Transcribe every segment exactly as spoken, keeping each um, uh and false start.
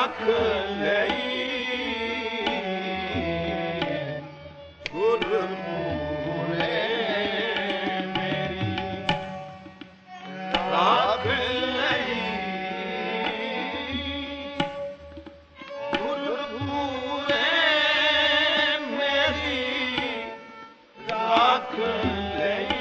ਰਾਖ ਲਈ ਗੁਰਪੂਰੇ ਮੇਰੀ ਰਾਖ ਲਈ ਗੁਰਪੂਰੇ ਮੇਰੀ ਰਾਖ ਲਈ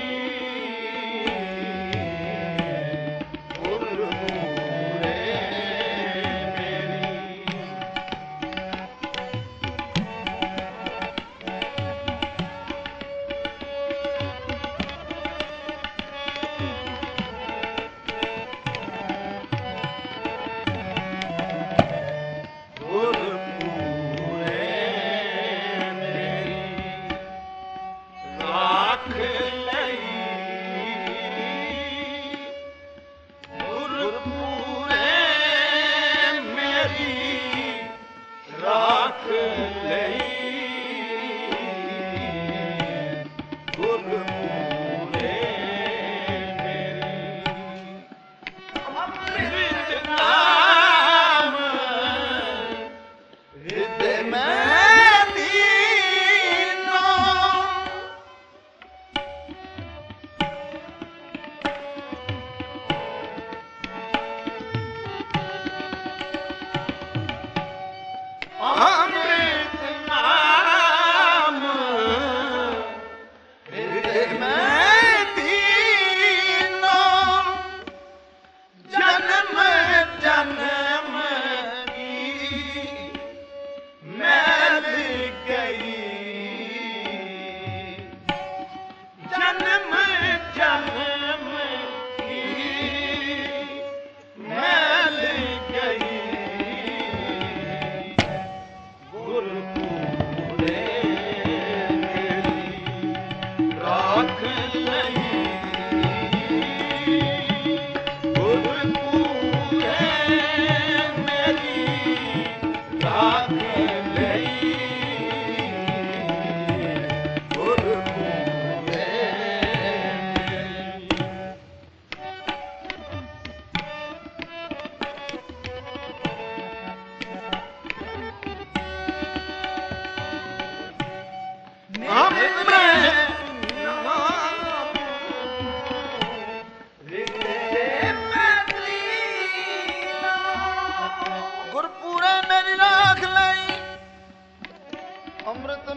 ਅੰਮ੍ਰਿਤ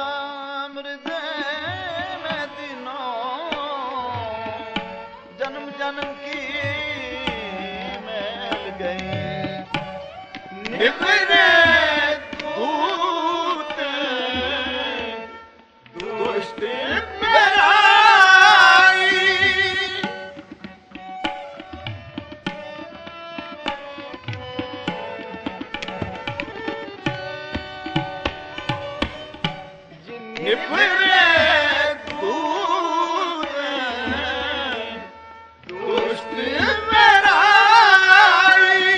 ਨਾਮ ਹਿਰਦੇ ਮੈਂ ਦੀਨੋ ਜਨਮ ਜਨਮ ਕੀ ਮੈਲ ਗਈ ਨਿਵਰੇ ਦੂਤ ਦੁਸ਼ਟ ਪਰਾਈ ਨਿਵਰੇ ਦੂਤ ਦੁਸ਼ਟ ਪਰਾਈ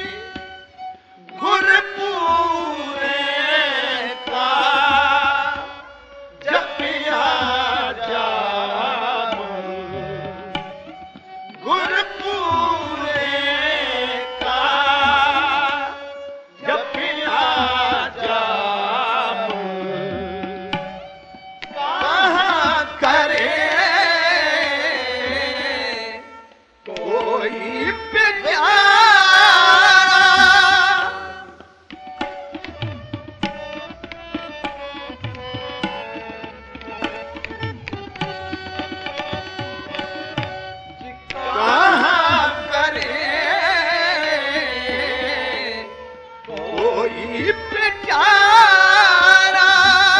ਗੁਰਪੂਰੇ ਕਾ ਜਪਿਆ ਜਾਪ ਗੁਰਪੂਰੇ ਕਾ ਜਪਿਆ ਜਾਪ ਕਹਾਂ ਕਰੇ ਕੋਈ ਪਿਆਰਾ ਕਹਾਂ ਕਰੇ ਕੋਈ ਪਿਆਰਾ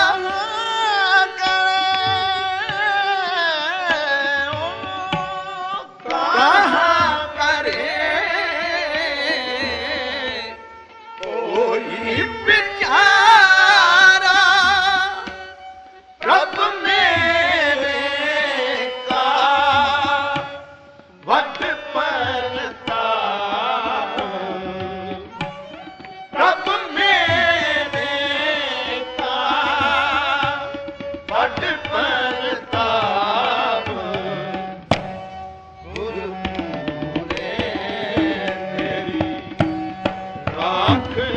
ਕਹਾਂ ਕਰੇ ਕੋਈ ਵਿਚਾਰਾ ਰੱਬ ਮੇਰੇ ਕਾ ਵੱਡ ਪਰਤਾਪ ਰੱਬ ਮੇਰੇ ਕਾ ਵੱਡ ਪਰਤਾਪ ਗੁਰਪੂਰੇ ਮੇਰੀ ਰਾਖ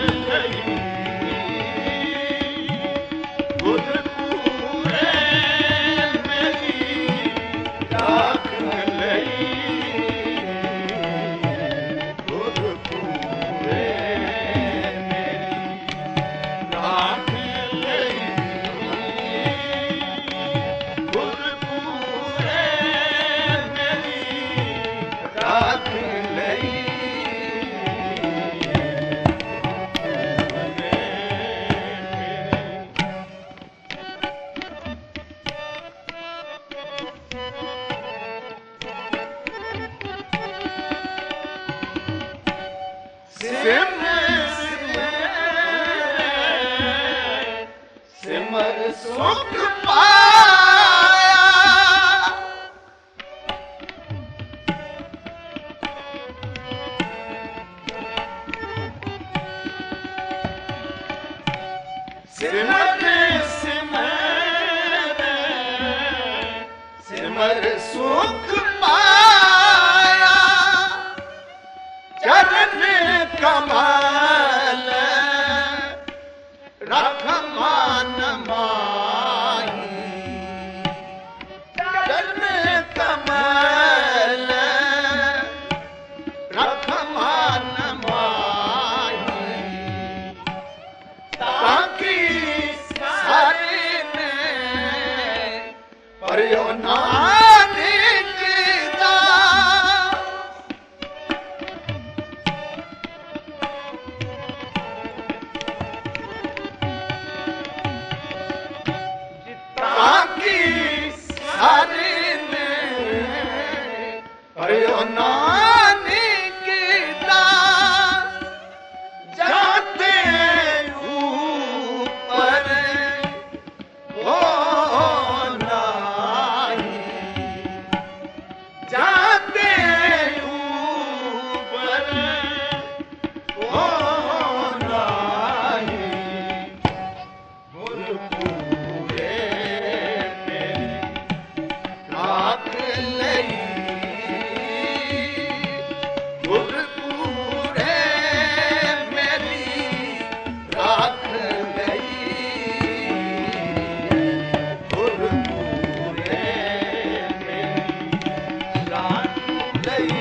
ਸਿਮਰ ਸਿਮਰ ਸੁਖ ਪਾਇਆ ਸਿਮਰ ਸਿਮਰ ਸਿਮਰ ਸੁਖ ਪਾਇਆ ਚਰਨ ਕਮਲ ਰਖ ਮਨ ਮਾਹੀ ਚਰਨ ਕਮਲ ਰਖ ਮਨ ਮਾਹੀ ਤਾਕੀ ਸਾਰੇ ਨੇ ਪਰਿਓ ਨਾਨਕ ਦਾ ਤਾਕੀ ਸਾਰੇ ਨੇ ਪਰਿਓ ਨਾਨਕ ਦਾ ਜਾਤੇ ਉਪਰ ਹੋ ਨਾਹੀ ਜਾਤੇ ਉਪਰ ਹੋ ਨਾਹੀ ਗੁਰ ਪੂਰੇ ਮੇਰੀ ਰਾਖ ਲਈ ਗੁਰ ਪੂਰੇ ਮੇਰੀ ਰਾਖ ਲਈ ਗੁਰ ਪੂਰੇ ਮੇਰੀ ਰਾਖ ਲਈ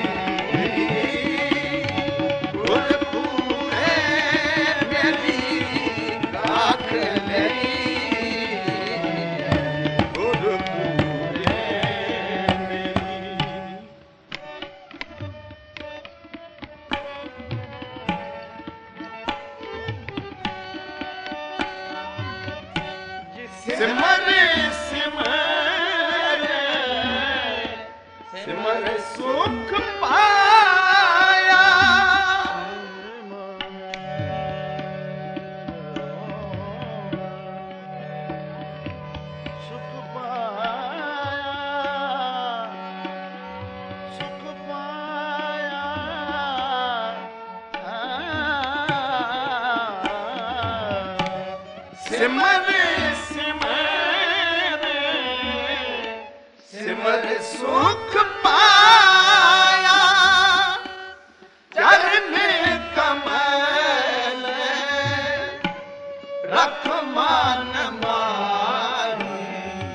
ਗੁਰ ਪੂਰੇ ਮੇਰੀ ਰਾਖ ਲਈ ਗੁਰ ਪੂਰੇ ਮੇਰੀ ਸਿਮਰ ਸਿਮਰ ਸਿਮਰ ਸੁਖ ਪਾਇਆ ਸੁਖ ਪਾਇਆ ਸੁਖ ਪਾਇਆ ਸਿਮਰ ਸਿਮਰ ਸਿਮਰ ਸੁਖ ਪਾਇਆ ਚਰਨ ਕਮਲ ਰਖ ਮਨ ਮਾਹੀ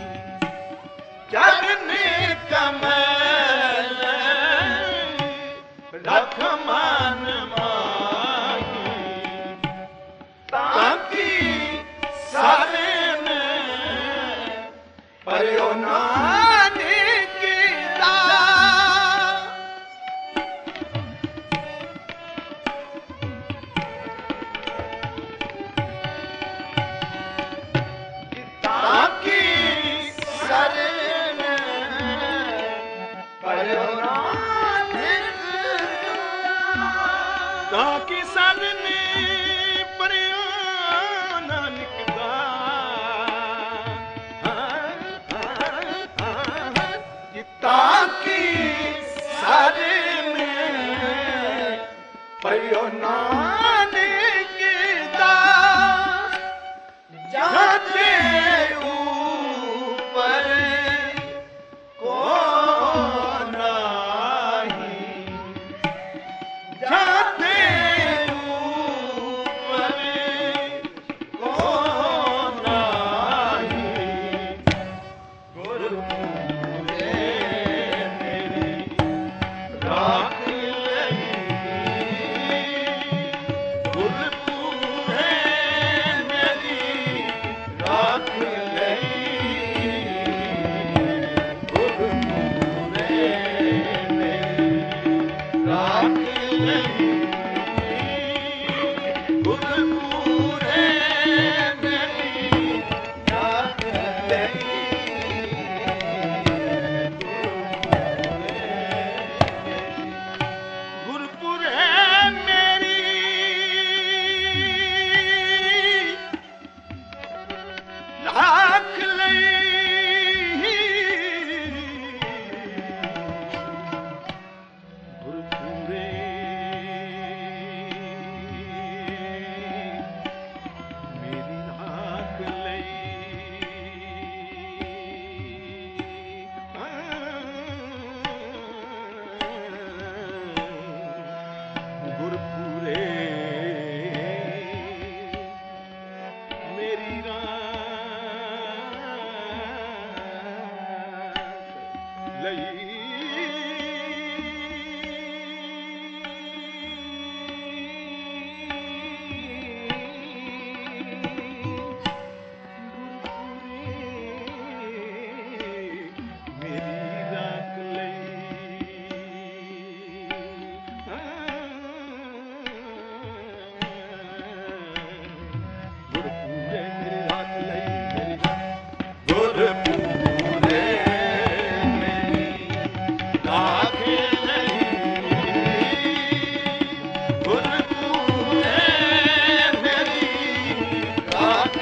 ਚਰਨ ਕਮਲ ਰਖ ਮਨ ਮਾਹੀ ਤਾਕੀ ਸਾਰੇ ਨੇ ਪਰਿਓ ਨਾਨਕ ਦਾ ਤਾਕੀ ਸਾਰੇ ਨੇ ਪਰਿਓ ਨਾਨਕ ਦਾ ਤਾਕੀ ਸਾਰੇ ਨੇ ਪਰਿਓ ਨਾਨਕ ਦਾ ਤਾਕੀ ਸਾਰੇ ਨੇ ਪਰਿਓ ਨਾਨਕ ਦਾ ਜਾਤੇ ਉਪਰ ਕੋ ਨਾਹੀ ਜਾਤੇ ਉਪਰ ਕੋ ਨਾਹੀ ਗੁਰ ਪੂਰੇ ਮੇਰੀ ਰਾਖ ਲਈ ਗੁਰ ਪੂਰੇ ਮੇਰੀ ਰਾਖ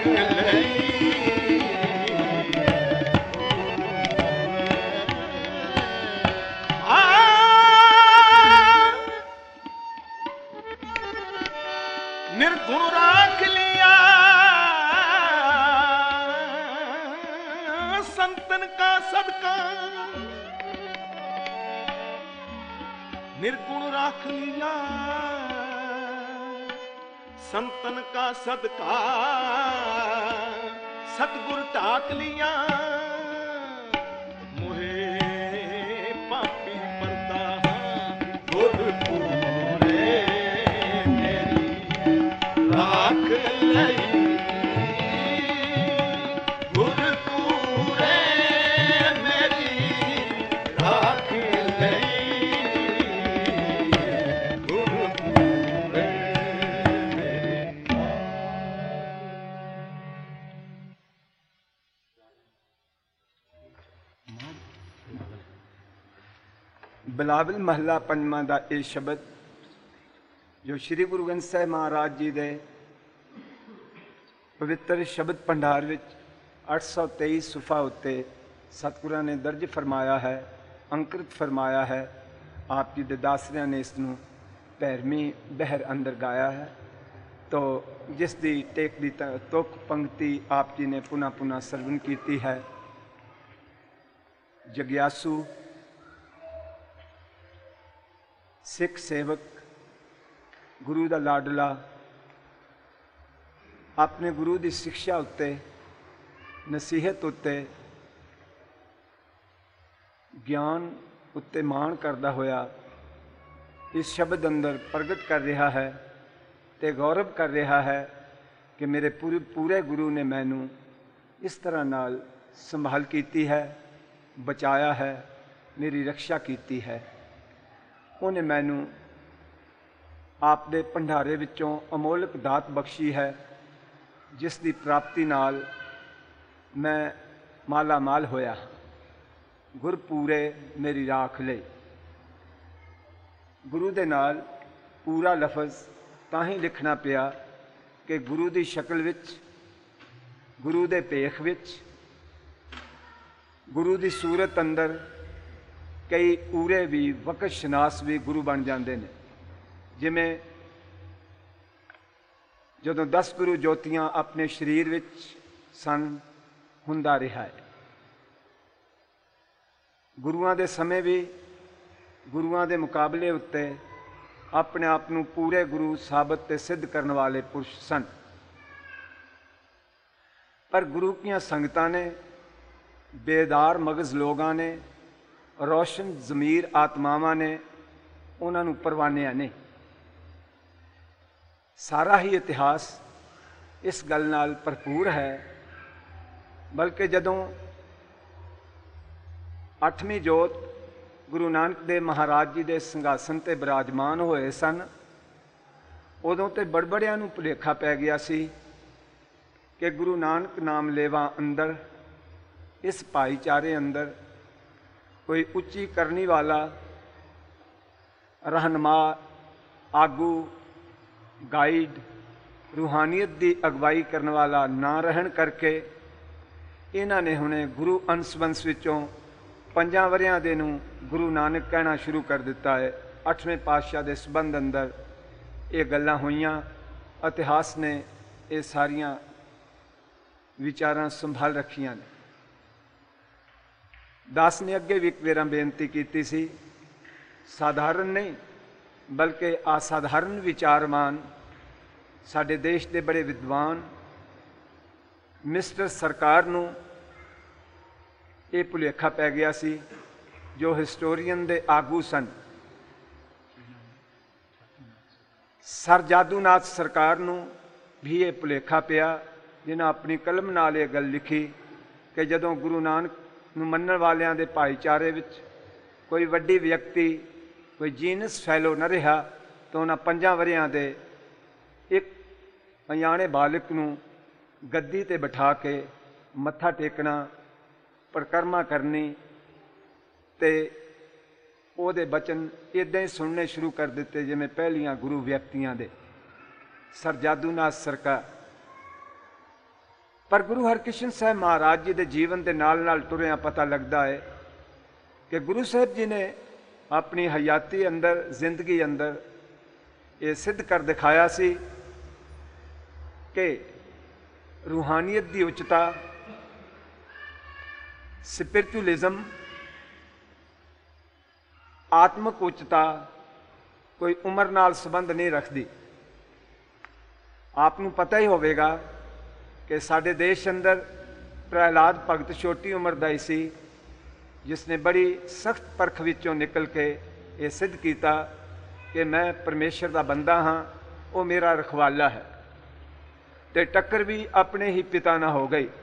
निर्गुण राख लिया संतन का सदका, निर्गुण राख लिया संतन का सदका, सतगुर ढाक लिया मोहे पापी परदा गुर पूरे मेरी राख लई, गुर पूरे मेरी राख लई, गुर पूरे मेरी। ਬਿਲਾਵਲ ਮਹੱਲਾ ਪੰਜਵਾਂ ਦਾ ਇਹ ਸ਼ਬਦ ਜੋ ਸ਼੍ਰੀ ਗੁਰੂ ਗ੍ਰੰਥ ਸਾਹਿਬ ਮਹਾਰਾਜ ਜੀ ਦੇ ਪਵਿੱਤਰ ਸ਼ਬਦ ਭੰਡਾਰ ਵਿੱਚ ਅੱਠ ਸੌ ਤੇਈ ਸੁਫਾ ਉੱਤੇ ਸਤਿਗੁਰਾਂ ਨੇ ਦਰਜ ਫਰਮਾਇਆ ਹੈ, ਅੰਕ੍ਰਿਤ ਫਰਮਾਇਆ ਹੈ। ਆਪ ਜੀ ਦੇ ਦਾਸਰਿਆਂ ਨੇ ਇਸ ਨੂੰ ਭੈਰਵੀਂ ਬਹਿਰ ਅੰਦਰ ਗਾਇਆ ਹੈ। ਤੋ ਜਿਸ ਦੀ ਟੇਕ ਦੀ ਤੁਕ ਪੰਕਤੀ ਆਪ ਜੀ ਨੇ ਪੁਨः ਪੁਨः ਸਰਵਨ ਕੀਤੀ ਹੈ। ਜਗਿਆਸੂ ਸਿੱਖ ਸੇਵਕ, ਗੁਰੂ ਦਾ ਲਾਡਲਾ, ਆਪਣੇ ਗੁਰੂ ਦੀ ਸਿੱਖਿਆ ਉੱਤੇ, ਨਸੀਹਤ ਉੱਤੇ, ਗਿਆਨ ਉੱਤੇ ਮਾਣ ਕਰਦਾ ਹੋਇਆ ਇਸ ਸ਼ਬਦ ਅੰਦਰ ਪ੍ਰਗਟ ਕਰ ਰਿਹਾ ਹੈ ਤੇ ਗੌਰਵ ਕਰ ਰਿਹਾ ਹੈ ਕਿ ਮੇਰੇ ਪੂਰੇ ਪੂਰੇ ਗੁਰੂ ਨੇ ਮੈਨੂੰ ਇਸ ਤਰ੍ਹਾਂ ਨਾਲ ਸੰਭਾਲ ਕੀਤੀ ਹੈ, ਬਚਾਇਆ ਹੈ, ਮੇਰੀ ਰੱਖਿਆ ਕੀਤੀ ਹੈ। ਉਹਨੇ ਮੈਨੂੰ ਆਪ ਦੇ ਭੰਡਾਰੇ ਵਿੱਚੋਂ ਅਮੋਲਕ ਦਾਤ ਬਖਸ਼ੀ ਹੈ, ਜਿਸ ਦੀ ਪ੍ਰਾਪਤੀ ਨਾਲ ਮੈਂ ਮਾਲਾ ਮਾਲ ਹੋਇਆ। ਗੁਰ ਪੂਰੇ ਮੇਰੀ ਰਾਖ ਲਈ। ਗੁਰੂ ਦੇ ਨਾਲ ਪੂਰਾ ਲਫ਼ਜ਼ ਤਾਂ ਹੀ ਲਿਖਣਾ ਪਿਆ ਕਿ ਗੁਰੂ ਦੀ ਸ਼ਕਲ ਵਿੱਚ, ਗੁਰੂ ਦੇ ਭੇਖ ਵਿੱਚ, ਗੁਰੂ ਦੀ ਸੂਰਤ ਅੰਦਰ ਕਈ ਪੂਰੇ ਵੀ ਵਕਤ ਸ਼ਨਾਸ ਵੀ ਗੁਰੂ ਬਣ ਜਾਂਦੇ ਨੇ। ਜਿਵੇਂ ਜਦੋਂ ਦਸ ਗੁਰੂ ਜੋਤੀਆਂ ਆਪਣੇ ਸਰੀਰ ਵਿੱਚ ਸਨ, ਹੁੰਦਾ ਰਿਹਾ ਹੈ। ਗੁਰੂਆਂ ਦੇ ਸਮੇਂ ਵੀ ਗੁਰੂਆਂ ਦੇ ਮੁਕਾਬਲੇ ਉੱਤੇ ਆਪਣੇ ਆਪ ਨੂੰ ਪੂਰੇ ਗੁਰੂ ਸਾਬਤ ਤੇ ਸਿੱਧ ਕਰਨ ਵਾਲੇ ਪੁਰਸ਼ ਸਨ। ਪਰ ਗੁਰੂ ਦੀਆਂ ਸੰਗਤਾਂ ਨੇ, ਬੇਦਾਰ ਮਗਜ਼ ਲੋਕਾਂ ਨੇ, ਰੋਸ਼ਨ ਜ਼ਮੀਰ ਆਤਮਾਵਾਂ ਨੇ ਉਹਨਾਂ ਨੂੰ ਪਰਵਾਨਿਆ ਨੇ। ਸਾਰਾ ਹੀ ਇਤਿਹਾਸ ਇਸ ਗੱਲ ਨਾਲ ਭਰਪੂਰ ਹੈ। ਬਲਕਿ ਜਦੋਂ ਅੱਠਵੀਂ ਜੋਤ ਗੁਰੂ ਨਾਨਕ ਦੇਵ ਮਹਾਰਾਜ ਜੀ ਦੇ ਸਿੰਘਾਸਨ 'ਤੇ ਬਿਰਾਜਮਾਨ ਹੋਏ ਸਨ, ਉਦੋਂ ਤੇ ਬੜਬੜਿਆਂ ਨੂੰ ਭੁਲੇਖਾ ਪੈ ਗਿਆ ਸੀ ਕਿ ਗੁਰੂ ਨਾਨਕ ਨਾਮ ਲੇਵਾ ਅੰਦਰ, ਇਸ ਭਾਈਚਾਰੇ ਅੰਦਰ ਕੋਈ ਉੱਚੀ ਕਰਨੀ ਵਾਲਾ ਰਹਿਨੁਮਾ, ਆਗੂ, ਗਾਈਡ, ਰੂਹਾਨੀਅਤ ਦੀ ਅਗਵਾਈ ਕਰਨ ਵਾਲਾ ਨਾ ਰਹਿਣ ਕਰਕੇ ਇਹਨਾਂ ਨੇ ਹੁਣੇ ਗੁਰੂ ਅੰਸ਼-ਵੰਸ਼ ਵਿੱਚੋਂ ਪੰਜਾਂ ਵਰਿਆਂ ਦੇ ਨੂੰ ਗੁਰੂ ਨਾਨਕ ਕਹਿਣਾ ਸ਼ੁਰੂ ਕਰ ਦਿੱਤਾ ਹੈ। ਅੱਠਵੇਂ ਪਾਤਸ਼ਾਹ ਦੇ ਸੰਬੰਧ ਅੰਦਰ ਇਹ ਗੱਲਾਂ ਹੋਈਆਂ। ਇਤਿਹਾਸ ਨੇ ਇਹ ਸਾਰੀਆਂ ਵਿਚਾਰਾਂ ਸੰਭਾਲ ਰੱਖੀਆਂ ਨੇ। ਦਾਸ ਨੇ ਅੱਗੇ ਵੀ ਇੱਕ ਵੇਰਾਂ ਬੇਨਤੀ ਕੀਤੀ ਸੀ, ਸਾਧਾਰਨ ਨਹੀਂ ਬਲਕਿ ਅਸਾਧਾਰਨ ਵਿਚਾਰਵਾਨ ਸਾਡੇ ਦੇਸ਼ ਦੇ ਬੜੇ ਵਿਦਵਾਨ ਮਿਸਟਰ ਸਰਕਾਰ ਨੂੰ ਇਹ ਭੁਲੇਖਾ ਪੈ ਗਿਆ ਸੀ, ਜੋ ਹਿਸਟੋਰੀਅਨ ਦੇ ਆਗੂ ਸਨ। ਸਰ ਜਾਦੂਨਾਥ ਸਰਕਾਰ ਨੂੰ ਵੀ ਇਹ ਭੁਲੇਖਾ ਪਿਆ, ਜਿਨ੍ਹਾਂ ਆਪਣੀ ਕਲਮ ਨਾਲ ਇਹ ਗੱਲ ਲਿਖੀ ਕਿ ਜਦੋਂ ਗੁਰੂ ਨਾਨਕ ਨੂੰ ਮੰਨਣ ਵਾਲਿਆਂ ਦੇ ਭਾਈਚਾਰੇ ਵਿੱਚ ਕੋਈ ਵੱਡੀ ਵਿਅਕਤੀ, ਕੋਈ ਜੀਨਸ ਫੈਲੋ ਨਾ ਰਿਹਾ ਤਾਂ ਉਹਨਾਂ ਪੰਜਾਂ ਵਰਿਆਂ ਦੇ ਇੱਕ ਅਣਜਾਣੇ ਬਾਲਕ ਨੂੰ ਗੱਦੀ 'ਤੇ ਬਿਠਾ ਕੇ ਮੱਥਾ ਟੇਕਣਾ, ਪਰਿਕਰਮਾ ਕਰਨੀ ਤੇ ਉਹਦੇ ਬਚਨ ਇੱਦਾਂ ਹੀ ਸੁਣਨੇ ਸ਼ੁਰੂ ਕਰ ਦਿੱਤੇ ਜਿਵੇਂ ਪਹਿਲੀਆਂ ਗੁਰੂ ਵਿਅਕਤੀਆਂ ਦੇ। ਸਰ ਜਾਦੂਨਾਥ ਸਰਕਾਰ ਪਰ ਗੁਰੂ ਹਰਕ੍ਰਿਸ਼ਨ ਸਾਹਿਬ ਮਹਾਰਾਜ ਜੀ ਦੇ ਜੀਵਨ ਦੇ ਨਾਲ ਨਾਲ ਤੁਰਿਆਂ ਪਤਾ ਲੱਗਦਾ ਹੈ ਕਿ ਗੁਰੂ ਸਾਹਿਬ ਜੀ ਨੇ ਆਪਣੀ ਹਯਾਤੀ ਅੰਦਰ, ਜ਼ਿੰਦਗੀ ਅੰਦਰ ਇਹ ਸਿੱਧ ਕਰ ਦਿਖਾਇਆ ਸੀ ਕਿ ਰੂਹਾਨੀਅਤ ਦੀ ਉੱਚਤਾ, ਸਪਿਰਚੁਅਲਿਜ਼ਮ, ਆਤਮਿਕ ਉੱਚਤਾ ਕੋਈ ਉਮਰ ਨਾਲ ਸੰਬੰਧ ਨਹੀਂ ਰੱਖਦੀ। ਆਪ ਨੂੰ ਪਤਾ ਹੀ ਹੋਵੇਗਾ ਕਿ ਸਾਡੇ ਦੇਸ਼ ਅੰਦਰ ਪ੍ਰਹਿਲਾਦ ਭਗਤ ਛੋਟੀ ਉਮਰ ਦਾ ਹੀ ਸੀ, ਜਿਸ ਨੇ ਬੜੀ ਸਖਤ ਪਰਖ ਵਿੱਚੋਂ ਨਿਕਲ ਕੇ ਇਹ ਸਿੱਧ ਕੀਤਾ ਕਿ ਮੈਂ ਪਰਮੇਸ਼ਰ ਦਾ ਬੰਦਾ ਹਾਂ, ਉਹ ਮੇਰਾ ਰਖਵਾਲਾ ਹੈ, ਤੇ ਟੱਕਰ ਵੀ ਆਪਣੇ ਹੀ ਪਿਤਾ ਨਾਲ ਹੋ ਗਈ।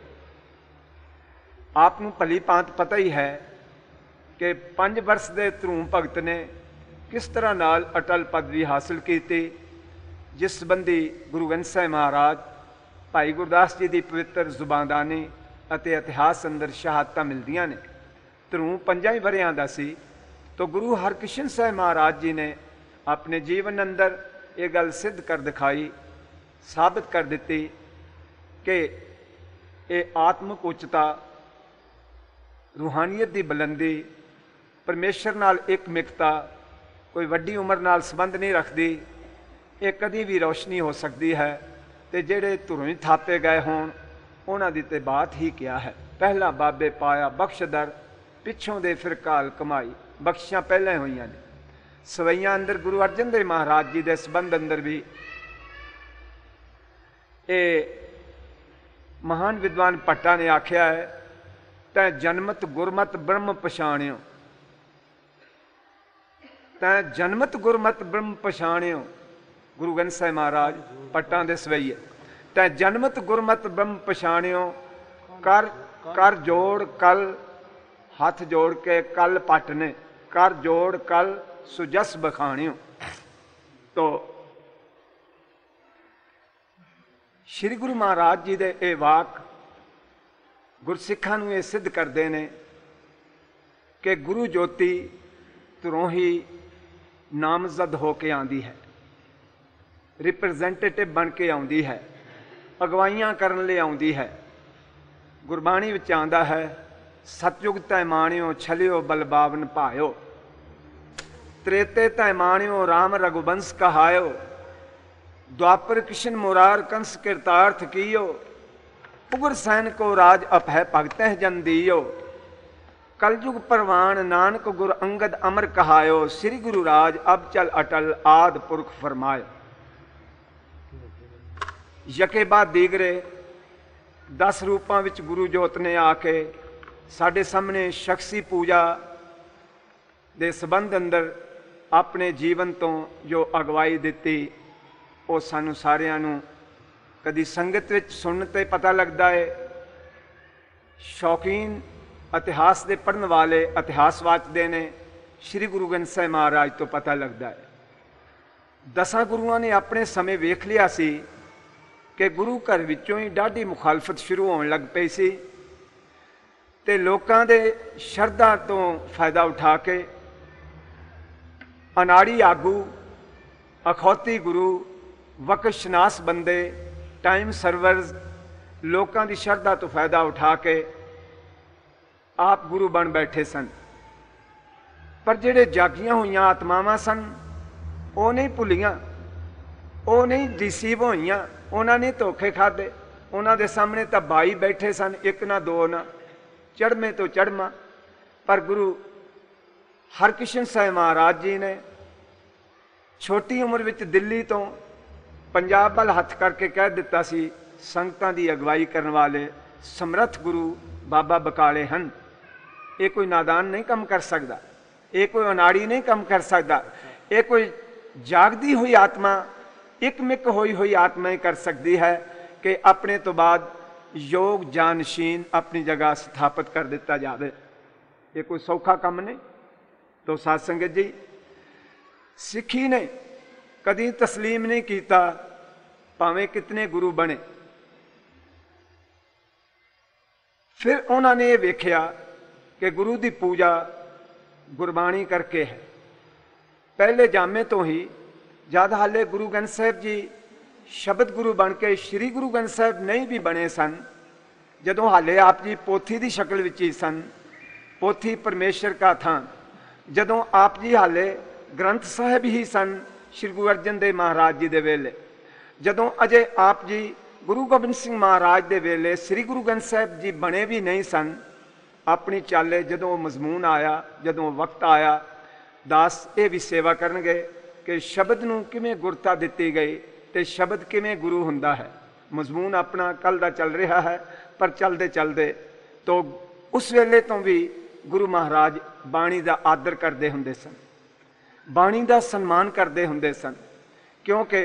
ਆਪ ਨੂੰ ਭਲੀ ਭਾਂਤ ਪਤਾ ਹੀ ਹੈ ਕਿ ਪੰਜ ਵਰਸ ਦੇ ਧਰੂਮ ਭਗਤ ਨੇ ਕਿਸ ਤਰ੍ਹਾਂ ਨਾਲ ਅਟਲ ਪਦਵੀ ਹਾਸਲ ਕੀਤੀ, ਜਿਸ ਸੰਬੰਧੀ ਗੁਰੂ ਗ੍ਰੰਥ ਸਾਹਿਬ ਮਹਾਰਾਜ, ਭਾਈ ਗੁਰਦਾਸ ਜੀ ਦੀ ਪਵਿੱਤਰ ਜ਼ੁਬਾਨਦਾਨੀ ਅਤੇ ਇਤਿਹਾਸ ਅੰਦਰ ਸ਼ਹਾਦਤਾਂ ਮਿਲਦੀਆਂ ਨੇ। ਧਰੂਮ ਪੰਜਾਂ ਹੀ ਵਰਿਆਂ ਦਾ ਸੀ, ਤਾਂ ਗੁਰੂ ਹਰਕ੍ਰਿਸ਼ਨ ਸਾਹਿਬ ਮਹਾਰਾਜ ਜੀ ਨੇ ਆਪਣੇ ਜੀਵਨ ਅੰਦਰ ਇਹ ਗੱਲ ਸਿੱਧ ਕਰ ਦਿਖਾਈ, ਸਾਬਤ ਕਰ ਦਿੱਤੀ ਕਿ ਇਹ ਆਤਮਿਕ ਉੱਚਤਾ, ਰੂਹਾਨੀਅਤ ਦੀ ਬੁਲੰਦੀ, ਪਰਮੇਸ਼ਰ ਨਾਲ ਇੱਕ ਮਿਕਤਾ ਕੋਈ ਵੱਡੀ ਉਮਰ ਨਾਲ ਸੰਬੰਧ ਨਹੀਂ ਰੱਖਦੀ। ਇਹ ਕਦੀ ਵੀ ਰੋਸ਼ਨੀ ਹੋ ਸਕਦੀ ਹੈ, ਤੇ ਜਿਹੜੇ ਧੁਰੋਂ ਹੀ ਥਾਪੇ ਗਏ ਹੋਣ ਉਹਨਾਂ ਦੀ ਤੇ ਬਾਤ ਹੀ ਕਿਹਾ ਹੈ। ਪਹਿਲਾਂ ਬਾਬੇ ਪਾਇਆ ਬਖਸ਼ਦਰ, ਪਿੱਛੋਂ ਦੇ ਫਿਰ ਕਾਲ ਕਮਾਈ। ਬਖਸ਼ਾਂ ਪਹਿਲਾਂ ਹੋਈਆਂ ਨੇ। ਸਵਈਆਂ ਅੰਦਰ ਗੁਰੂ ਅਰਜਨ ਦੇਵ ਮਹਾਰਾਜ ਜੀ ਦੇ ਸੰਬੰਧ ਅੰਦਰ ਵੀ ਇਹ ਮਹਾਨ ਵਿਦਵਾਨ ਭੱਟਾ ਨੇ ਆਖਿਆ ਹੈ, ਤੈਂ ਜਨਮਤ ਗੁਰਮਤ ਬ੍ਰਹਮ ਪਛਾਣਿਓ, ਤੈਂ ਜਨਮਤ ਗੁਰਮਤ ਬ੍ਰਹਮ ਪਛਾਣਿਓ। ਗੁਰੂ ਗ੍ਰੰਥ ਸਾਹਿਬ ਮਹਾਰਾਜ ਭੱਟਾਂ ਦੇ ਸਵਈਏ, ਤੈਂ ਜਨਮਤ ਗੁਰਮਤ ਬ੍ਰਹਮ ਪਛਾਣਿਓ, ਕਰ ਕਰ ਜੋੜ ਕਲ, ਹੱਥ ਜੋੜ ਕੇ ਕਲ ਪੱਟ ਨੇ, ਕਰ ਜੋੜ ਕਲ ਸੁਜਸ ਬਖਾਣਿਓ। ਤੋ ਸ਼੍ਰੀ ਗੁਰੂ ਮਹਾਰਾਜ ਜੀ ਦੇ ਇਹ ਵਾਕ ਗੁਰਸਿੱਖਾਂ ਨੂੰ ਇਹ ਸਿੱਧ ਕਰਦੇ ਨੇ ਕਿ ਗੁਰੂ ਜੋਤੀ ਧੁਰੋਂ ਹੀ ਨਾਮਜ਼ਦ ਹੋ ਕੇ ਆਉਂਦੀ ਹੈ, ਰਿਪਰੈਜ਼ੈਂਟੇਟਿਵ ਬਣ ਕੇ ਆਉਂਦੀ ਹੈ, ਅਗਵਾਈਆਂ ਕਰਨ ਲਈ ਆਉਂਦੀ ਹੈ। ਗੁਰਬਾਣੀ ਵਿੱਚ ਆਉਂਦਾ ਹੈ, ਸਤਯੁਗ ਤੈ ਮਾਣਿਓ ਛਲਿਓ ਬਲਬਾਵਨ ਭਾਇਓ, ਤ੍ਰੇਤੇ ਤੈ ਮਾਣਿਓ ਰਾਮ ਰਘੁਬੰਸ ਕਹਾਇਓ, द्वापर कृष्ण मुरार कंस कृतार्थ कियो, उग्र सैन को राज अपह भगत जन दियो, कलयुग परवान नानक गुर अंगद अमर कहायो, श्री गुरु राज अब चल अटल आद पुरख फरमायो। यके बाद दीगरे दस रूपां विच गुरु जोत ने आके साडे सामने शख्सी पूजा दे संबंध अंदर अपने जीवन तो जो अगवाई दिती, ਉਹ ਸਾਨੂੰ ਸਾਰਿਆਂ ਨੂੰ ਕਦੀ ਸੰਗਤ ਵਿੱਚ ਸੁਣਨ 'ਤੇ ਪਤਾ ਲੱਗਦਾ ਹੈ, ਸ਼ੌਕੀਨ ਇਤਿਹਾਸ ਦੇ ਪੜ੍ਹਨ ਵਾਲੇ ਇਤਿਹਾਸ ਵਾਚਦੇ ਨੇ, ਸ਼੍ਰੀ ਗੁਰੂ ਗ੍ਰੰਥ ਸਾਹਿਬ ਮਹਾਰਾਜ ਤੋਂ ਪਤਾ ਲੱਗਦਾ ਹੈ। ਦਸਾਂ ਗੁਰੂਆਂ ਨੇ ਆਪਣੇ ਸਮੇਂ ਵੇਖ ਲਿਆ ਸੀ ਕਿ ਗੁਰੂ ਘਰ ਵਿੱਚੋਂ ਹੀ ਡਾਢੀ ਮੁਖਾਲਫਤ ਸ਼ੁਰੂ ਹੋਣ ਲੱਗ ਪਈ ਸੀ, ਤੇ ਲੋਕਾਂ ਦੇ ਸ਼ਰਧਾ ਤੋਂ ਫਾਇਦਾ ਉਠਾ ਕੇ ਅਨਾੜੀ ਆਗੂ, ਅਖੌਤੀ ਗੁਰੂ, ਵਕਸ਼ਨਾਸ ਬੰਦੇ, ਟਾਈਮ ਸਰਵਰਜ਼ ਲੋਕਾਂ ਦੀ ਸ਼ਰਧਾ ਤੋਂ ਫਾਇਦਾ ਉਠਾ ਕੇ ਆਪ ਗੁਰੂ ਬਣ ਬੈਠੇ ਸਨ। ਪਰ ਜਿਹੜੇ ਜਾਗੀਆਂ ਹੋਈਆਂ ਆਤਮਾਵਾਂ ਸਨ ਉਹ ਨਹੀਂ ਭੁੱਲੀਆਂ, ਉਹ ਨਹੀਂ ਡਿਸੀਵ ਹੋਈਆਂ, ਉਹਨਾਂ ਨੇ ਧੋਖੇ ਖਾਦੇ। ਉਹਨਾਂ ਦੇ ਸਾਹਮਣੇ ਤਾਂ ਬਾਈ ਬੈਠੇ ਸਨ, ਇੱਕ ਨਾ ਦੋ ਨਾ, ਚੜ੍ਹਵੇਂ ਤੋਂ ਚੜ੍ਹਵਾਂ। ਪਰ ਗੁਰੂ ਹਰਕ੍ਰਿਸ਼ਨ ਸਾਹਿਬ ਮਹਾਰਾਜ ਜੀ ਨੇ ਛੋਟੀ ਉਮਰ ਵਿੱਚ ਦਿੱਲੀ ਤੋਂ ਪੰਜਾਬ ਵੱਲ ਹੱਥ ਕਰਕੇ ਕਹਿ ਦਿੱਤਾ ਸੀ, ਸੰਗਤਾਂ ਦੀ ਅਗਵਾਈ ਕਰਨ ਵਾਲੇ ਸਮਰੱਥ ਗੁਰੂ ਬਾਬਾ ਬਕਾਲੇ ਹਨ। ਇਹ ਕੋਈ ਨਾਦਾਨ ਨਹੀਂ ਕੰਮ ਕਰ ਸਕਦਾ, ਇਹ ਕੋਈ ਅਨਾੜੀ ਨਹੀਂ ਕੰਮ ਕਰ ਸਕਦਾ, ਇਹ ਕੋਈ ਜਾਗਦੀ ਹੋਈ ਆਤਮਾ, ਇੱਕ ਮਿਕ ਹੋਈ ਹੋਈ ਆਤਮਾ ਹੀ ਕਰ ਸਕਦੀ ਹੈ ਕਿ ਆਪਣੇ ਤੋਂ ਬਾਅਦ ਯੋਗ ਜਾਨਸ਼ੀਨ ਆਪਣੀ ਜਗ੍ਹਾ ਸਥਾਪਿਤ ਕਰ ਦਿੱਤਾ ਜਾਵੇ। ਇਹ ਕੋਈ ਸੌਖਾ ਕੰਮ ਨਹੀਂ। ਤੋ ਸਾਧ ਸੰਗਤ ਜੀ, ਸਿੱਖੀ ਨੇ ਕਦੀ ਤਸਲੀਮ ਨਹੀਂ ਕੀਤਾ ਭਾਵੇਂ ਕਿਤਨੇ ਗੁਰੂ ਬਣੇ। ਫਿਰ ਉਹਨਾਂ ਨੇ ਇਹ ਵੇਖਿਆ ਕਿ ਗੁਰੂ ਦੀ ਪੂਜਾ ਗੁਰਬਾਣੀ ਕਰਕੇ ਹੈ। ਪਹਿਲੇ ਜਾਮੇ ਤੋਂ ਹੀ ਜਦ ਹਾਲੇ ਗੁਰੂ ਗ੍ਰੰਥ ਸਾਹਿਬ ਜੀ ਸ਼ਬਦ ਗੁਰੂ ਬਣ ਕੇ ਸ਼੍ਰੀ ਗੁਰੂ ਗ੍ਰੰਥ ਸਾਹਿਬ ਨਹੀਂ ਵੀ ਬਣੇ ਸਨ, जदों हाले आप जी पोथी की शक्ल विच ही सन, पोथी परमेश्वर का थां, जदों आप जी हाले ग्रंथ साहिब ही सन श्री गुरु अर्जन देव महाराज जी दे वेले, जदों अजे आप जी गुरु गोबिंद सिंह महाराज दे वेले श्री गुरु ग्रंथ साहिब जी बने भी नहीं सन, अपनी चाले जदों मजमून आया, जदों वक्त आया, दास ये भी सेवा करनगे कि शब्द नूं किवें गुरता दिती गई ते शब्द किवें गुरु हुंदा है। मजमून अपना कल दा चल रहा है, पर चलते चलते तो उस वेले तो भी गुरु महाराज बाणी का आदर करते हुंदे सन, बाणी का सन्मान करते हुंदे सन। क्योंकि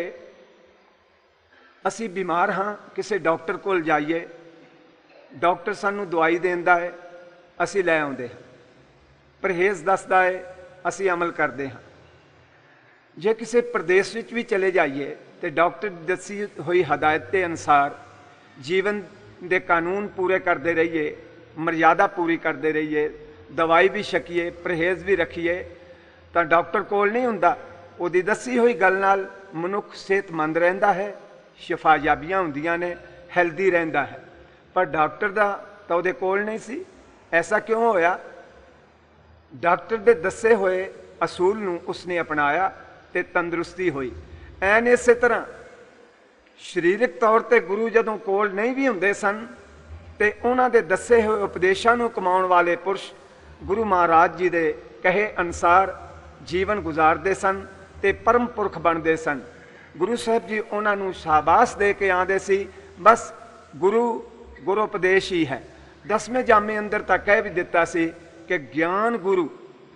असी बीमार हाँ, किसी डॉक्टर कोल जाइए, डॉक्टर सानू दवाई देंदा है, असी लै आउंदे हां, परहेज दसदा है, असी अमल करते हाँ। जे किसी प्रदेश विच भी चले जाइए तो डॉक्टर दसी हुई हदायत के अनुसार जीवन के कानून पूरे करते रहिए, मर्यादा पूरी करते रहिए, दवाई भी छकीए, परहेज भी रखिए, तो डॉक्टर कोल नहीं हुंदा। उहदी दसी हुई गल नाल मनुख सेहतमंद रहिंदा है, शिफायाबियां हुंदियां ने, हैल्दी रहिंदा है। पर डॉक्टर दा तो उहदे कोल नहीं सी। ऐसा क्यों होया? डॉक्टर दे दसे हुए असूल नूं उसने अपनाया ते तंदुरुस्ती हुई। एन इस तरह शरीरक तौर पर गुरु जदों कोल नहीं भी हुंदे सन ते उन्हां दे दसे हुए उपदेशां नूं कमाउण वाले पुरुष गुरु महाराज जी दे कहे अनुसार जीवन गुजारते सन ते परम पुरख बनते सन। गुरु साहब जी उन्हां नूं शाबाश दे के आंदे सी, बस गुरु गुरु उपदेश ही है। दसवें जामे अंदर तक कह भी दिता सी कि ज्ञान गुरु,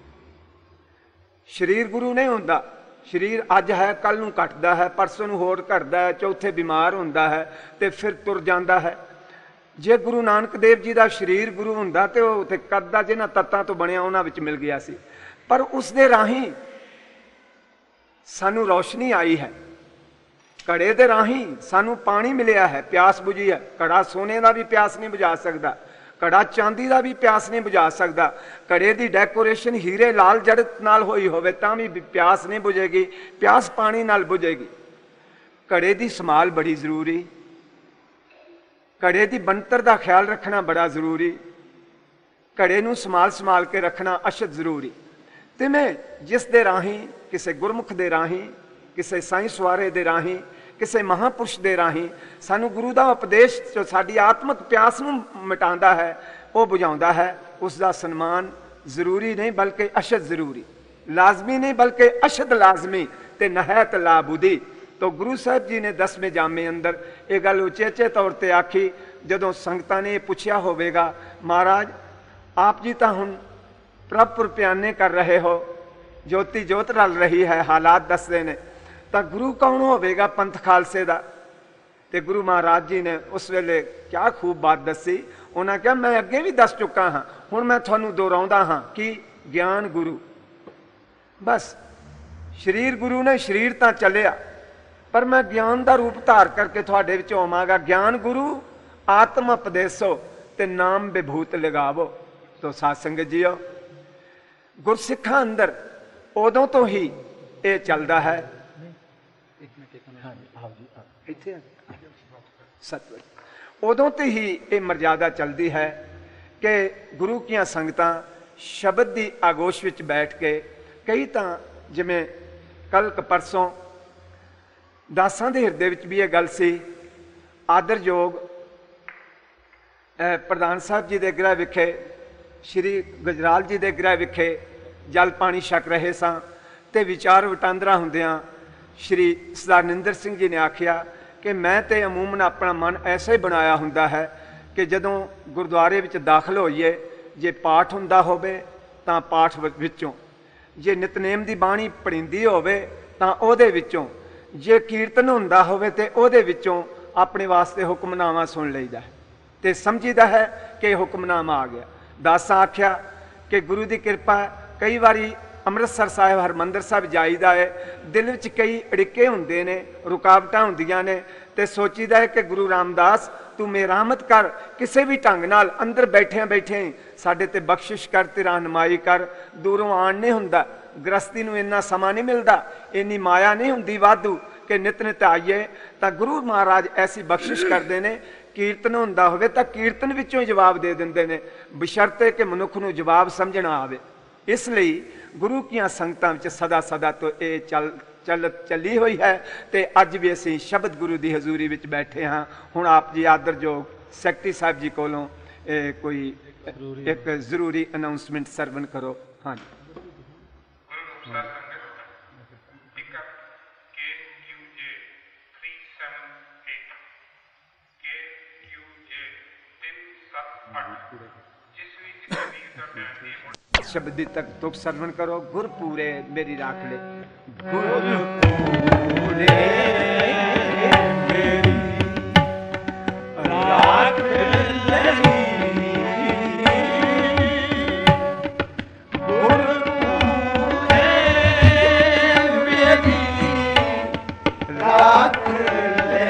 शरीर गुरु नहीं हुंदा। शरीर अज है, कल नूं घटदा है, परसों नूं होर घटदा है, चौथे बीमार हुंदा है ते फिर तुर जांदा है। जे गुरु नानक देव जी का शरीर गुरु हुंदा ते ओह ते कद जिन्हां तत्तां तो बनिया उन्हां विच मिल गया सी। पर उस दे राहीं सानू रोशनी आई है, घड़े दे राहीं सानू पानी मिलिया है, प्यास बुझी है। घड़ा सोने का भी प्यास नहीं बुझा सकता, घड़ा चांदी का भी प्यास नहीं बुझा सकता। घड़े की डेकोरेशन हीरे लाल जड़त नाल होई होवे तां भी प्यास नहीं बुझेगी, प्यास पानी नाल बुझेगी। घड़े की संभाल बड़ी जरूरी, घड़े की बनतर का ख्याल रखना बड़ा जरूरी, घड़े नूं संभाल संभाल के रखना अशद जरूरी। ते मैं जिस दे राहीं किसी गुरमुख दे राहीं, किसी साईं सवारे दे राहीं, किसी महापुरुष दे राहीं सानू गुरु का उपदेश जो साडी आत्मक प्यास नूं मिटांदा है, वह बुझाउंदा है, उसका सन्मान जरूरी नहीं बल्कि अशद जरूरी, लाजमी नहीं बल्कि अशद लाजमी ते नहायत लाबुदी। तो गुरु साहब जी ने दसवें जामे अंदर ये गल उचेचे तौर पर आखी। जदों संगतां ने पुछया होवेगा, महाराज आप जी तो हुण प्रभुपुर प्याने कर रहे हो, ज्योति जोत रल रही है, हालात दसदे ने, तो गुरु कौन होवेगा पंथ खालसे दा? ते गुरु महाराज जी ने उस वेले क्या खूब बात दसी। उन्हें कहा मैं अगे भी दस चुका हाँ, हुण मैं तुहानूं दोहराउंदा हाँ कि ज्ञान गुरु। बस शरीर गुरु ने, शरीर तो चलिया, पर मैं ज्ञान का रूप धार करके तुहाडे विच आवांगा। ज्ञान गुरु आत्म उपदेसो ते नाम विभूत लगावो। तो साध संगत जीओ, गुरसिखां अंदर उदों तो ही ये चलता है। सतवज उदों तो ही ये मर्यादा चलती है कि गुरु की संगतां शब्द की आगोश विच बैठ के, कई तो जिमें कल परसों दासां दे हिरदे विच भी ये गल सी, आदरयोग प्रधान साहब जी के गृह विखे, श्री गजराल जी के गृह विखे जल पानी छक रहे सां ते विचार वटांदरा हुंदियां श्री सरदार निंदर सिंह जी ने आखिया कि मैं तो अमूमन अपना मन ऐसा ही बनाया हुंदा है कि जदों गुरुद्वारे विच दाखल होइए, जे पाठ हुंदा होवे तां पाठ विचों, जे नितनेम की बाणी पढ़ींदी होवे तां ओहदे विचों, जे कीर्तन हुंदा होवे ते ओहदे विचों अपने वास्ते हुक्मनामा सुन लईदा है ते समझीदा है कि हुक्मनामा आ गया। दासा आख्या कि गुरु की कृपा है, कई बारी अमृतसर साहिब हरमंदर साहिब जाईदा है, दिल विच कई अड़िके हुंदे ने, रुकावटां हुंदियां ने, ते सोचीदा है कि गुरु रामदास तू मेरामत कर, किसी भी ढंग नाल अंदर बैठिया बैठे साडे ते बख्शिश कर, ते रहनुमाई कर। दूरों आण नहीं हुंदा, गृहस्थी नूं इन्ना समा नहीं मिलता, इन्नी माया नहीं हुंदी वाधू कि नित नित आइए। तो गुरु महाराज ऐसी बख्शिश करते हैं ਕੀਰਤਨ ਹੁੰਦਾ ਹੋਵੇ ਤਾਂ ਕੀਰਤਨ ਵਿੱਚੋਂ ਹੀ ਜਵਾਬ ਦੇ ਦਿੰਦੇ ਨੇ, ਬਸ਼ਰਤੇ ਕਿ ਮਨੁੱਖ ਨੂੰ ਜਵਾਬ ਸਮਝਣਾ ਆਵੇ। ਇਸ ਲਈ ਗੁਰੂ ਕੀਆਂ ਸੰਗਤਾਂ ਵਿੱਚ ਸਦਾ ਸਦਾ ਤੋਂ ਇਹ ਚੱਲ ਚੱਲ ਚੱਲੀ ਹੋਈ ਹੈ। ਤੇ ਅੱਜ ਵੀ ਅਸੀਂ ਸ਼ਬਦ ਗੁਰੂ ਦੀ ਹਜ਼ੂਰੀ ਵਿੱਚ ਬੈਠੇ ਹਾਂ। ਹੁਣ ਆਪ ਜੀ ਆਦਰਯੋਗ ਸੈਕਟਰੀ ਸਾਹਿਬ ਜੀ ਕੋਲੋਂ ਇਹ ਕੋਈ ਇੱਕ ਜ਼ਰੂਰੀ ਅਨਾਉਂਸਮੈਂਟ ਸਰਵਨ ਕਰੋ। ਹਾਂਜੀ। शब्द तक तुक श्रवण करो। गुर पूरे मेरी राख ले, गुर पूरे मेरी राख ले, गुर पूरे मेरी राख ले,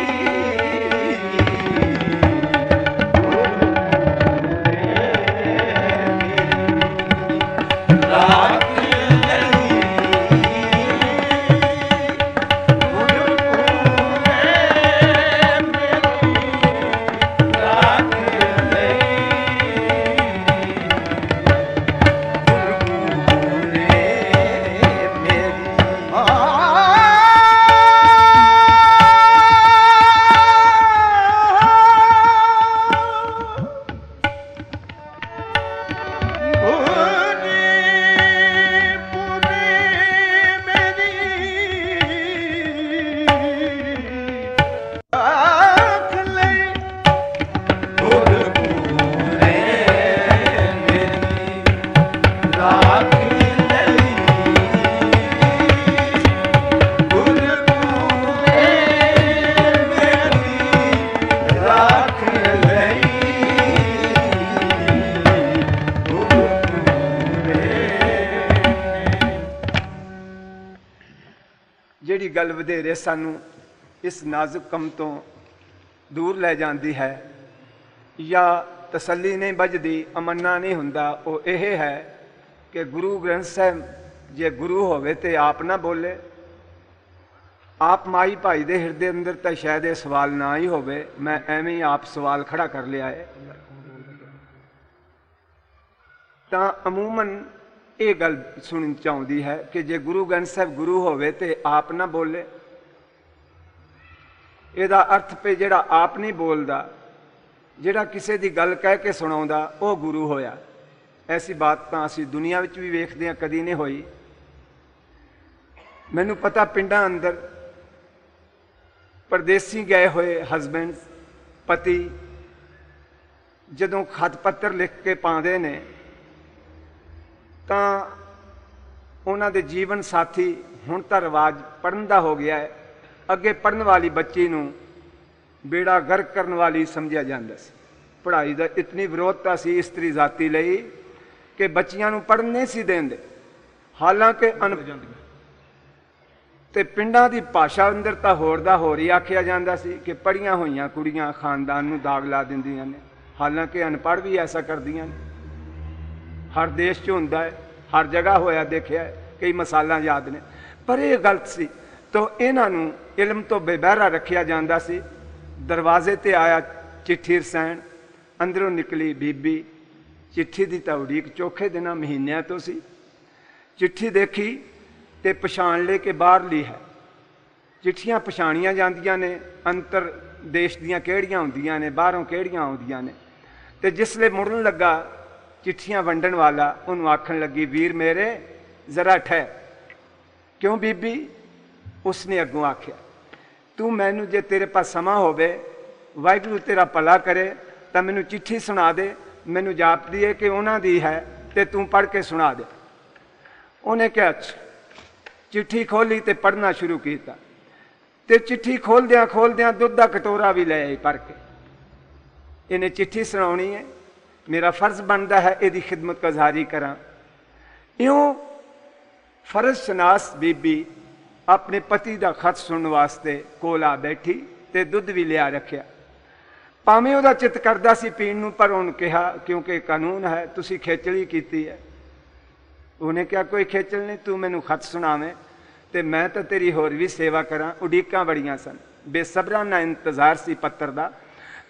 ਜਿਹੜੀ ਗੱਲ ਵਧੇਰੇ ਸਾਨੂੰ ਇਸ ਨਾਜ਼ੁਕ ਕੰਮ ਤੋਂ ਦੂਰ ਲੈ ਜਾਂਦੀ ਹੈ ਜਾਂ ਤਸੱਲੀ ਨਹੀਂ ਵੱਜਦੀ, ਅਮੰਨਾ ਨਹੀਂ ਹੁੰਦਾ, ਉਹ ਇਹ ਹੈ ਕਿ ਗੁਰੂ ਗ੍ਰੰਥ ਸਾਹਿਬ ਜੇ ਗੁਰੂ ਹੋਵੇ ਤੇ ਆਪ ਨਾ ਬੋਲੇ। ਆਪ ਮਾਈ ਭਾਈ ਦੇ ਹਿਰਦੇ ਅੰਦਰ ਤਾਂ ਸ਼ਾਇਦ ਇਹ ਸਵਾਲ ਨਾ ਹੀ ਹੋਵੇ, ਮੈਂ ਐਵੇਂ ਹੀ ਆਪ ਸਵਾਲ ਖੜਾ ਕਰ ਲਿਆ ਹੈ। ਤਾਂ ਅਮੂਮਨ ਇਹ ਗੱਲ ਸੁਣਨੀ ਚਾਹੁੰਦੀ ਹੈ ਕਿ ਜੇ ਗੁਰੂ ਗ੍ਰੰਥ ਸਾਹਿਬ ਗੁਰੂ ਹੋਵੇ ਤੇ ਆਪ ਨਾ ਬੋਲੇ। ਇਹਦਾ ਅਰਥ ਪੇ ਜਿਹੜਾ ਆਪ ਨਹੀਂ ਬੋਲਦਾ, ਜਿਹੜਾ ਕਿਸੇ ਦੀ ਗੱਲ ਕਹਿ ਕੇ ਸੁਣਾਉਂਦਾ, ਉਹ ਗੁਰੂ ਹੋਇਆ। ਐਸੀ ਬਾਤ ਤਾਂ ਅਸੀਂ ਦੁਨੀਆ ਵਿੱਚ ਵੀ ਵੇਖਦੇ ਹਾਂ, ਕਦੀ ਨਹੀਂ ਹੋਈ। ਮੈਨੂੰ ਪਤਾ ਪਿੰਡਾਂ ਅੰਦਰ ਪਰਦੇਸੀ ਗਏ ਹੋਏ ਹਸਬੈਂਡ ਪਤੀ ਜਦੋਂ ਖਤ ਪੱਤਰ ਲਿਖ ਕੇ ਪਾਉਂਦੇ ਨੇ ਤਾਂ ਉਹਨਾਂ ਦੇ ਜੀਵਨ ਸਾਥੀ, ਹੁਣ ਤਾਂ ਰਿਵਾਜ ਪੜ੍ਹਨ ਦਾ ਹੋ ਗਿਆ ਹੈ, ਅੱਗੇ ਪੜ੍ਹਨ ਵਾਲੀ ਬੱਚੀ ਨੂੰ ਬੇੜਾ ਗਰਕ ਕਰਨ ਵਾਲੀ ਸਮਝਿਆ ਜਾਂਦਾ ਸੀ। ਪੜ੍ਹਾਈ ਦਾ ਇਤਨੀ ਵਿਰੋਧਤਾ ਸੀ ਇਸਤਰੀ ਜਾਤੀ ਲਈ ਕਿ ਬੱਚੀਆਂ ਨੂੰ ਪੜ੍ਹਨ ਨਹੀਂ ਸੀ ਦਿੰਦੇ। ਹਾਲਾਂਕਿ ਅਨ ਤੇ ਪਿੰਡਾਂ ਦੀ ਭਾਸ਼ਾ ਅੰਦਰ ਤਾਂ ਹੋਰ ਦਾ ਹੋਰ ਹੀ ਆਖਿਆ ਜਾਂਦਾ ਸੀ ਕਿ ਪੜ੍ਹੀਆਂ ਹੋਈਆਂ ਕੁੜੀਆਂ ਖਾਨਦਾਨ ਨੂੰ ਦਾਗ ਲਾ ਦਿੰਦੀਆਂ ਨੇ। ਹਾਲਾਂਕਿ ਅਨਪੜ੍ਹ ਵੀ ਐਸਾ ਕਰਦੀਆਂ ਨੇ। ਹਰ ਦੇਸ਼ 'ਚ ਹੁੰਦਾ ਹੈ, ਹਰ ਜਗ੍ਹਾ ਹੋਇਆ ਦੇਖਿਆ, ਕਈ ਮਿਸਾਲਾਂ ਯਾਦ ਨੇ। ਪਰ ਇਹ ਗਲਤ ਸੀ। ਤਾਂ ਇਹਨਾਂ ਨੂੰ ਇਲਮ ਤੋਂ ਬੇਬਹਿਰਾ ਰੱਖਿਆ ਜਾਂਦਾ ਸੀ। ਦਰਵਾਜ਼ੇ 'ਤੇ ਆਇਆ ਚਿੱਠੀ ਰਸਾਇਣ, ਅੰਦਰੋਂ ਨਿਕਲੀ ਬੀਬੀ। ਚਿੱਠੀ ਦੀ ਤਾਂ ਉਡੀਕ ਚੌਖੇ ਦਿਨਾਂ ਮਹੀਨਿਆਂ ਤੋਂ ਸੀ। ਚਿੱਠੀ ਦੇਖੀ ਤੇ ਪਛਾਣ ਲੈ ਕੇ ਬਾਹਰਲੀ ਹੈ। ਚਿੱਠੀਆਂ ਪਛਾਣੀਆਂ ਜਾਂਦੀਆਂ ਨੇ, ਅੰਤਰ ਦੇਸ਼ ਦੀਆਂ ਕਿਹੜੀਆਂ ਹੁੰਦੀਆਂ ਨੇ, ਬਾਹਰੋਂ ਕਿਹੜੀਆਂ ਆਉਂਦੀਆਂ ਨੇ। ਤੇ ਜਿਸਲੇ ਮੁੜਨ ਲੱਗਾ ਚਿੱਠੀਆਂ ਵੰਡਣ ਵਾਲਾ, ਉਹਨੂੰ ਆਖਣ ਲੱਗੀ, ਵੀਰ ਮੇਰੇ ਜ਼ਰਾ ਠਹਿਰ। ਕਿਉਂ ਬੀਬੀ? ਉਸਨੇ ਅੱਗੋਂ ਆਖਿਆ, ਤੂੰ ਮੈਨੂੰ ਜੇ ਤੇਰੇ ਪਾਸ ਸਮਾਂ ਹੋਵੇ, ਵਾਹਿਗੁਰੂ ਤੇਰਾ ਭਲਾ ਕਰੇ, ਤਾਂ ਮੈਨੂੰ ਚਿੱਠੀ ਸੁਣਾ ਦੇ। ਮੈਨੂੰ ਜਾਪਦੀ ਹੈ ਕਿ ਉਹਨਾਂ ਦੀ ਹੈ ਤੇ ਤੂੰ ਪੜ੍ਹ ਕੇ ਸੁਣਾ ਦੇ। ਉਹਨੇ ਕਿਹਾ ਅੱਛਾ। ਚਿੱਠੀ ਖੋਲੀ ਤੇ ਪੜ੍ਹਨਾ ਸ਼ੁਰੂ ਕੀਤਾ। ਤੇ ਚਿੱਠੀ ਖੋਲਦਿਆਂ ਖੋਲਦਿਆਂ ਦੁੱਧ ਦਾ ਕਟੋਰਾ ਵੀ ਲੈ ਆਈ ਭਰ ਕੇ। ਇਹਨੇ ਚਿੱਠੀ ਸੁਣਾਉਣੀ ਹੈ, ਮੇਰਾ ਫਰਜ਼ ਬਣਦਾ ਹੈ ਇਹਦੀ ਖਿਦਮਤ ਗੁਜ਼ਾਰੀ ਕਰਾਂ। ਇਉਂ ਫਰਜ਼ ਸ਼ਨਾਸ ਬੀਬੀ ਆਪਣੇ ਪਤੀ ਦਾ ਖਤ ਸੁਣਨ ਵਾਸਤੇ ਕੋਲ ਆ ਬੈਠੀ ਤੇ ਦੁੱਧ ਵੀ ਲਿਆ ਰੱਖਿਆ। ਭਾਵੇਂ ਉਹਦਾ ਚਿੱਤ ਕਰਦਾ ਸੀ ਪੀਣ ਨੂੰ, ਪਰ ਉਹਨੂੰ ਕਿਹਾ ਕਿਉਂਕਿ ਕਾਨੂੰਨ ਹੈ, ਤੁਸੀਂ ਖੇਚਲੀ ਕੀਤੀ ਹੈ। ਉਹਨੇ ਕਿਹਾ ਕੋਈ ਖੇਚਲ ਨਹੀਂ, ਤੂੰ ਮੈਨੂੰ ਖਤ ਸੁਣਾਵੇਂ ਤੇ ਮੈਂ ਤਾਂ ਤੇਰੀ ਹੋਰ ਵੀ ਸੇਵਾ ਕਰਾਂ। ਉਡੀਕਾਂ ਬੜੀਆਂ ਸਨ, ਬੇਸਬਰਾਂ ਨਾਲ ਇੰਤਜ਼ਾਰ ਸੀ ਪੱਤਰ ਦਾ।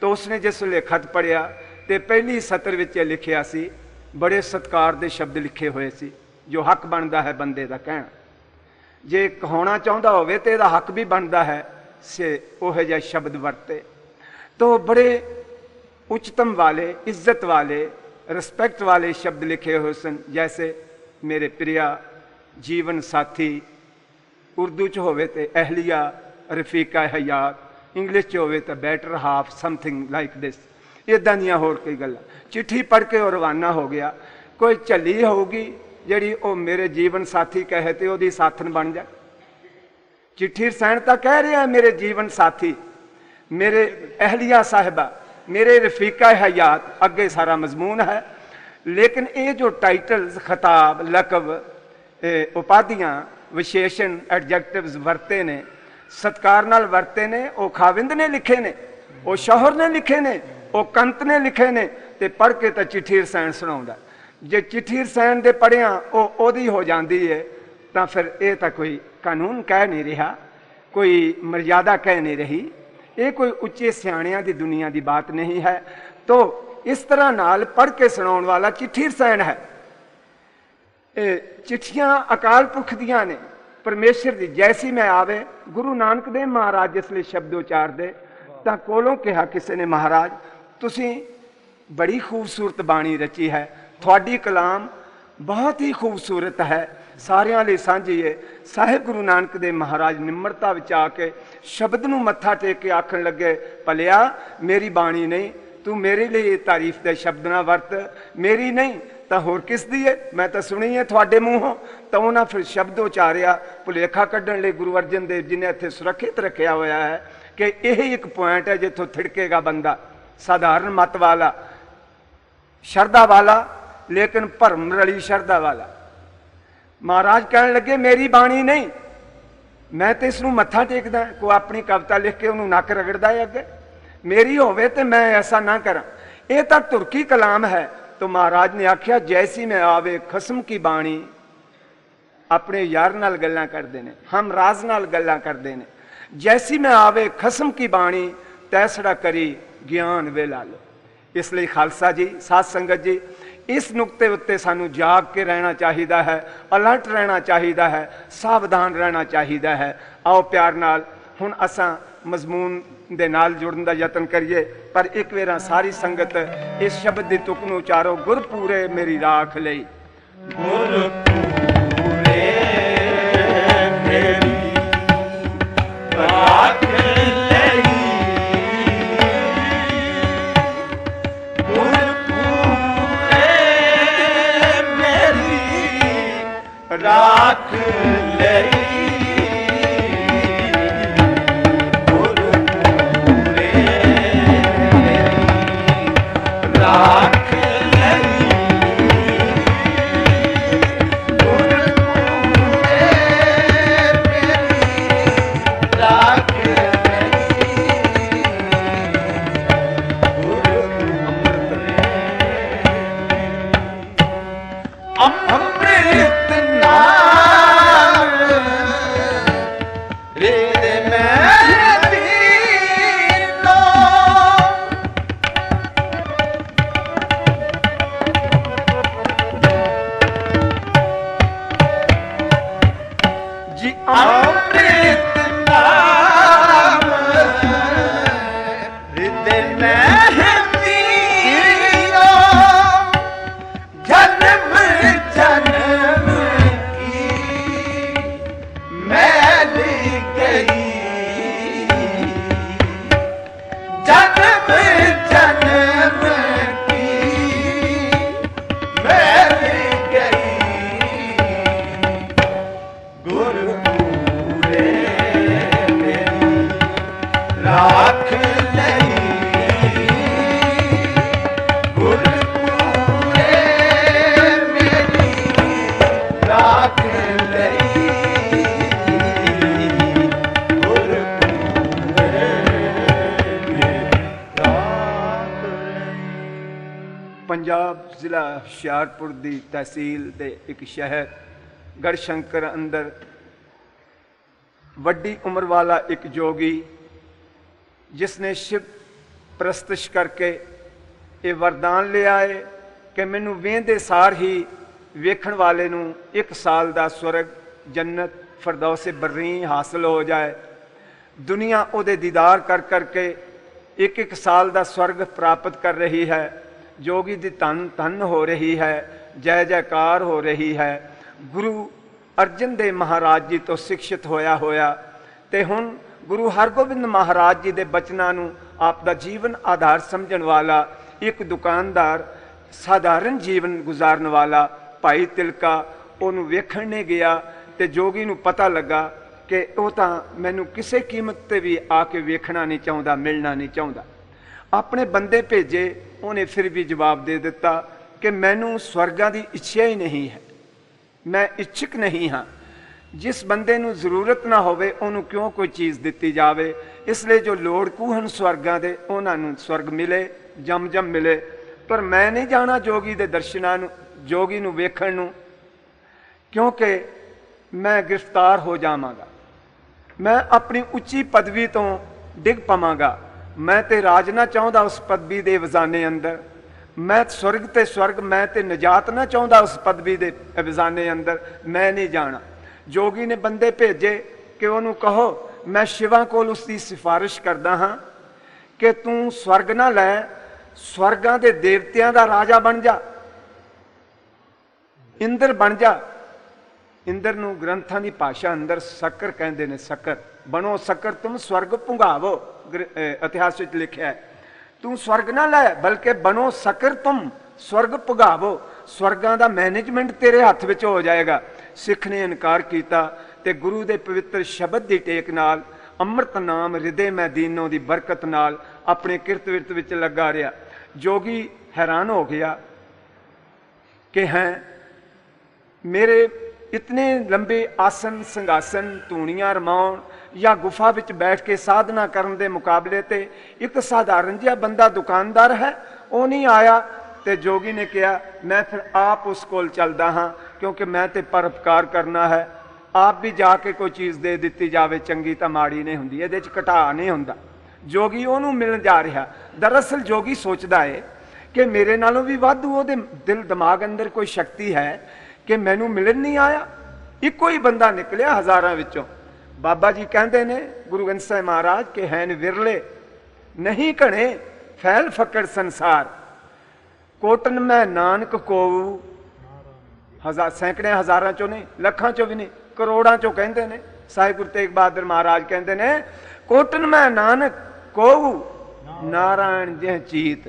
तो उसने जिसले खत पढ़िया तो पहली सतर विच लिखिया सी, बड़े सत्कार के शब्द लिखे हुए सी, जो हक बनता है बंदे का कहना, जे कहाना चाहता होवे तो यदा हक भी बनता है से ओह जिहा शब्द वरते। तो बड़े उच्चतम वाले, इज्जत वाले, रिस्पैक्ट वाले शब्द लिखे हुए सन, जैसे मेरे प्रिया, जीवन साथी, उर्दू च होवे तो अहलिया, रफीका हयात, इंग्लिश च होवे तो better half, something like this, इदां दियां होर कई गल्लां। चिट्ठी पढ़ के और रवाना हो गया। कोई झली होगी जिहड़ी ओ मेरे जीवन साथी कहे तो ओहदी साथन बन जाए। चिट्ठी रसायण तो कह रहा है मेरे जीवन साथी, मेरे अहलिया साहिबा, मेरे रफीका हयात, अगे सारा मजमून है। लेकिन ये जो टाइटल्स, खिताब, लकब, उपाधियां, विशेषण, एडजैक्टिव्स वरते ने, सत्कार नाल वरते ने, वो खाविंद ने लिखे ने, वो शौहर ने लिखे ने, वो कंत ने लिखे ने, ते पढ़ के तो चिट्ठी रसायण सुनाउंदा। जे चिट्ठी रसायण दे पढ़िया वो ओदी हो जाती है तो फिर ये तो कोई कानून कह नहीं रहा, कोई मर्यादा कह नहीं रही, ये कोई उच्चे सियाणियां दी दुनिया की बात नहीं है। तो इस तरह नाल पढ़ के सुनाउण वाला चिट्ठी रसायण है। चिट्ठियां अकाल पुरख दियां ने, परमेश्वर दी। जैसी मैं आवे, गुरु नानक देव महाराज जिसले शब्द उचार दे तो कोलों कहा किसी ने, महाराज तुसी बड़ी खूबसूरत बाणी रची है, थोड़ी कलाम बहुत ही खूबसूरत है, सारियां लई सांझी है। साहिब गुरु नानक देव महाराज निम्रता विच आके शब्द नूं मत्था टेक के आखण लगे, भलिया मेरी बाणी नहीं, तू मेरे लिए तारीफ दे शब्द ना वरत, मेरी नहीं तो होर किस दी है, मैं तो सुनी है थोड़े मूहों। तो उन्हें फिर शब्द उचारिया भुलेखा कढ़न लई गुरु अर्जन देव जी ने इत्थे सुरक्षित रखा होया है कि यही एक पॉइंट है जिथों थिड़केगा बंदा, साधारण मत वाला, शरदा वाला, लेकिन भरम रली शरदा वाला। महाराज कहने लगे मेरी बाणी नहीं, मैं तो इसनूं मत्था टेकदा। कोई अपनी कविता लिख के उन्होंने नक रगड़दा है अगे, मेरी होवे तो मैं ऐसा ना करा, ये तो तुर्की कलाम है। तो महाराज ने आख्या जैसी मैं आवे खसम की बाणी, अपने यार नाल गल्लां करदे ने, हम राज नाल गल्लां करदे ने, जैसी मैं आवे खसम की बाणी, तैसड़ा करी ज्ञान वेला लो। इसलिए खालसा जी, साध संगत जी, इस नुकते उत्ते सानू जाग के रहना चाहिए है, अलर्ट रहना चाहिए है, सावधान रहना चाहिए है। आओ प्यार नाल हुण असां मजमून दे नाल जुड़न दा यतन करिए, पर एक वेरा सारी संगत इस शब्द दी तुक नूं उचारो, गुरपूरे मेरी राख लई, गुरपूरे मेरी राख लई, गुरपूरे मेरी राख लई, राख लई, गुरपूरे मेरी राख लई, अमृत नाम हृदय में पीनो, जी अमृत नाम हृदय में पीनो, जन्म जन्म की मैल गई, जन्म जन्म की मैल गई, गुरपूरे मेरी राख लई, गुरपूरे मेरी राख लई, गुरपूरे मेरी राख लई। पंजाब जिला हुशियारपुर की तहसील के एक शहर गढ़शंकर अंदर वड्डी उम्र वाला एक जोगी, जिसने शिव ਪ੍ਰਸਤਿਸ਼ ਕਰਕੇ ਇਹ ਵਰਦਾਨ ਲਿਆ ਹੈ ਕਿ ਮੈਨੂੰ ਵੇਂਦੇ ਸਾਰ ਹੀ ਵੇਖਣ ਵਾਲੇ ਨੂੰ ਇੱਕ ਸਾਲ ਦਾ ਸਵਰਗ ਜੰਨਤ ਫਿਰਦੌਸ ਬਰਰੀ ਹਾਸਲ ਹੋ ਜਾਏ। ਦੁਨੀਆ ਉਹਦੇ ਦੀਦਾਰ ਕਰ ਕਰਕੇ ਇੱਕ ਇੱਕ ਸਾਲ ਦਾ ਸਵਰਗ ਪ੍ਰਾਪਤ ਕਰ ਰਹੀ ਹੈ। ਜੋਗੀ ਦੀ ਧੰਨ ਧੰਨ ਹੋ ਰਹੀ ਹੈ, ਜੈ ਜੈਕਾਰ ਹੋ ਰਹੀ ਹੈ। ਗੁਰੂ ਅਰਜਨ ਦੇਵ ਮਹਾਰਾਜ ਜੀ ਤੋਂ ਸਿੱਖਿਤ ਹੋਇਆ ਹੋਇਆ ਤੇ ਹੁਣ ਗੁਰੂ ਹਰਗੋਬਿੰਦ ਮਹਾਰਾਜ ਜੀ ਦੇ ਬਚਨਾਂ ਨੂੰ ਆਪ ਦਾ ਜੀਵਨ ਆਧਾਰ ਸਮਝਣ ਵਾਲਾ ਇੱਕ ਦੁਕਾਨਦਾਰ ਸਾਧਾਰਨ ਜੀਵਨ ਗੁਜ਼ਾਰਨ ਵਾਲਾ ਭਾਈ ਤਿਲਕਾ ਉਹਨੂੰ ਵੇਖਣ ਨੇ ਗਿਆ ਤੇ ਜੋਗੀ ਨੂੰ ਪਤਾ ਲੱਗਾ ਕਿ ਉਹ ਤਾਂ ਮੈਨੂੰ ਕਿਸੇ ਕੀਮਤ ਤੇ ਵੀ ਆ ਕੇ ਵੇਖਣਾ ਨਹੀਂ ਚਾਹੁੰਦਾ, ਮਿਲਣਾ ਨਹੀਂ ਚਾਹੁੰਦਾ। ਆਪਣੇ ਬੰਦੇ ਭੇਜੇ, ਉਹਨੇ ਫਿਰ ਵੀ ਜਵਾਬ ਦੇ ਦਿੱਤਾ ਕਿ ਮੈਨੂੰ ਸਵਰਗਾਂ ਦੀ ਇੱਛਾ ਹੀ ਨਹੀਂ ਹੈ, ਮੈਂ ਇੱਛੁਕ ਨਹੀਂ ਹਾਂ। ਜਿਸ ਬੰਦੇ ਨੂੰ ਜ਼ਰੂਰਤ ਨਾ ਹੋਵੇ ਉਹਨੂੰ ਕਿਉਂ ਕੋਈ ਚੀਜ਼ ਦਿੱਤੀ ਜਾਵੇ। ਇਸ ਲਈ ਜੋ ਲੋੜ ਕੂਹਨ ਸਵਰਗਾਂ ਦੇ ਉਹਨਾਂ ਨੂੰ ਸਵਰਗ ਮਿਲੇ, ਜਮ ਜਮ ਮਿਲੇ। ਪਰ ਮੈਂ ਨਹੀਂ ਜਾਣਾ ਜੋਗੀ ਦੇ ਦਰਸ਼ਨਾਂ ਨੂੰ, ਜੋਗੀ ਨੂੰ ਵੇਖਣ ਨੂੰ, ਕਿਉਂਕਿ ਮੈਂ ਗ੍ਰਿਫਤਾਰ ਹੋ ਜਾਵਾਂਗਾ, ਮੈਂ ਆਪਣੀ ਉੱਚੀ ਪਦਵੀ ਤੋਂ ਡਿੱਗ ਪਵਾਂਗਾ। ਮੈਂ ਤੇ ਰਾਜ ਨਾ ਚਾਹੁੰਦਾ ਉਸ ਪਦਵੀ ਦੇ ਵਜ਼ਾਨੇ ਅੰਦਰ, ਮੈਂ ਸਵਰਗ ਤੇ ਸਵਰਗ, ਮੈਂ ਤੇ ਨਜਾਤ ਨਾ ਚਾਹੁੰਦਾ ਉਸ ਪਦਵੀ ਦੇ ਵਜ਼ਾਨੇ ਅੰਦਰ, ਮੈਂ ਨਹੀਂ ਜਾਣਾ। ਜੋਗੀ ਨੇ ਬੰਦੇ ਭੇਜੇ ਕਿ ਉਹਨੂੰ ਕਹੋ ਮੈਂ ਸ਼ਿਵਾ ਕੋਲ ਉਸ ਦੀ ਸਿਫਾਰਿਸ਼ ਕਰਦਾ ਹਾਂ ਕਿ ਤੂੰ ਸਵਰਗ ਨਾ ਲੈ, ਸਵਰਗਾਂ ਦੇ ਦੇਵਤਿਆਂ ਦਾ ਰਾਜਾ ਬਣ ਜਾ, ਇੰਦਰ ਬਣ ਜਾ। ਇੰਦਰ ਨੂੰ ਗ੍ਰੰਥਾਂ ਦੀ ਭਾਸ਼ਾ ਅੰਦਰ ਸ਼ੱਕਰ ਕਹਿੰਦੇ ਨੇ, ਸ਼ੱਕਰ ਬਣੋ ਸ਼ੱਕਰ ਤੁਮ ਸਵਰਗ ਪੁੰਗਾਵੋ, ਇਤਿਹਾਸ ਵਿੱਚ ਲਿਖਿਆ ਹੈ। ਤੂੰ ਸਵਰਗ ਨਾ ਲੈ ਬਲਕਿ ਬਣੋ ਸ਼ੱਕਰ ਤੁਮ ਸਵਰਗ ਪੁੰਗਾਵੋ, ਸਵਰਗਾਂ ਦਾ ਮੈਨੇਜਮੈਂਟ ਤੇਰੇ ਹੱਥ ਵਿੱਚ ਹੋ ਜਾਏਗਾ। ਸਿੱਖ ਨੇ ਇਨਕਾਰ ਕੀਤਾ ਤੇ ਗੁਰੂ ਦੇ ਪਵਿੱਤਰ ਸ਼ਬਦ ਦੀ ਟੇਕ ਨਾਲ, ਅੰਮ੍ਰਿਤ ਨਾਮ ਹਿਰਦੇ ਮੈਂ ਦੀਨੋ ਦੀ ਬਰਕਤ ਨਾਲ ਆਪਣੇ ਕਿਰਤ ਵਿਰਤ ਵਿੱਚ ਲੱਗਾ ਰਿਹਾ। ਜੋਗੀ ਹੈਰਾਨ ਹੋ ਗਿਆ ਕਿ ਹੈ ਮੇਰੇ ਇਤਨੇ ਲੰਬੇ ਆਸਨ ਸੰਘਾਸਨ ਧੂਣੀਆਂ ਰਮਾਉਣ ਜਾਂ ਗੁਫਾ ਵਿੱਚ ਬੈਠ ਕੇ ਸਾਧਨਾ ਕਰਨ ਦੇ ਮੁਕਾਬਲੇ ਤੇ ਇੱਕ ਸਾਧਾਰਨ ਜਿਹਾ ਬੰਦਾ ਦੁਕਾਨਦਾਰ ਹੈ, ਉਹ ਨਹੀਂ ਆਇਆ। ਤੇ ਜੋਗੀ ਨੇ ਕਿਹਾ ਮੈਂ ਫਿਰ ਆਪ ਉਸ ਕੋਲ ਚੱਲਦਾ ਹਾਂ, ਕਿਉਂਕਿ ਮੈਂ ਤੇ ਪਰਉਪਕਾਰ ਕਰਨਾ ਹੈ। ਆਪ ਵੀ ਜਾ ਕੇ ਕੋਈ ਚੀਜ਼ ਦੇ ਦਿੱਤੀ ਜਾਵੇ ਚੰਗੀ ਤਾਂ ਮਾੜੀ ਨਹੀਂ ਹੁੰਦੀ, ਇਹਦੇ 'ਚ ਘਟਾ ਨਹੀਂ ਹੁੰਦਾ। ਜੋਗੀ ਉਹਨੂੰ ਮਿਲਣ ਜਾ ਰਿਹਾ। ਦਰਅਸਲ ਜੋਗੀ ਸੋਚਦਾ ਹੈ ਕਿ ਮੇਰੇ ਨਾਲੋਂ ਵੀ ਵਾਧੂ ਉਹਦੇ ਦਿਲ ਦਿਮਾਗ ਅੰਦਰ ਕੋਈ ਸ਼ਕਤੀ ਹੈ ਕਿ ਮੈਨੂੰ ਮਿਲਣ ਨਹੀਂ ਆਇਆ। ਇੱਕੋ ਹੀ ਬੰਦਾ ਨਿਕਲਿਆ ਹਜ਼ਾਰਾਂ ਵਿੱਚੋਂ। ਬਾਬਾ ਜੀ ਕਹਿੰਦੇ ਨੇ ਗੁਰੂ ਗ੍ਰੰਥ ਸਾਹਿਬ ਮਹਾਰਾਜ ਕਿ ਹੈਨ ਵਿਰਲੇ ਨਹੀਂ ਘਣੇ ਫੈਲ ਫਕੜ ਸੰਸਾਰ, ਕੋਟਨ ਮੈਂ ਨਾਨਕ ਕੋਊ। ਹਜ਼ਾਰ ਸੈਂਕੜੇ ਹਜ਼ਾਰਾਂ ਚੋਂ ਨਹੀਂ, ਲੱਖਾਂ ਚੋਂ ਵੀ ਨਹੀਂ, ਕਰੋੜਾਂ ਚੋਂ ਕਹਿੰਦੇ ਨੇ। ਸਾਹਿਬ ਗੁਰੂ ਤੇਗ ਬਹਾਦਰ ਮਹਾਰਾਜ ਕਹਿੰਦੇ ਨੇ ਕੋਟਨ ਮੈਂ ਨਾਨਕ ਕੋਊ ਨਾਰਾਇਣ ਜਿਹ ਚੀਤ।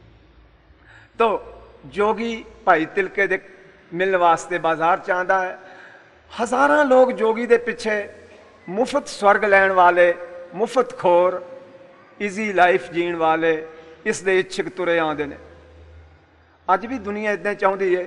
ਤੋ ਜੋਗੀ ਭਾਈ ਤਿਲਕੇ ਦੇ ਮਿਲਣ ਵਾਸਤੇ ਬਾਜ਼ਾਰ ਚ ਆਂਦਾ ਹੈ। ਹਜ਼ਾਰਾਂ ਲੋਕ ਜੋਗੀ ਦੇ ਪਿੱਛੇ ਮੁਫਤ ਸਵਰਗ ਲੈਣ ਵਾਲੇ, ਮੁਫਤ ਖੋਰ, ਈਜ਼ੀ ਲਾਈਫ ਜੀਣ ਵਾਲੇ ਇਸ ਦੇ ਇੱਛਕ ਤੁਰੇ ਆਉਂਦੇ ਨੇ। ਅੱਜ ਵੀ ਦੁਨੀਆ ਇੱਦਾਂ ਚਾਹੁੰਦੀ ਹੈ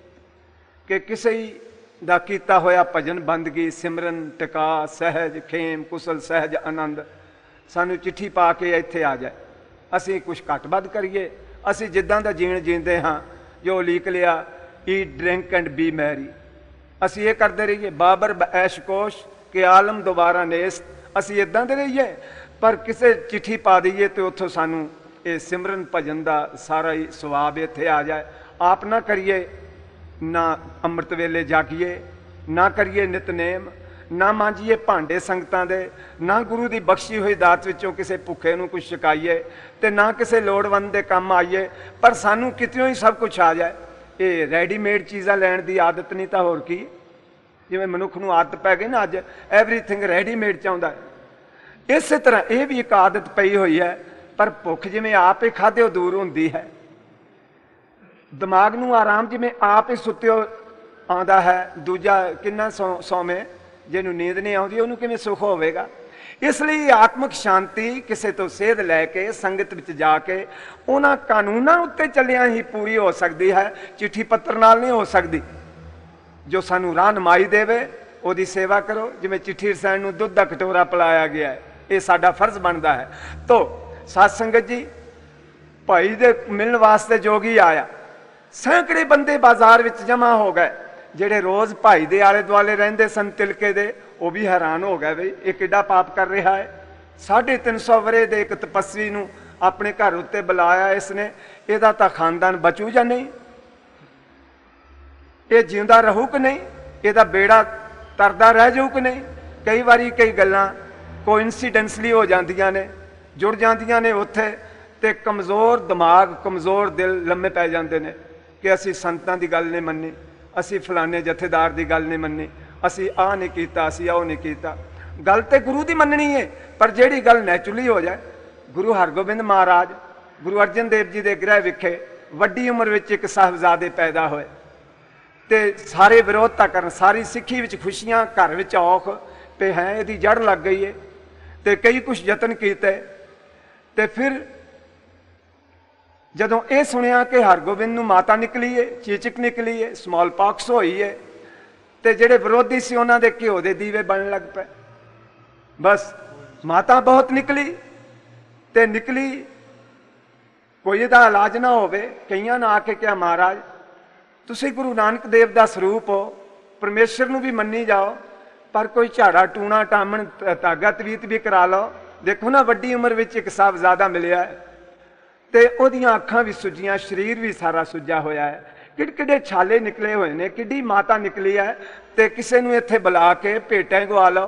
ਕਿ ਕਿਸੇ ਦਾ ਕੀਤਾ ਹੋਇਆ ਭਜਨ ਬੰਦਗੀ ਸਿਮਰਨ ਟਿਕਾ ਸਹਿਜ ਖੇਮ ਕੁਸਲ ਸਹਿਜ ਆਨੰਦ ਸਾਨੂੰ ਚਿੱਠੀ ਪਾ ਕੇ ਇੱਥੇ ਆ ਜਾਏ, ਅਸੀਂ ਕੁਛ ਘੱਟ ਵੱਧ ਕਰੀਏ, ਅਸੀਂ ਜਿੱਦਾਂ ਦਾ ਜੀਣ ਜੀਂਦੇ ਹਾਂ ਜੋ ਲੀਕ ਲਿਆ eat drink and be merry, ਅਸੀਂ ਇਹ ਕਰਦੇ ਰਹੀਏ। ਬਾਬਰ ਐਸ਼ਕੋਸ਼ ਕਿ ਆਲਮ ਦੁਬਾਰਾ ਨੇਸਤ, ਅਸੀਂ ਇੱਦਾਂ ਦੇ ਰਹੀਏ। ਪਰ ਕਿਸੇ ਚਿੱਠੀ ਪਾ ਦਈਏ ਤੇ ਉੱਥੋਂ ਸਾਨੂੰ ਇਹ ਸਿਮਰਨ ਭਜਨ ਦਾ ਸਾਰਾ ਹੀ ਸਵਾਬ ਇੱਥੇ ਆ ਜਾਏ। ਆਪ ਨਾ ਕਰੀਏ, ਨਾ ਅੰਮ੍ਰਿਤ ਵੇਲੇ ਜਾਗੀਏ, ਨਾ ਕਰੀਏ ਨਿਤਨੇਮ, ਨਾ ਮਾਂਜੀਏ ਭਾਂਡੇ ਸੰਗਤਾਂ ਦੇ, ਨਾ ਗੁਰੂ ਦੀ ਬਖਸ਼ੀ ਹੋਈ ਦਾਤ ਵਿੱਚੋਂ ਕਿਸੇ ਭੁੱਖੇ ਨੂੰ ਕੁਛ ਛਕਾਈਏ ਤੇ ਨਾ ਕਿਸੇ ਲੋੜਵੰਦ ਦੇ ਕੰਮ ਆਈਏ। ਪਰ ਸਾਨੂੰ ਕਿਤਿਓਂ ਹੀ ਸਭ ਕੁਛ ਆ ਜਾਏ। ਇਹ ਰੈਡੀਮੇਡ ਚੀਜ਼ਾਂ ਲੈਣ ਦੀ ਆਦਤ ਨਹੀਂ ਤਾਂ ਹੋਰ ਕੀ। ਜਿਵੇਂ ਮਨੁੱਖ ਨੂੰ ਆਦਤ ਪੈ ਗਈ ਨਾ ਅੱਜ ਐਵਰੀਥਿੰਗ ਰੈਡੀਮੇਡ ਚਾਹੁੰਦਾ, ਇਸੇ ਤਰ੍ਹਾਂ ਇਹ ਵੀ ਇੱਕ ਆਦਤ ਪਈ ਹੋਈ ਹੈ। ਪਰ ਭੁੱਖ ਜਿਵੇਂ ਆਪ ਹੀ ਖਾਧਿਓ ਦੂਰ ਹੁੰਦੀ ਹੈ, ਦਿਮਾਗ ਨੂੰ ਆਰਾਮ ਜਿਵੇਂ ਆਪ ਹੀ ਸੁੱਤਿਓ ਆਉਂਦਾ ਹੈ, ਦੂਜਾ ਕਿੰਨਾ ਸੌ ਸੌਵੇਂ ਜਿਹਨੂੰ ਨੀਂਦ ਨਹੀਂ ਆਉਂਦੀ ਉਹਨੂੰ ਕਿਵੇਂ ਸੁੱਖ ਹੋਵੇਗਾ। ਇਸ ਲਈ ਆਤਮਿਕ ਸ਼ਾਂਤੀ ਕਿਸੇ ਤੋਂ ਸੇਧ ਲੈ ਕੇ ਸੰਗਤ ਵਿੱਚ ਜਾ ਕੇ ਉਹਨਾਂ ਕਾਨੂੰਨਾਂ ਉੱਤੇ ਚੱਲਿਆਂ ਹੀ ਪੂਰੀ ਹੋ ਸਕਦੀ ਹੈ, ਚਿੱਠੀ ਪੱਤਰ ਨਾਲ ਨਹੀਂ ਹੋ ਸਕਦੀ। ਜੋ ਸਾਨੂੰ ਰਹਿਨੁਮਾਈ ਦੇਵੇ ਉਹਦੀ ਸੇਵਾ ਕਰੋ। ਜਿਵੇਂ ਚਿੱਠੀ ਰਸਾਇਣ ਨੂੰ ਦੁੱਧ ਦਾ ਕਟੋਰਾ ਪਿਲਾਇਆ ਗਿਆ ਹੈ, ਇਹ ਸਾਡਾ ਫਰਜ਼ ਬਣਦਾ ਹੈ। ਤੋ ਸਾਧ ਸੰਗਤ ਜੀ, ਭਾਈ ਦੇ ਮਿਲਣ ਵਾਸਤੇ ਜੋਗੀ ਆਇਆ। ਸੈਂਕੜੇ ਬੰਦੇ ਬਾਜ਼ਾਰ ਵਿੱਚ ਜਮ੍ਹਾਂ ਹੋ ਗਏ। ਜਿਹੜੇ ਰੋਜ਼ ਭਾਈ ਦੇ ਆਲੇ ਦੁਆਲੇ ਰਹਿੰਦੇ ਸਨ ਤਿਲਕੇ ਦੇ, ਉਹ ਵੀ ਹੈਰਾਨ ਹੋ ਗਏ ਬਈ ਇਹ ਕਿੱਡਾ ਪਾਪ ਕਰ ਰਿਹਾ ਹੈ। ਸਾਢੇ ਤਿੰਨ ਸੌ ਵਰੇ ਦੇ ਇੱਕ ਤਪੱਸਵੀ ਨੂੰ अपने घर उत्ते बुलाया इसने, ਇਹਦਾ ਤਾਂ खानदान बचू ਜਾਂ नहीं, ਇਹ ਜਿਉਂਦਾ ਰਹੂ कि नहीं, ਇਹਦਾ बेड़ा तरदा रह जाऊ कि नहीं। कई बारी कई गल्लां कोइंसीडेंसली हो जांदियां ने, जुड़ जांदियां ने उत्थे, ते कमज़ोर दिमाग कमज़ोर दिल लम्मे पै जांदे ने कि असी संतां दी गल नहीं मन्नी, असी फलाने जथेदार दी गल नहीं मन्नी, असी आ नहीं कीता, असी आओ नहीं कीता। गल ते गुरु दी मननी है, पर जिहड़ी गल नैचुरली हो जाए। गुरु हरगोबिंद महाराज गुरु अर्जन देव जी दे गृह विखे वड्डी उम्र विच एक साहबजादे पैदा होए, ते सारे विरोधता करन, सारी सिੱਖੀ विच खुशियां, घर विच औख पे हैं, इहदी जड़ लग गई है। ते कई कुछ यतन कीते, ते फिर जदों ये सुनिया कि हरगोबिंद नूं माता निकली है, चीचक निकली है, स्मॉल पॉक्स होई है, ते जिहड़े विरोधी सी उन्हां दे घिओ दे दीवे बनन लग पे। बस माता बहुत निकली, ते निकली कोई इहदा इलाज ना होवे। कईयां ने आके कहा महाराज तुसीं गुरु नानक देव दा स्वरूप हो, परमेश्वर नूं भी मन्नी जाओ, पर कोई झाड़ा टूणा टामण धागा तवीत भी करा लो। देखो ना वड्डी उम्र विच एक साहबजादा मिलिया है, ते ओहदियां अखां भी सुजियां, शरीर भी सारा सुजा होया है, किड किडे छाले निकले हुए ने, किड्डी माता निकली है, ते किसे नूं इत्थे बुला के भेटां गवा लो।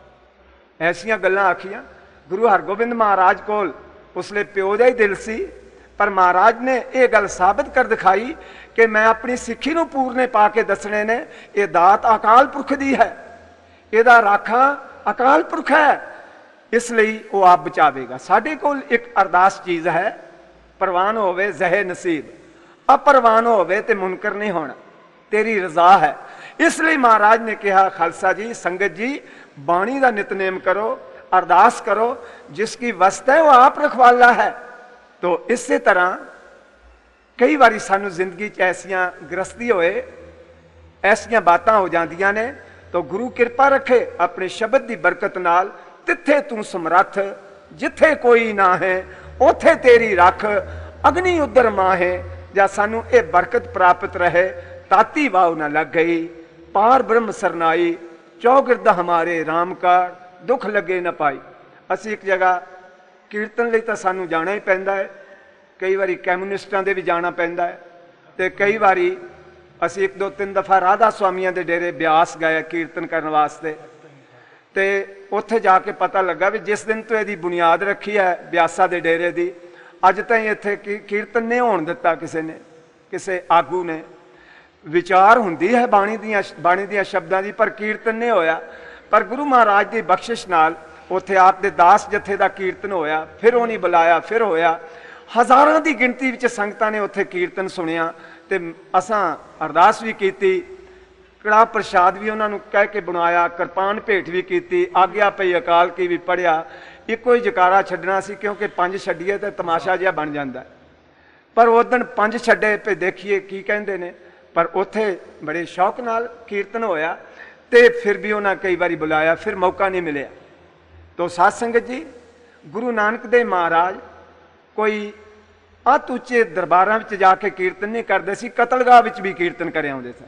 ऐसियां गल्लां आखियां। गुरु हरगोबिंद महाराज कोल उसले प्यो दा ही दिल सी, पर महाराज ने यह गल साबित कर दिखाई कि मैं अपनी सिੱਖੀ नूं पूरने पा के दसने ने, यह दात अकाल पुरख दी है, ਇਹਦਾ राखा अकाल पुरख है, इसलिए वो आप बचावेगा। साडे कोल एक अरदास चीज़ है, परवान होवे जहे नसीब, अपरवान होवे ते मुनकर नहीं होना, तेरी रजा है। इसलिए महाराज ने कहा खालसा जी, संगत जी बाणी का नितनेम करो, अरदास करो, जिसकी वस्त है वो आप रखवाला है। तो इस तरह कई बारी सानू जिंदगी च ऐसियां गृहस्थी होए, ऐसियां बातां हो जांदियां ने, तो गुरु कृपा रखे अपने शब्द की बरकत नाल, तिथे तू समर्थ जिथे कोई ना है, उथे तेरी रख अग्नि उधर माहे। जा सानू ये बरकत प्राप्त रहे, ताती वाव न लग गई, पार ब्रह्म सरनाई, चौगिरद हमारे राम का दुख लगे न पाई। असी एक जगह कीर्तन लई तां सानू जाना ही पैंदा है, कई बारी कम्यूनिस्टां दे भी जाना पैंदा है, ते कई बारी असी एक दो तीन दफा राधा स्वामियों के डेरे ब्यास गए कीर्तन करने वास्ते, ते उत्थे जाके पता लगा भी जिस दिन तो यदी बुनियाद रखी है ब्यासा के डेरे की, अज ताईं इत्थे कीर्तन नहीं होण दिता किसी ने, किसी आगू ने। विचार हुंदी है बाणी दियां बाणी दियां शब्दां दी, पर कीर्तन नहीं होया। पर गुरु महाराज की बख्शिश नाल उत्थे आप दे दास जथे का कीर्तन होया, फिर उन्हें बुलाया, फिर होया। हज़ारां की गिनती विच संगतां ने उत्थे कीर्तन सुनिया, ते असां अरदास भी की, कड़ा प्रसाद भी उन्होंने कह के बनाया, कृपान भेंट भी की, आग्या पई अकाल की भी पढ़िया। एको ही जकारा छड्डना सी, क्योंकि पंज छड्डीए तो तमाशा जिहा बन जाता है। पर उस दिन पंज छड्डे पे देखिए की कहते ने, पर उत्थे बड़े शौक नाल कीर्तन होया, ते फिर भी उन्हें कई बारी बुलाया, फिर मौका नहीं मिले। तो साध संगत जी, गुरु नानक देव महाराज कोई अत उच्चे दरबारां विच जाके कीर्तन नहीं करते सी, कतलगाह विच भी कीर्तन करे आउंदे सन,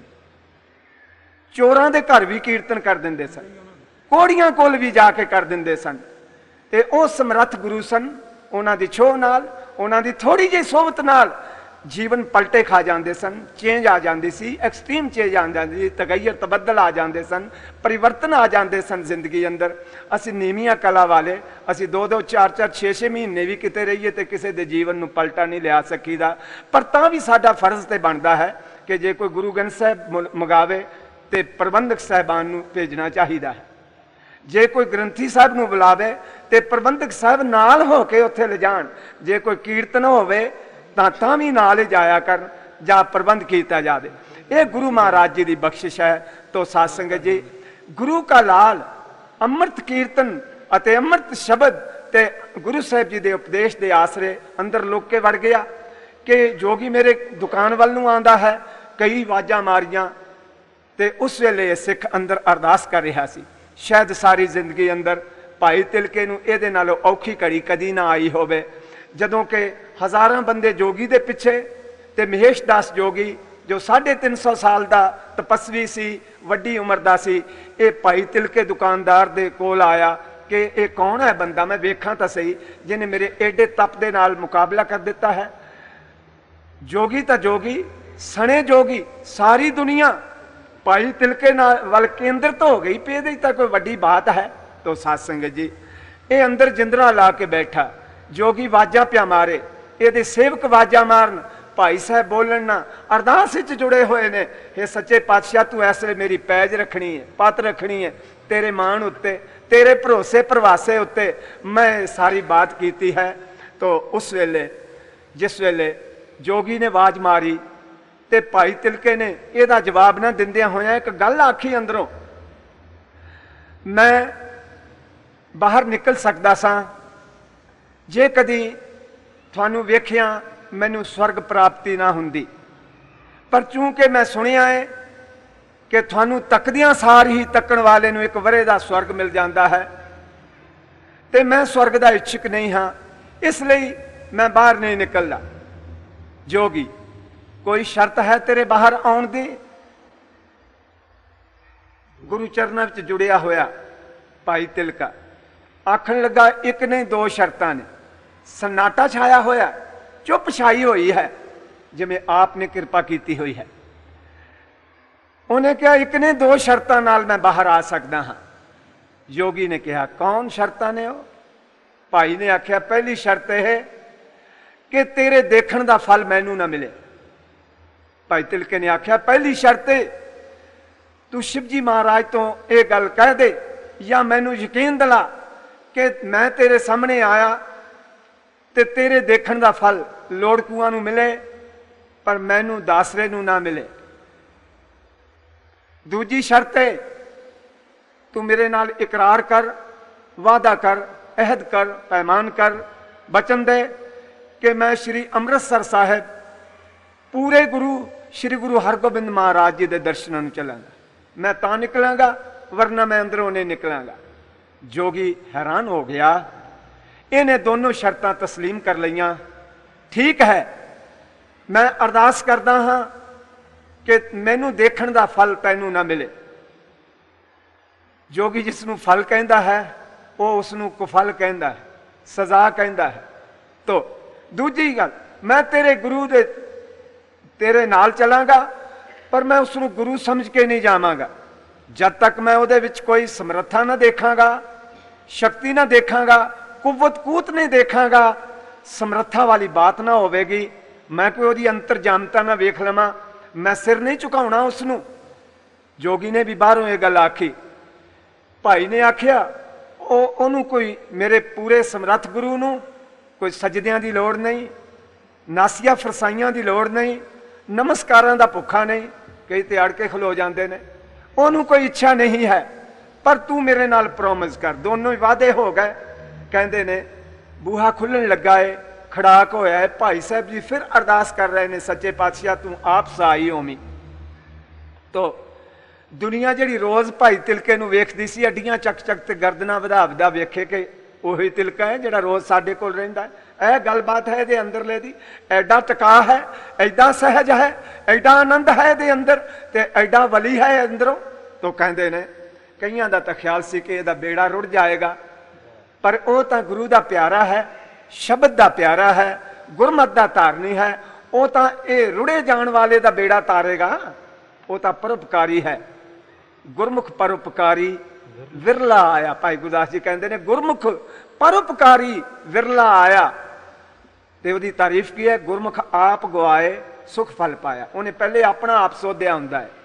चोरां दे घर भी कीर्तन कर दिंदे सन, कोड़ियां कोल भी जाके कर दिंदे सन। ते ओ समर्थ गुरु सन, उन्हां दी छोह नाल, उन्हां दी थोड़ी जी सोहबत नाल जीवन पलटे खा जाते सन, चेंज आ जाती सी, एक्सट्रीम चेंज आ जाती सी, तगैयर तबदल आ जाते सन, परिवर्तन आ जाते सन जिंदगी अंदर। असी नीवियां कला वाले, असी दो दो चार चार छे छे महीने भी किते रहिए तो किसी के जीवन में पलटा नहीं लिया सकीदा। पर तां भी साडा फर्ज तो बनता है कि जे कोई गुरु ग्रंथ साहब मंगावे तो प्रबंधक साहबान नूं भेजना चाहिए है, जे कोई ग्रंथी साहब नूं बुलावे तो प्रबंधक साहब नाल हो के उत्थे ले जाण, जे कोई कीर्तन होवे तां भी नाल जाया कर, जा प्रबंध किया जाए। ये गुरु महाराज जी की बख्शिश है। तो साध संगत जी, गुरु का लाल अमृत कीर्तन अते अमृत शब्द ते गुरु साहब जी के उपदेश के आसरे अंदर लुक के वड़ गया कि जोगी मेरे दुकान वाल नूं आंदा है, कई आवाज़ां मारियां, ते उस वेले सिख अंदर अरदास कर रहा सी, शायद सारी जिंदगी अंदर भाई तिलके नूं इहदे नालों औखी घड़ी कदी ना आई होवे, जदों के हज़ारां बंदे जोगी दे पिछे, ते महेश दास जोगी जो साढ़े तीन सौ साल का तपस्वी सी, वड्डी उम्र का सी, ये भाई तिलके दुकानदार दे कोल आया कि ये कौन है बंदा, मैं वेखा तो सही जिन्हें मेरे एडे तप दे नाल मुकाबला कर दिता है। जोगी तो जोगी सने जोगी, सारी दुनिया भाई तिलके नाल वल केंद्रित हो गई पे ये तो कोई वड्डी बात है। तो साध संगत जी ये अंदर जिंदरा ला के बैठा, जोगी वाजा पिया मारे, ये सेवक वाजा मारन, भाई साहब बोलन ना, अरदास विच जुड़े हुए ने, हे सच्चे पातशाह तू इस वे मेरी पैज रखनी है, पत रखनी है तेरे मान उत्ते, तेरे भरोसे प्रवासे उत्ते मैं सारी बात कीती है। तो उस वेले जिस वेले जोगी ने आवाज मारी ते भाई तिलके ने यदा जवाब ना दिंदियां होया एक गल आखी अंदरों, मैं बाहर निकल सकदा सां जे कदी थानू वेखिया मैनू स्वर्ग प्राप्ति ना हुंदी, पर चूंकि मैं सुनिया है कि थानू तकदियां सार ही तकण वाले नू एक वरे दा स्वर्ग मिल जाता है, ते मैं स्वर्ग दा इच्छुक नहीं हाँ, इसलिए मैं बाहर नहीं निकलदा। जोगी कोई शर्त है तेरे बाहर आउण दी? गुरु चरणों विच जुड़िया होया भाई तिलका आखन लगा एक नहीं दो शर्तां ने। सन्नाटा छाया होया, चुप छाई हुई है जिवें आपने कृपा की हुई है। उन्हें कहा एक ने दो शर्तां नाल मैं बाहर आ सकदा हाँ। योगी ने कहा कौन शर्तां ने? वो भाई ने आख्या पहली शर्त है कि तेरे देखण दा फल मैनू ना मिले। भाई तिलके ने आख्या पहली शर्त है तू शिवजी महाराज तो यह गल कह दे या मैनू यकीन दिला कि मैं तेरे सामने आया ते तेरे देखण दा फल लोड़कुआं नू मिले पर मैनू दासरे नू ना मिले। दूजी शर्त है तू मेरे नाल इकरार कर, वादा कर, अहद कर, पैमान कर, बचन दे कि मैं श्री अमृतसर साहिब पूरे गुरु श्री गुरु हरगोबिंद महाराज जी के दर्शनों में चलांगा, मैं ता निकलांगा वरना मैं अंदरों नहीं निकलांगा। जोगी हैरान हो गया, इन्हें दोनों शर्तां तस्लीम कर लियां। ठीक है मैं अरदास करदा हाँ कि मैनू देखण दा फल तैनू ना मिले। जोगी जिसनू फल कहता है वो उसनू कुफल कहता है, सजा कहता है। तो दूजी गल मैं तेरे गुरु दे तेरे नाल चलांगा पर मैं उसनू गुरु समझ के नहीं जावांगा जब तक मैं उहदे विच कोई समर्था ना देखांगा, शक्ति ना देखांगा, कुव्वत कूत नहीं देखांगा, समर्था वाली बात ना होवेगी, मैं कोई उहदी अंतरजामता ना वेख लवां, मैं सिर नहीं झुकाउणा उसनू। जोगी ने भी बाहरों ये गल आखी। भाई ने आख्या ओनू कोई मेरे पूरे समर्थ गुरु नू कोई सजदियां दी लोड़ नहीं, नासिया फरसाइयां दी लोड़ नहीं, नमस्कारां दा भुखा नहीं, कई ते अड़ के खलो जाते ने, ओनू कोई इच्छा नहीं है पर तू मेरे नाल प्रोमिस कर। दोनों ही वादे हो गए। कहते ने बूहा खुलन लगा है, खड़ाक होया है, भाई साहब जी फिर अरदास कर रहे हैं सच्चे पातशाह तू आप सहाई होमी। तो दुनिया जी रोज़ भाई तिलके नू वेखदी सी अड्डियां चक चक ते गर्दना वधा वधा वेखे कि उही तिलका है जिहड़ा रोज़ साडे कोल रहिंदा है। यह गलबात है ये अंदरले दी, एडा टका है, एडा सहज है, एडा आनंद है ये अंदर ते एडा वली है अंदरों। तो कहते ने कईयां दा तां ख्याल सी कि इहदा बेड़ा रुड़ जाएगा पर वह तो गुरु दा प्यारा है, शब्द दा प्यारा है, गुरमत दा धारनी है, वह तो ये रुड़े जाने वाले दा बेड़ा तारेगा। वह तो परोपकारी है, गुरमुख परोपकारी विरला आया। भाई गुरदास जी कहते हैं गुरमुख परोपकारी विरला आया। तो उसकी तारीफ की है, गुरमुख आप गवाए सुख फल पाया। उन्हें पहले अपना आप सोधिया होंदा है।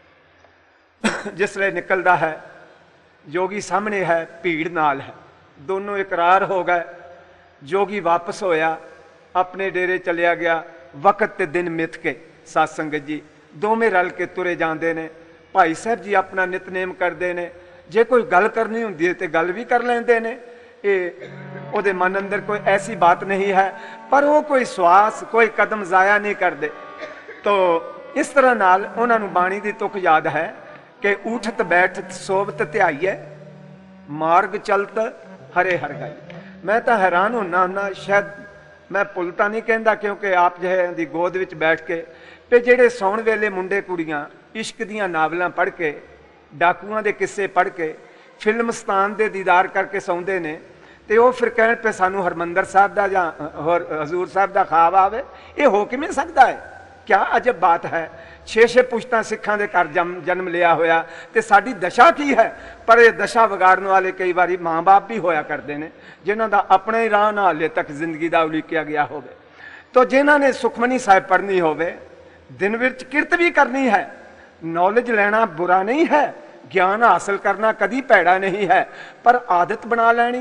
जिसले निकलता है जोगी सामने है, भीड़ नाल है, दोनों इकरार हो गए। जोगी वापस होया, अपने डेरे चलिया गया। वक्त ते दिन मिथ के साध संगत जी दोवें रल के तुरे जाते हैं। भाई साहब जी अपना नितनेम करते हैं, जे कोई गल करनी होंदी है तो गल भी कर लेंदे ने। ये उहदे मन अंदर कोई ऐसी बात नहीं है पर वो कोई श्वास कोई कदम जाया नहीं करते। तो इस तरह नाल उन्हां नूं बाणी दी तुक याद है कि उठत बैठत सोबत ध्याईए, मार्ग चलत हरे हर गाई। मैं तो हैरान होना हुन्ना, शायद मैं भुलता नहीं कहता क्योंकि आप जो दी गोद विच बैठ के ते जेड़े सौण वेले मुंडे कुड़ियां इश्क दियां नावलां पढ़ के, डाकुआं दे किस्से पढ़ के, ਫਿਲਮਸਤਾਨ ਦੇ ਦੀਦਾਰ ਕਰਕੇ ਸੌਂਦੇ ਨੇ ਤੇ ਉਹ ਫਿਰ ਕਹਿਣ ਪਏ ਸਾਨੂੰ ਹਰਮੰਦਰ ਸਾਹਿਬ ਦਾ ਜਾਂ ਹੋਰ ਹਜ਼ੂਰ ਸਾਹਿਬ ਦਾ ਖਾਬ ਆਵੇ। ਇਹ ਹੋ ਕਿਵੇਂ ਸਕਦਾ ਹੈ? ਕਿਆ ਅਜਬ ਬਾਤ ਹੈ। ਛੇ ਛੇ ਪੁਸ਼ਤਾਂ ਸਿੱਖਾਂ ਦੇ ਘਰ ਜਮ ਜਨਮ ਲਿਆ ਹੋਇਆ ਤੇ ਸਾਡੀ ਦਸ਼ਾ ਕੀ ਹੈ। ਪਰ ਇਹ ਦਸ਼ਾ ਵਿਗਾੜਨ ਵਾਲੇ ਕਈ ਵਾਰੀ ਮਾਂ ਬਾਪ ਵੀ ਹੋਇਆ ਕਰਦੇ ਨੇ, ਜਿਨ੍ਹਾਂ ਦਾ ਆਪਣੇ ਹੀ ਰਾਹ ਨਾਲ ਹਾਲੇ ਤੱਕ ਜ਼ਿੰਦਗੀ ਦਾ ਉਲੀਕਿਆ ਗਿਆ ਹੋਵੇ। ਤੋ ਜਿਨ੍ਹਾਂ ਨੇ ਸੁਖਮਨੀ ਸਾਹਿਬ ਪੜ੍ਹਨੀ ਹੋਵੇ, ਦਿਨ ਵਿੱਚ ਕਿਰਤ ਵੀ ਕਰਨੀ ਹੈ। ਨੌਲੇਜ ਲੈਣਾ ਬੁਰਾ ਨਹੀਂ ਹੈ, ਗਿਆਨ ਹਾਸਲ ਕਰਨਾ ਕਦੀ ਭੈੜਾ ਨਹੀਂ ਹੈ, ਪਰ ਆਦਤ ਬਣਾ ਲੈਣੀ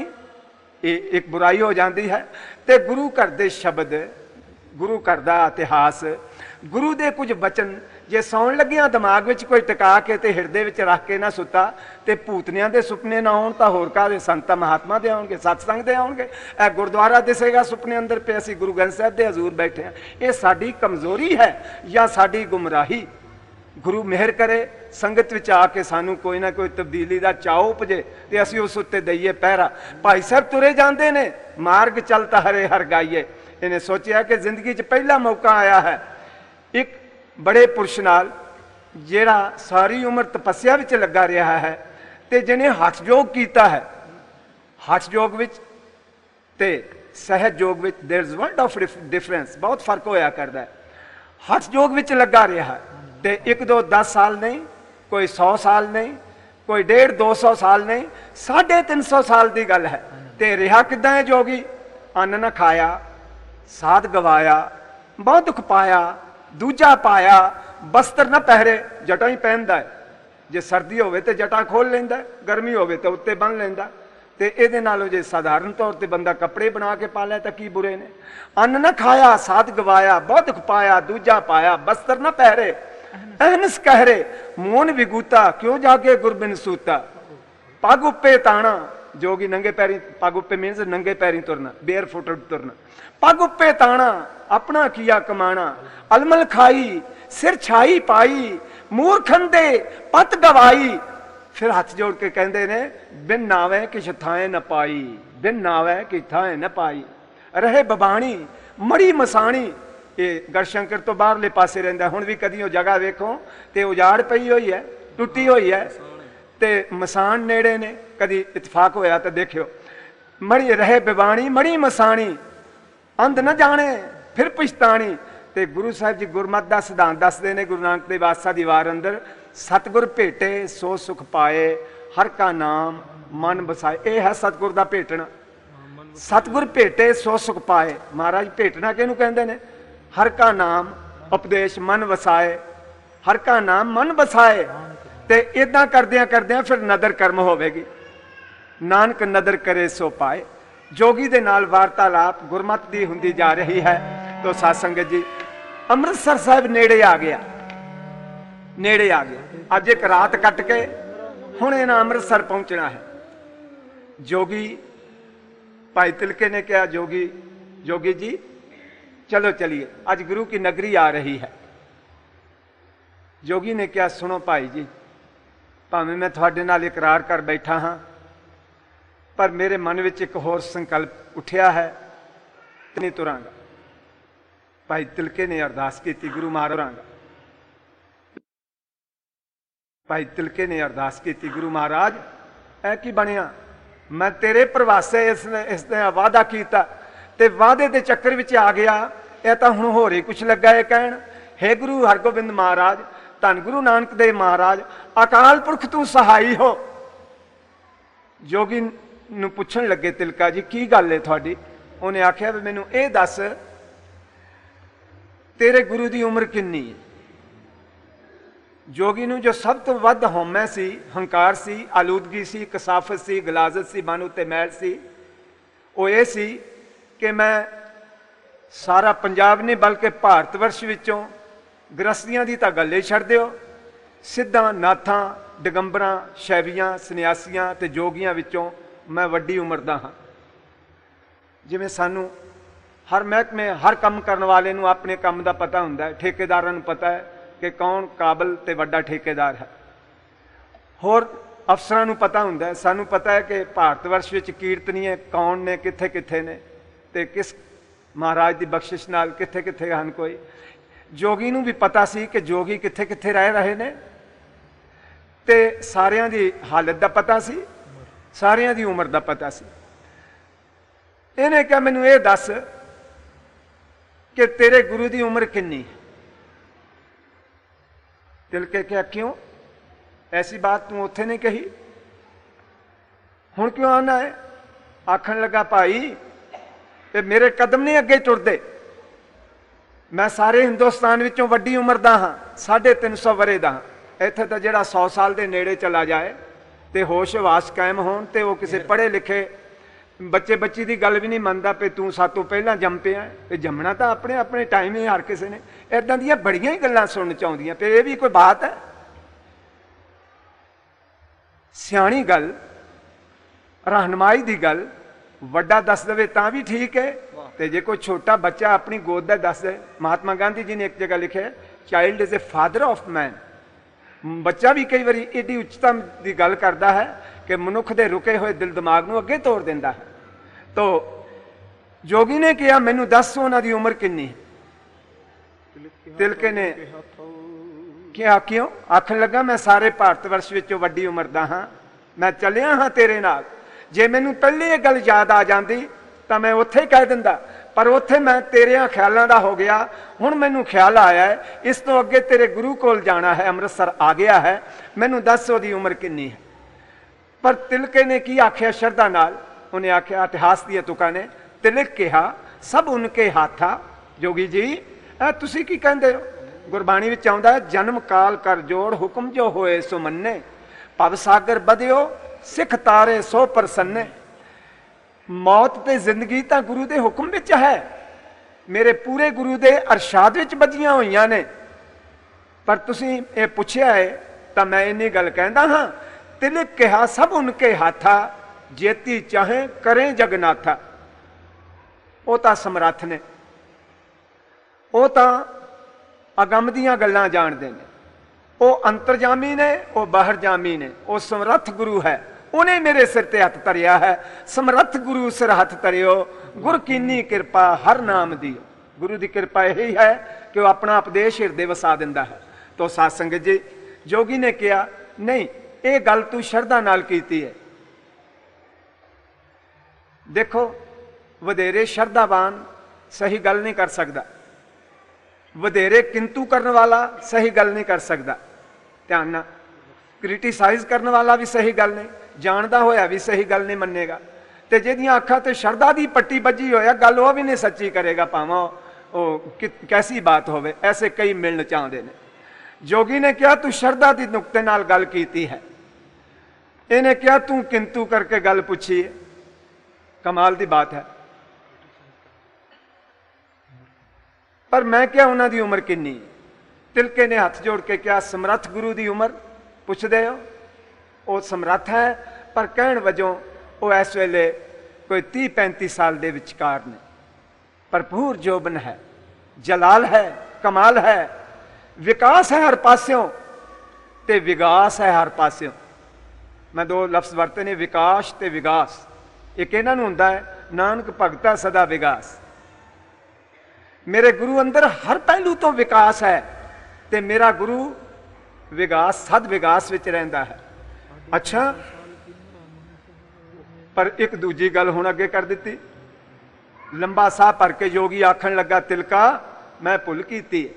ਇਹ ਇੱਕ ਬੁਰਾਈ ਹੋ ਜਾਂਦੀ ਹੈ। ਤੇ ਗੁਰੂ ਘਰ ਦੇ ਸ਼ਬਦ, ਗੁਰੂ ਘਰ ਦਾ ਇਤਿਹਾਸ, ਗੁਰੂ ਦੇ ਕੁਝ ਬਚਨ ਜੇ ਸੌਣ ਲੱਗਿਆਂ ਦਿਮਾਗ ਵਿੱਚ ਕੋਈ ਟਿਕਾ ਕੇ ਤੇ ਹਿਰਦੇ ਵਿੱਚ ਰੱਖ ਕੇ ਨਾ ਸੁੱਤਾ ਤੇ ਭੂਤਨਿਆਂ ਦੇ ਸੁਪਨੇ ਨਾ ਆਉਣ ਤਾਂ ਹੋਰ ਕਾਹਦੇ ਸੰਤ ਮਹਾਤਮਾ ਦੇ ਆਉਣਗੇ, ਸਤਸੰਗ ਦੇ ਆਉਣਗੇ। ਇਹ ਗੁਰਦੁਆਰਾ ਦਿਸੇਗਾ ਸੁਪਨੇ ਅੰਦਰ ਪਏ, ਅਸੀਂ ਗੁਰੂ ਗ੍ਰੰਥ ਸਾਹਿਬ ਦੇ ਹਜ਼ੂਰ ਬੈਠੇ ਹਾਂ। ਇਹ ਸਾਡੀ ਕਮਜ਼ੋਰੀ ਹੈ ਜਾਂ ਸਾਡੀ ਗੁੰਮਰਾਹੀ? ਗੁਰੂ ਮਿਹਰ ਕਰੇ ਸੰਗਤ ਵਿੱਚ ਆ ਕੇ ਸਾਨੂੰ ਕੋਈ ਨਾ ਕੋਈ ਤਬਦੀਲੀ ਦਾ ਚਾਅ ਉਪਜੇ ਤੇ ਅਸੀਂ ਉਸ ਉੱਤੇ ਦਈਏ ਪਹਿਰਾ। ਭਾਈ ਸਾਹਿਬ ਤੁਰੇ ਜਾਂਦੇ ਨੇ, ਮਾਰਗ ਚਲਤਾ ਹਰੇ ਹਰ ਗਾਈਏ। ਇਹਨੇ ਸੋਚਿਆ ਕਿ ਜ਼ਿੰਦਗੀ 'ਚ ਪਹਿਲਾ ਮੌਕਾ ਆਇਆ ਹੈ ਇੱਕ ਬੜੇ ਪੁਰਸ਼ ਨਾਲ ਜਿਹੜਾ ਸਾਰੀ ਉਮਰ ਤਪੱਸਿਆ ਵਿੱਚ ਲੱਗਾ ਰਿਹਾ ਹੈ ਤੇ ਜਿਹਨੇ ਹਠ ਯੋਗ ਕੀਤਾ ਹੈ। ਹਠ ਯੋਗ ਵਿੱਚ ਤੇ ਸਹਿਜ ਯੋਗ ਵਿੱਚ there is world of difference, ਬਹੁਤ ਫਰਕ ਹੋਇਆ ਕਰਦਾ ਹੈ। ਹਠ ਯੋਗ ਵਿੱਚ ਲੱਗਾ ਰਿਹਾ ਤੇ ਇੱਕ ਦੋ ਦਸ ਸਾਲ ਨਹੀਂ, ਕੋਈ ਸੌ ਸਾਲ ਨਹੀਂ, ਕੋਈ ਡੇਢ ਦੋ ਸੌ ਸਾਲ ਨਹੀਂ, ਸਾਢੇ ਤਿੰਨ ਸੌ ਸਾਲ ਦੀ ਗੱਲ ਹੈ। ਤੇ ਰਿਹਾ ਕਿੱਦਾਂ ਹੈ ਜੋਗੀ? ਅੰਨ ਨਾ ਖਾਇਆ, ਸਾਧ ਗਵਾਇਆ, ਬਹੁਤ ਦੁੱਖ ਪਾਇਆ, ਦੂਜਾ ਪਾਇਆ, ਬਸਤਰ ਨਾ ਪਹਿਰੇ, ਜਟਾਂ ਹੀ ਪਹਿਨਦਾ ਹੈ। ਜੇ ਸਰਦੀ ਹੋਵੇ ਤੇ ਜਟਾਂ ਖੋਲ ਲੈਂਦਾ, ਗਰਮੀ ਹੋਵੇ ਤਾਂ ਉੱਤੇ ਬੰਨ ਲੈਂਦਾ। ਤੇ ਇਹਦੇ ਨਾਲੋਂ ਜੇ ਸਾਧਾਰਨ ਤੌਰ ਤੇ ਬੰਦਾ ਕੱਪੜੇ ਬਣਾ ਕੇ ਪਾ ਲੈ ਤਾਂ ਕੀ ਬੁਰੇ ਨੇ। ਅੰਨ ਨਾ ਖਾਇਆ, ਸਾਧ ਗਵਾਇਆ, ਬਹੁਤ ਦੁੱਖ ਪਾਇਆ, ਦੂਜਾ ਪਾਇਆ, ਬਸਤਰ ਨਾ ਪਹਿਰੇ, ਅਹਨਸ ਕਹਿਰੇ, ਮੋਨ ਵਿਗੂਤਾ, ਕਿਉਂ ਜਾਗੇ ਗੁਰਬਿਨ ਸੂਤਾ। ਪੱਗ ਉੱਪੇ ਤਾਣਾ, ਜੋਗੀ ਨੰਗੇ ਪੈਰੀ, ਪੱਗ ਉੱਪੇ ਮੀਨਸ ਨੰਗੇ ਪੈਰੀ ਤੁਰਨਾ, ਬੇਅਰ ਫੁੱਟਡ ਤੁਰਨਾ। ਪੱਗ ਉੱਪੇ ਤਾਣਾ, ਆਪਣਾ ਕੀਆ ਕਮਾਣਾ, ਅਲਮਲ ਖਾਈ, ਸਿਰ ਛਾਈ ਪਾਈ, ਮੂਰਖਨ ਦੇ ਪਤ ਗਵਾਈ। ਫਿਰ ਹੱਥ ਜੋੜ ਕੇ ਕਹਿੰਦੇ ਨੇ ਬਿਨ ਨਾਵੇਂ ਕਿਛ ਥਾਏ ਨ ਪਾਈ, ਬਿਨ ਨਾਵੇਂ ਕਿ ਥਾਏ ਨ ਪਾਈ। ਰਹੇ ਬਬਾਣੀ ਮੜੀ ਮਸਾਣੀ, ਇਹ ਗੜਸ਼ੰਕਰ ਤੋਂ ਬਾਹਰਲੇ ਪਾਸੇ ਰਹਿੰਦਾ। ਹੁਣ ਵੀ ਕਦੀ ਉਹ ਜਗ੍ਹਾ ਵੇਖੋ ਤੇ ਉਜਾੜ ਪਈ ਹੋਈ ਹੈ, ਟੁੱਟੀ ਹੋਈ ਹੈ ਤੇ ਮਸਾਨ ਨੇੜੇ ਨੇ, ਕਦੀ ਇਤਫਾਕ ਹੋਇਆ ਤਾਂ ਦੇਖਿਓ। ਮੜੀ ਰਹੇ ਬਿਬਾਣੀ ਮੜੀ ਮਸਾਣੀ, ਅੰਧ ਨਾ ਜਾਣੇ ਫਿਰ ਪਛਤਾਣੀ। ਤੇ ਗੁਰੂ ਸਾਹਿਬ ਜੀ ਗੁਰਮਤ ਦਾ ਸਿਧਾਂਤ ਦੱਸਦੇ ਨੇ ਗੁਰੂ ਨਾਨਕ ਦੇਵ ਪਾਤਸ਼ਾਹ ਦੀ ਵਾਰ ਅੰਦਰ, ਸਤਿਗੁਰ ਭੇਟੇ ਸੋ ਸੁਖ ਪਾਏ, ਹਰ ਕਾ ਨਾਮ ਮਨ ਬਸਾਏ। ਇਹ ਹੈ ਸਤਿਗੁਰ ਦਾ ਭੇਟਣਾ। ਸਤਿਗੁਰ ਭੇਟੇ ਸੋ ਸੁਖ ਪਾਏ। ਮਹਾਰਾਜ ਭੇਟਣਾ ਕਿਹਨੂੰ ਕਹਿੰਦੇ ਨੇ? ਹਰ ਕਾ ਨਾਮ ਉਪਦੇਸ਼ ਮਨ ਵਸਾਏ, ਹਰ ਕਾ ਨਾਮ ਮਨ ਵਸਾਏ। ਤੇ ਇਦਾਂ ਕਰਦਿਆਂ ਕਰਦਿਆਂ ਫਿਰ ਨਦਰ ਕਰਮ ਹੋਵੇਗੀ। ਨਾਨਕ ਨਦਰ ਕਰੇ ਸੋ ਪਾਏ। ਜੋਗੀ ਦੇ ਨਾਲ ਵਾਰਤਾਲਾਪ ਗੁਰਮਤ ਦੀ ਹੁੰਦੀ ਜਾ ਰਹੀ ਹੈ। ਤੋ ਸਾਧ ਸੰਗਤ ਜੀ, ਅੰਮ੍ਰਿਤਸਰ ਸਾਹਿਬ ਨੇੜੇ ਆ ਗਿਆ, ਨੇੜੇ ਆ ਗਿਆ। ਅੱਜ ਇੱਕ ਰਾਤ ਕੱਟ ਕੇ ਹੁਣ ਇਹਨਾਂ ਅੰਮ੍ਰਿਤਸਰ ਪਹੁੰਚਣਾ ਹੈ। ਜੋਗੀ ਭਾਈ ਤਿਲਕੇ ਨੇ ਕਿਹਾ, ਜੋਗੀ ਜੋਗੀ ਜੀ चलो चलिए, आज गुरु की नगरी आ रही है। जोगी ने क्या, सुनो भाई जी, भावें मैं थोड़े नाल इकरार कर बैठा हाँ, पर मेरे मन में एक होर संकल्प उठिया है, नहीं तुरांगा। भाई तिलके ने अरदास की, गुरु महाराज भाई तिलके ने अरदास की, गुरु महाराज ऐ की बनिया, मैं तेरे प्रवासे इसने इसने वादा किया ਤੇ ਵਾਅਦੇ ਦੇ ਚੱਕਰ ਵਿੱਚ ਆ ਗਿਆ। ਇਹ ਤਾਂ ਹੁਣ ਹੋਰ ਹੀ ਕੁਛ ਲੱਗਾ ਇਹ ਕਹਿਣ, ਹੇ ਗੁਰੂ ਹਰਗੋਬਿੰਦ ਮਹਾਰਾਜ, ਧੰਨ ਗੁਰੂ ਨਾਨਕ ਦੇਵ ਮਹਾਰਾਜ, ਅਕਾਲ ਪੁਰਖ ਤੂੰ ਸਹਾਈ ਹੋ। ਜੋਗੀ ਨੂੰ ਪੁੱਛਣ ਲੱਗੇ ਤਿਲਕਾ ਜੀ ਕੀ ਗੱਲ ਹੈ ਤੁਹਾਡੀ? ਉਹਨੇ ਆਖਿਆ ਵੀ ਮੈਨੂੰ ਇਹ ਦੱਸ, ਤੇਰੇ ਗੁਰੂ ਦੀ ਉਮਰ ਕਿੰਨੀ ਹੈ? ਜੋਗੀ ਨੂੰ ਜੋ ਸਭ ਤੋਂ ਵੱਧ ਹਉਮੈ ਸੀ, ਹੰਕਾਰ ਸੀ, ਆਲੂਦਗੀ ਸੀ, ਕਸਾਫਤ ਸੀ, ਗਲਾਜ਼ਤ ਸੀ, ਮਨ ਉੱਤੇ ਮੈਲ ਸੀ, ਉਹ ਇਹ ਸੀ ਕਿ ਮੈਂ ਸਾਰਾ ਪੰਜਾਬ ਨਹੀਂ ਬਲਕਿ ਭਾਰਤ ਵਰਸ਼ ਵਿੱਚੋਂ ਗ੍ਰਸਤੀਆਂ ਦੀ ਤਾਂ ਗੱਲ ਹੀ ਛੱਡ ਦਿਓ, ਸਿੱਧਾਂ, ਨਾਥਾਂ, ਡਿਗੰਬਰਾਂ, ਸ਼ੈਵੀਆਂ, ਸੰਨਿਆਸੀਆਂ ਤੇ ਜੋਗੀਆਂ ਵਿੱਚੋਂ ਮੈਂ ਵੱਡੀ ਉਮਰ ਦਾ ਹਾਂ। ਜਿਵੇਂ ਸਾਨੂੰ ਹਰ ਮਹਿਕਮੇ ਹਰ ਕੰਮ ਕਰਨ ਵਾਲੇ ਨੂੰ ਆਪਣੇ ਕੰਮ ਦਾ ਪਤਾ ਹੁੰਦਾ ਹੈ, ਠੇਕੇਦਾਰਾਂ ਨੂੰ ਪਤਾ ਹੈ ਕਿ ਕੌਣ ਕਾਬਲ ਤੇ ਵੱਡਾ ਠੇਕੇਦਾਰ ਹੈ, ਹੋਰ ਅਫਸਰਾਂ ਨੂੰ ਪਤਾ ਹੁੰਦਾ ਹੈ। ਸਾਨੂੰ ਪਤਾ ਹੈ ਕਿ ਭਾਰਤ ਵਰਸ਼ ਵਿੱਚ ਕੀਰਤਨੀਏ ਕੌਣ ਨੇ, ਕਿੱਥੇ ਕਿੱਥੇ ਨੇ ਤੇ ਕਿਸ ਮਹਾਰਾਜ ਦੀ ਬਖਸ਼ਿਸ਼ ਨਾਲ ਕਿੱਥੇ ਕਿੱਥੇ ਹਨ। ਕੋਈ ਜੋਗੀ ਨੂੰ ਵੀ ਪਤਾ ਸੀ ਕਿ ਜੋਗੀ ਕਿੱਥੇ ਕਿੱਥੇ ਰਹਿ ਰਹੇ ਨੇ ਤੇ ਸਾਰਿਆਂ ਦੀ ਹਾਲਤ ਦਾ ਪਤਾ ਸੀ। ਸਾਰਿਆਂ ਦੀ ਉਮਰ ਦਾ ਪਤਾ ਸੀ। ਇਹਨੇ ਕਿਹਾ ਮੈਨੂੰ ਇਹ ਦੱਸ ਕਿ ਤੇਰੇ ਗੁਰੂ ਦੀ ਉਮਰ ਕਿੰਨੀ ਹੈ। ਤਿਲਕੇ ਕਿਹਾ ਕਿਉਂ, ਐਸੀ ਬਾਤ ਤੂੰ ਉੱਥੇ ਨਹੀਂ ਕਹੀ, ਹੁਣ ਕਿਉਂ ਆਉਣਾ ਹੈ। ਆਖਣ ਲੱਗਾ ਭਾਈ ਤੇ ਮੇਰੇ ਕਦਮ ਨਹੀਂ ਅੱਗੇ ਟੁਰਦੇ, ਮੈਂ ਸਾਰੇ ਹਿੰਦੁਸਤਾਨ ਵਿੱਚੋਂ ਵੱਡੀ ਉਮਰ ਦਾ ਹਾਂ, ਸਾਢੇ ਤਿੰਨ ਸੌ ਵਰੇ ਦਾ ਹਾਂ। ਇੱਥੇ ਤਾਂ ਜਿਹੜਾ ਸੌ ਸਾਲ ਦੇ ਨੇੜੇ ਚਲਾ ਜਾਏ ਤੇ ਹੋਸ਼ ਹਵਾਸ ਕਾਇਮ ਹੋਣ ਤੇ ਉਹ ਕਿਸੇ ਪੜ੍ਹੇ ਲਿਖੇ ਬੱਚੇ ਬੱਚੀ ਦੀ ਗੱਲ ਵੀ ਨਹੀਂ ਮੰਨਦਾ ਪਈ ਤੂੰ ਸਾਤੋਂ ਪਹਿਲਾਂ ਜੰਮ ਪਿਆ। ਤੇ ਜੰਮਣਾ ਤਾਂ ਆਪਣੇ ਆਪਣੇ ਟਾਈਮ ਹੀ ਹਰ ਕਿਸੇ ਨੇ। ਇਦਾਂ ਦੀਆਂ ਬੜੀਆਂ ਹੀ ਗੱਲਾਂ ਸੁਣਨ ਚਾਹੁੰਦੀਆਂ ਤੇ ਇਹ ਵੀ ਕੋਈ ਬਾਤ ਹੈ। ਸਿਆਣੀ ਗੱਲ, ਰਹਿਨਮਾਈ ਦੀ ਗੱਲ ਵੱਡਾ ਦੱਸ ਦੇਵੇ ਤਾਂ ਵੀ ਠੀਕ ਹੈ, ਤੇ ਜੇ ਕੋਈ ਛੋਟਾ ਬੱਚਾ ਆਪਣੀ ਗੋਦ ਦਾ ਦੱਸ ਦੇ। ਮਹਾਤਮਾ ਗਾਂਧੀ ਜੀ ਨੇ ਇੱਕ ਜਗ੍ਹਾ ਲਿਖਿਆ child is a father of man. ਬੱਚਾ ਵੀ ਕਈ ਵਾਰੀ ਏਡੀ ਉੱਚਤਮ ਦੀ ਗੱਲ ਕਰਦਾ ਹੈ ਕਿ ਮਨੁੱਖ ਦੇ ਰੁਕੇ ਹੋਏ ਦਿਲ ਦਿਮਾਗ ਨੂੰ ਅੱਗੇ ਤੋੜ ਦਿੰਦਾ ਹੈ। ਤੋ ਜੋਗੀ ਨੇ ਕਿਹਾ ਮੈਨੂੰ ਦੱਸ ਉਹਨਾਂ ਦੀ ਉਮਰ ਕਿੰਨੀ ਹੈ। ਤਿਲਕੇ ਨੇ ਕਿਹਾ ਕਿਉਂ। ਆਖਣ ਲੱਗਾ ਮੈਂ ਸਾਰੇ ਭਾਰਤ ਵਰਸ਼ ਵਿੱਚੋਂ ਵੱਡੀ ਉਮਰ ਦਾ ਹਾਂ, ਮੈਂ ਚੱਲਿਆ ਹਾਂ ਤੇਰੇ ਨਾਲ। ਜੇ ਮੈਨੂੰ ਪਹਿਲੇ ਇਹ ਗੱਲ ਯਾਦ ਆ ਜਾਂਦੀ ਤਾਂ ਮੈਂ ਉੱਥੇ ਹੀ ਕਹਿ ਦਿੰਦਾ, ਪਰ ਉੱਥੇ ਮੈਂ ਤੇਰਿਆਂ ਖਿਆਲਾਂ ਦਾ ਹੋ ਗਿਆ। ਹੁਣ ਮੈਨੂੰ ਖਿਆਲ ਆਇਆ ਹੈ ਇਸ ਤੋਂ ਅੱਗੇ ਤੇਰੇ ਗੁਰੂ ਕੋਲ ਜਾਣਾ ਹੈ, ਅੰਮ੍ਰਿਤਸਰ ਆ ਗਿਆ ਹੈ, ਮੈਨੂੰ ਦੱਸ ਉਹਦੀ ਉਮਰ ਕਿੰਨੀ ਹੈ। ਪਰ ਤਿਲਕੇ ਨੇ ਕੀ ਆਖਿਆ ਸ਼ਰਧਾ ਨਾਲ, ਉਹਨੇ ਆਖਿਆ ਇਤਿਹਾਸ ਦੀਆਂ ਤੁਕਾਂ ਨੇ, ਤਿਲਕ ਕਿਹਾ ਸਭ ਉਨਕੇ ਹਾਥਾ। ਜੋਗੀ ਜੀ ਇਹ ਤੁਸੀਂ ਕੀ ਕਹਿੰਦੇ ਹੋ। ਗੁਰਬਾਣੀ ਵਿੱਚ ਆਉਂਦਾ ਹੈ ਜਨਮ ਕਾਲ ਕਰ ਜੋੜ ਹੁਕਮ ਜੋ ਹੋਏ ਸੋ ਮੰਨੇ, ਭਵ ਸਾਗਰ ਬਧਿਓ ਸਿੱਖ ਤਾਰੇ ਸੋ ਪ੍ਰਸੰਨੇ। ਮੌਤ ਤੇ ਜ਼ਿੰਦਗੀ ਤਾਂ ਗੁਰੂ ਦੇ ਹੁਕਮ ਵਿੱਚ ਹੈ, ਮੇਰੇ ਪੂਰੇ ਗੁਰੂ ਦੇ ਅਰਸ਼ਾਦ ਵਿੱਚ ਬੱਝੀਆਂ ਹੋਈਆਂ ਨੇ। ਪਰ ਤੁਸੀਂ ਇਹ ਪੁੱਛਿਆ ਹੈ ਤਾਂ ਮੈਂ ਇੰਨੀ ਗੱਲ ਕਹਿੰਦਾ ਹਾਂ, ਤਿਲਕ ਕਿਹਾ ਸਭ ਉਨਕੇ ਹਾਥਾ, ਜੇਤੀ ਚਾਹੇ ਕਰੇ ਜਗਨਾਥਾ। ਉਹ ਤਾਂ ਸਮਰੱਥ ਨੇ, ਉਹ ਤਾਂ ਅਗੰਮ ਦੀਆਂ ਗੱਲਾਂ ਜਾਣਦੇ ਨੇ, ਉਹ ਅੰਤਰਜਾਮੀ ਨੇ, ਉਹ ਬਾਹਰਜਾਮੀ ਨੇ, ਉਹ ਸਮਰੱਥ ਗੁਰੂ ਹੈ। ਉਹਨੇ ਮੇਰੇ ਸਿਰ ਤੇ ਹੱਥ ਧਰਿਆ ਹੈ। ਸਮਰੱਥ ਗੁਰੂ ਸਿਰ ਹੱਥ ਧਰਿਓ, ਗੁਰ ਕੀਨੀ ਕਿਰਪਾ ਹਰ ਨਾਮ ਦੀ। ਗੁਰੂ ਦੀ ਕਿਰਪਾ ਇਹੀ ਹੈ ਕਿ ਉਹ ਆਪਣਾ ਉਪਦੇਸ਼ ਹਿਰਦੇ ਵਸਾ ਦਿੰਦਾ ਹੈ। ਤੋ ਸਾਧ ਸੰਗਤ ਜੀ, ਜੋਗੀ ਨੇ ਕਿਹਾ ਨਹੀਂ ਇਹ ਗੱਲ ਤੂੰ ਸ਼ਰਧਾ ਨਾਲ ਕੀਤੀ ਹੈ। ਦੇਖੋ ਵਧੇਰੇ ਸ਼ਰਧਾਵਾਨ ਸਹੀ ਗੱਲ ਨਹੀਂ ਕਰ ਸਕਦਾ, ਵਧੇਰੇ ਕਿੰਤੂ ਕਰਨ ਵਾਲਾ ਸਹੀ ਗੱਲ ਨਹੀਂ ਕਰ ਸਕਦਾ। ਧਿਆਨ ਨਾਲ, ਕ੍ਰਿਟੀਸਾਈਜ਼ ਕਰਨ ਵਾਲਾ ਵੀ ਸਹੀ ਗੱਲ ਨਹੀਂ, ਜਾਣਦਾ ਹੋਇਆ ਵੀ ਸਹੀ ਗੱਲ ਨਹੀਂ ਮੰਨੇਗਾ। ਤੇ ਜਿਹਦੀਆਂ ਅੱਖਾਂ ਤੇ ਸ਼ਰਧਾ ਦੀ ਪੱਟੀ ਵੱਜੀ ਹੋਇਆ ਗੱਲ ਉਹ ਵੀ ਨਹੀਂ ਸੱਚੀ ਕਰੇਗਾ, ਭਾਵੇਂ ਉਹ ਕੈਸੀ ਬਾਤ ਹੋਵੇ। ਐਸੇ ਕਈ ਮਿਲਣ ਚਾਹੁੰਦੇ ਨੇ। ਜੋਗੀ ਨੇ ਕਿਹਾ ਤੂੰ ਸ਼ਰਧਾ ਦੀ ਨੁਕਤੇ ਨਾਲ ਗੱਲ ਕੀਤੀ ਹੈ। ਇਹਨੇ ਕਿਹਾ ਤੂੰ ਕਿੰਤੂ ਕਰਕੇ ਗੱਲ ਪੁੱਛੀ ਹੈ, ਕਮਾਲ ਦੀ ਬਾਤ ਹੈ। ਪਰ ਮੈਂ ਕਿਹਾ ਉਹਨਾਂ ਦੀ ਉਮਰ ਕਿੰਨੀ ਹੈ। ਤਿਲਕੇ ਨੇ ਹੱਥ ਜੋੜ ਕੇ ਕਿਹਾ ਸਮਰੱਥ ਗੁਰੂ ਦੀ ਉਮਰ ਪੁੱਛਦੇ ਹੋ, ਉਹ ਸਮਰੱਥ ਹੈ, ਪਰ ਕਹਿਣ ਵਜੋਂ ਉਹ ਇਸ ਵੇਲੇ ਕੋਈ ਤੀਹ ਪੈਂਤੀ ਸਾਲ ਦੇ ਵਿਚਕਾਰ ਨੇ। ਭਰਪੂਰ ਜੋਬਨ ਹੈ, ਜਲਾਲ ਹੈ, ਕਮਾਲ ਹੈ, ਵਿਕਾਸ ਹੈ ਹਰ ਪਾਸਿਓਂ ਤੇ ਵਿਗਾਸ ਹੈ ਹਰ ਪਾਸਿਓਂ। ਮੈਂ ਦੋ ਲਫ਼ਜ਼ ਵਰਤੇ ਨੇ, ਵਿਕਾਸ ਤੇ ਵਿਗਾਸ। ਇੱਕ ਇਹਨਾਂ ਨੂੰ ਹੁੰਦਾ ਹੈ ਨਾਨਕ ਭਗਤਾ ਸਦਾ ਵਿਗਾਸ। ਮੇਰੇ ਗੁਰੂ ਅੰਦਰ ਹਰ ਪਹਿਲੂ ਤੋਂ ਵਿਕਾਸ ਹੈ ਤੇ ਮੇਰਾ ਗੁਰੂ ਵਿਗਾਸ ਸਦ ਵਿਗਾਸ ਵਿੱਚ ਰਹਿੰਦਾ ਹੈ। ਅੱਛਾ, ਪਰ ਇੱਕ ਦੂਜੀ ਗੱਲ ਹੁਣ ਅੱਗੇ ਕਰ ਦਿੱਤੀ। ਲੰਬਾ ਸਾਹ ਭਰ ਕੇ ਯੋਗੀ ਆਖਣ ਲੱਗਾ ਤਿਲਕਾ ਮੈਂ ਭੁੱਲ ਕੀਤੀ,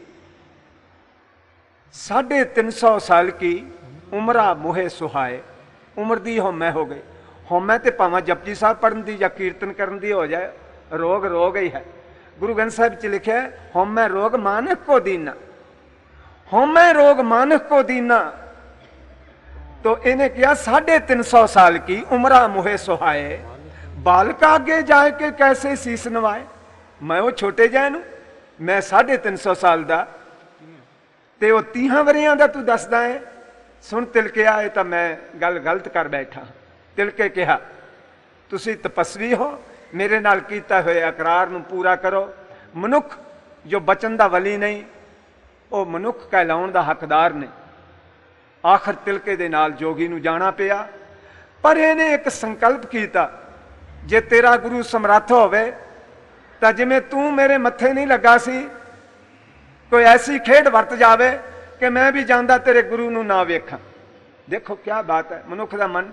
साढ़े तीन सौ साल की उमरा मोहे सुहाए। उम्र दी होमै हो गई। होमै तो भावें जपजी साहब पढ़न दी या कीर्तन करन दी हो जाए, रोग रोग ही है। गुरु ग्रंथ साहिब च लिखा है होमै रोग मानक को दीना, होमै रोग मानक को दीना। तो इन्हें किया साढ़े तीन सौ साल की उमरा मोहे सुहाए, बालक आगे जाए के कैसे सीस नवाए। मैं वो छोटे जै नूं, मैं साढ़े तीन सौ साल का ते वो तीहां वरियां दा तू दसदा है। सुन तिलकिया, ये तो मैं गल गलत कर बैठा। तिलके कहा तुसी तपस्वी हो, मेरे नाल कीता हुए अकरार नूं पूरा करो। मनुख जो बचन दा वली नहीं, वो मनुख कहलाउण दा हकदार ने। आखिर तिलके दे नाल जोगी नूं जाना पिया, पर इहने एक संकल्प कीता, जे तेरा गुरु समर्थ होवे तां जिवें तू मेरे मत्थे नहीं लगा सी, कोई ऐसी खेड वरत जावे कि मैं भी जांदा तेरे गुरु नूं ना वेखां। देखो क्या बात है, मनुख दा मन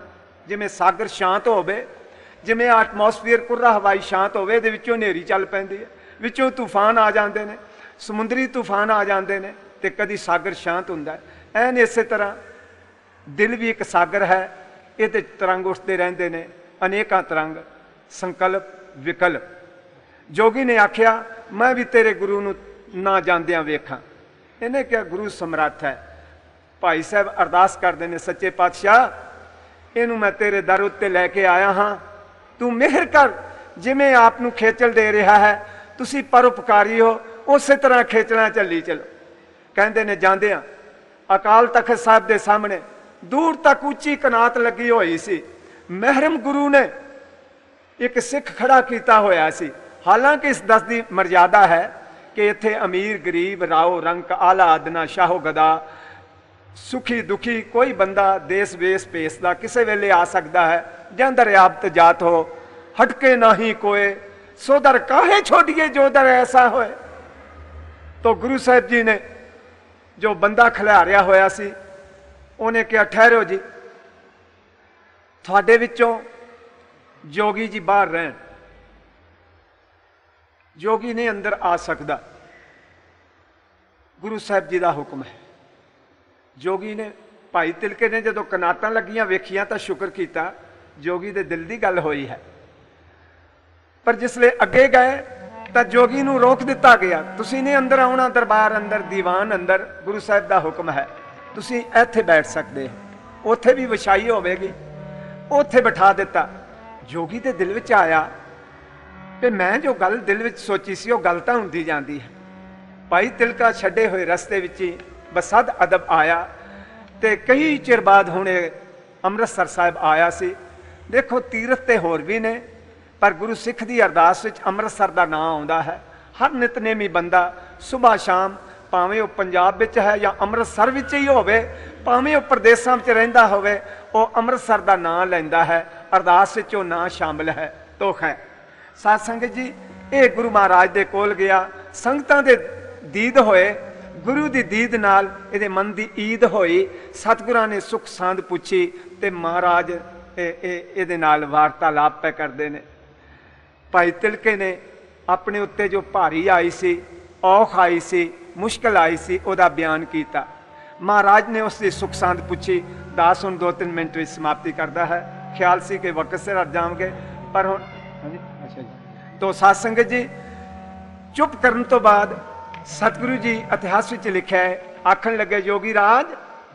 ਜਿਵੇਂ ਸਾਗਰ ਸ਼ਾਂਤ ਹੋਵੇ, ਜਿਵੇਂ ਐਟਮੋਸਫੀਅਰ ਕੁर्रा ਹਵਾਈ ਸ਼ਾਂਤ ਹੋਵੇ, ਇਹਦੇ ਵਿੱਚੋਂ ਹਨੇਰੀ ਚੱਲ ਪੈਂਦੀ ਹੈ, ਵਿੱਚੋਂ ਤੂਫਾਨ ਆ ਜਾਂਦੇ ਨੇ, ਸਮੁੰਦਰੀ ਤੂਫਾਨ ਆ ਜਾਂਦੇ ਨੇ, ਤੇ ਕਦੀ ਸਾਗਰ ਸ਼ਾਂਤ ਹੁੰਦਾ ਹੈ। ਐਨ ਇਸੇ ਤਰ੍ਹਾਂ ਦਿਲ ਵੀ ਇੱਕ ਸਾਗਰ ਹੈ, ਇਹਦੇ ਤਰੰਗ ਉੱਠਦੇ ਰਹਿੰਦੇ ਨੇ, ਅਨੇਕਾਂ ਤਰੰਗ, ਸੰਕਲਪ ਵਿਕਲਪ। ਜੋਗੀ ਨੇ ਆਖਿਆ ਮੈਂ ਵੀ ਤੇਰੇ ਗੁਰੂ ਨੂੰ ਨਾ ਜਾਂਦਿਆਂ ਵੇਖਾਂ। ਇਹਨੇ ਕਿਹਾ ਗੁਰੂ ਸਮਰੱਥ ਹੈ। ਭਾਈ ਸਾਹਿਬ ਅਰਦਾਸ ਕਰਦੇ ਨੇ, ਸੱਚੇ ਪਾਤਸ਼ਾਹ ਇਹਨੂੰ ਮੈਂ ਤੇਰੇ ਦਰ ਉੱਤੇ ਲੈ ਕੇ ਆਇਆ ਹਾਂ, ਤੂੰ ਮਿਹਰ ਕਰ, ਜਿਵੇਂ ਆਪ ਨੂੰ ਖੇਚਲ ਦੇ ਰਿਹਾ ਹੈ, ਤੁਸੀਂ ਪਰਉਪਕਾਰੀ ਹੋ, ਉਸੇ ਤਰ੍ਹਾਂ ਖੇਚਲਾਂ ਚੱਲੀ ਚਲੋ। ਕਹਿੰਦੇ ਨੇ ਜਾਂਦਿਆਂ ਅਕਾਲ ਤਖਤ ਸਾਹਿਬ ਦੇ ਸਾਹਮਣੇ ਦੂਰ ਤੱਕ ਉੱਚੀ ਕਨਾਤ ਲੱਗੀ ਹੋਈ ਸੀ। ਮਹਿਰਮ ਗੁਰੂ ਨੇ ਇੱਕ ਸਿੱਖ ਖੜਾ ਕੀਤਾ ਹੋਇਆ ਸੀ। ਹਾਲਾਂਕਿ ਇਸ ਦਸ ਦੀ ਮਰਜ਼ਾਦਾ ਹੈ ਕਿ ਇੱਥੇ ਅਮੀਰ ਗਰੀਬ, ਰਾਓ ਰੰਕ, ਆਲਾ ਅਦਨਾ, ਸ਼ਾਹੋ ਗਦਾ, ਸੁਖੀ ਦੁਖੀ ਕੋਈ ਬੰਦਾ ਦੇਸ ਵੇਸ ਭੇਸ ਦਾ ਕਿਸੇ ਵੇਲੇ ਆ ਸਕਦਾ ਹੈ। ਜੰਦਰ ਆਬਤ ਜਾਤ ਹੋ ਹਟਕੇ ਨਹੀਂ ਕੋਏ, ਸੋ ਦਰ ਕਾਹੇ ਛੋੜੀਏ ਜੋ ਦਰ ਐਸਾ ਹੋਏ। तो गुरु साहब जी ने जो बंदा खिलारिया होया सी, उन्हें कहा ठहरो जी, थोड़े विचों जोगी जी बाहर रहन, जोगी नहीं अंदर आ सकता। गुरु साहब जी का हुक्म है। जोगी ने भाई तिलके ने जो कनातां लगियां वेखियां तो शुक्र किया, जोगी दे दिल की गल होई है। पर जिसले अगे गए तो जोगी नूं रोक दिता गया, तुसीं नहीं अंदर आउणा, दरबार अंदर, दीवान अंदर, गुरु साहब का हुक्म है, तुसीं इत्थे बैठ सकते हो। उत्थे भी विछाई होवेगी, उत्थे बिठा दिता। जोगी दे दिल विच आया कि मैं जो गल दिल विच सोची सी वो गल तां हुंदी जांदी है। भाई तिलका छड्डे हुए रस्ते विच ही बसद अदब आया ते कई चिर बाद हुणे अमृतसर साहिब आया सी। देखो तीरथ ते होर भी ने, पर गुरु सिख की अरदास विच अमृतसर का नाम आउंदा है। हर नितनेमी बंदा सुबह शाम, भावें वो पंजाब विच है या अमृतसर विच ही होवे, भावें वो प्रदेशों में रहिंदा होवे, वो अमृतसर का नाम लैंदा है। अरदास विच वो नाम शामिल है। तो है साध संगत जी, ये गुरु महाराज दे कोल गया, संगतां दे दीद होए, गुरु की दीद नाल इहदे मन की ईद होई। सतगुरां ने सुख सांद पुछी ते महाराज इहदे नाल वार्तालाप पे करदे ने। भाई तिलके ने अपने उत्ते जो भारी आई सी, औख आई सी, मुश्किल आई सी, उहदा बयान किया। महाराज ने उसकी सुख सांद पुछी। दास हुण दो तीन मिनट में समाप्ति करता है। ख्याल सी कि वक्त सिर हट जाओगे, पर हुण अच्छा जी। तो साध संगत जी, चुप करन तो बाद सतगुरु जी इतिहास विच लिखा है, आखन लगे योगी राज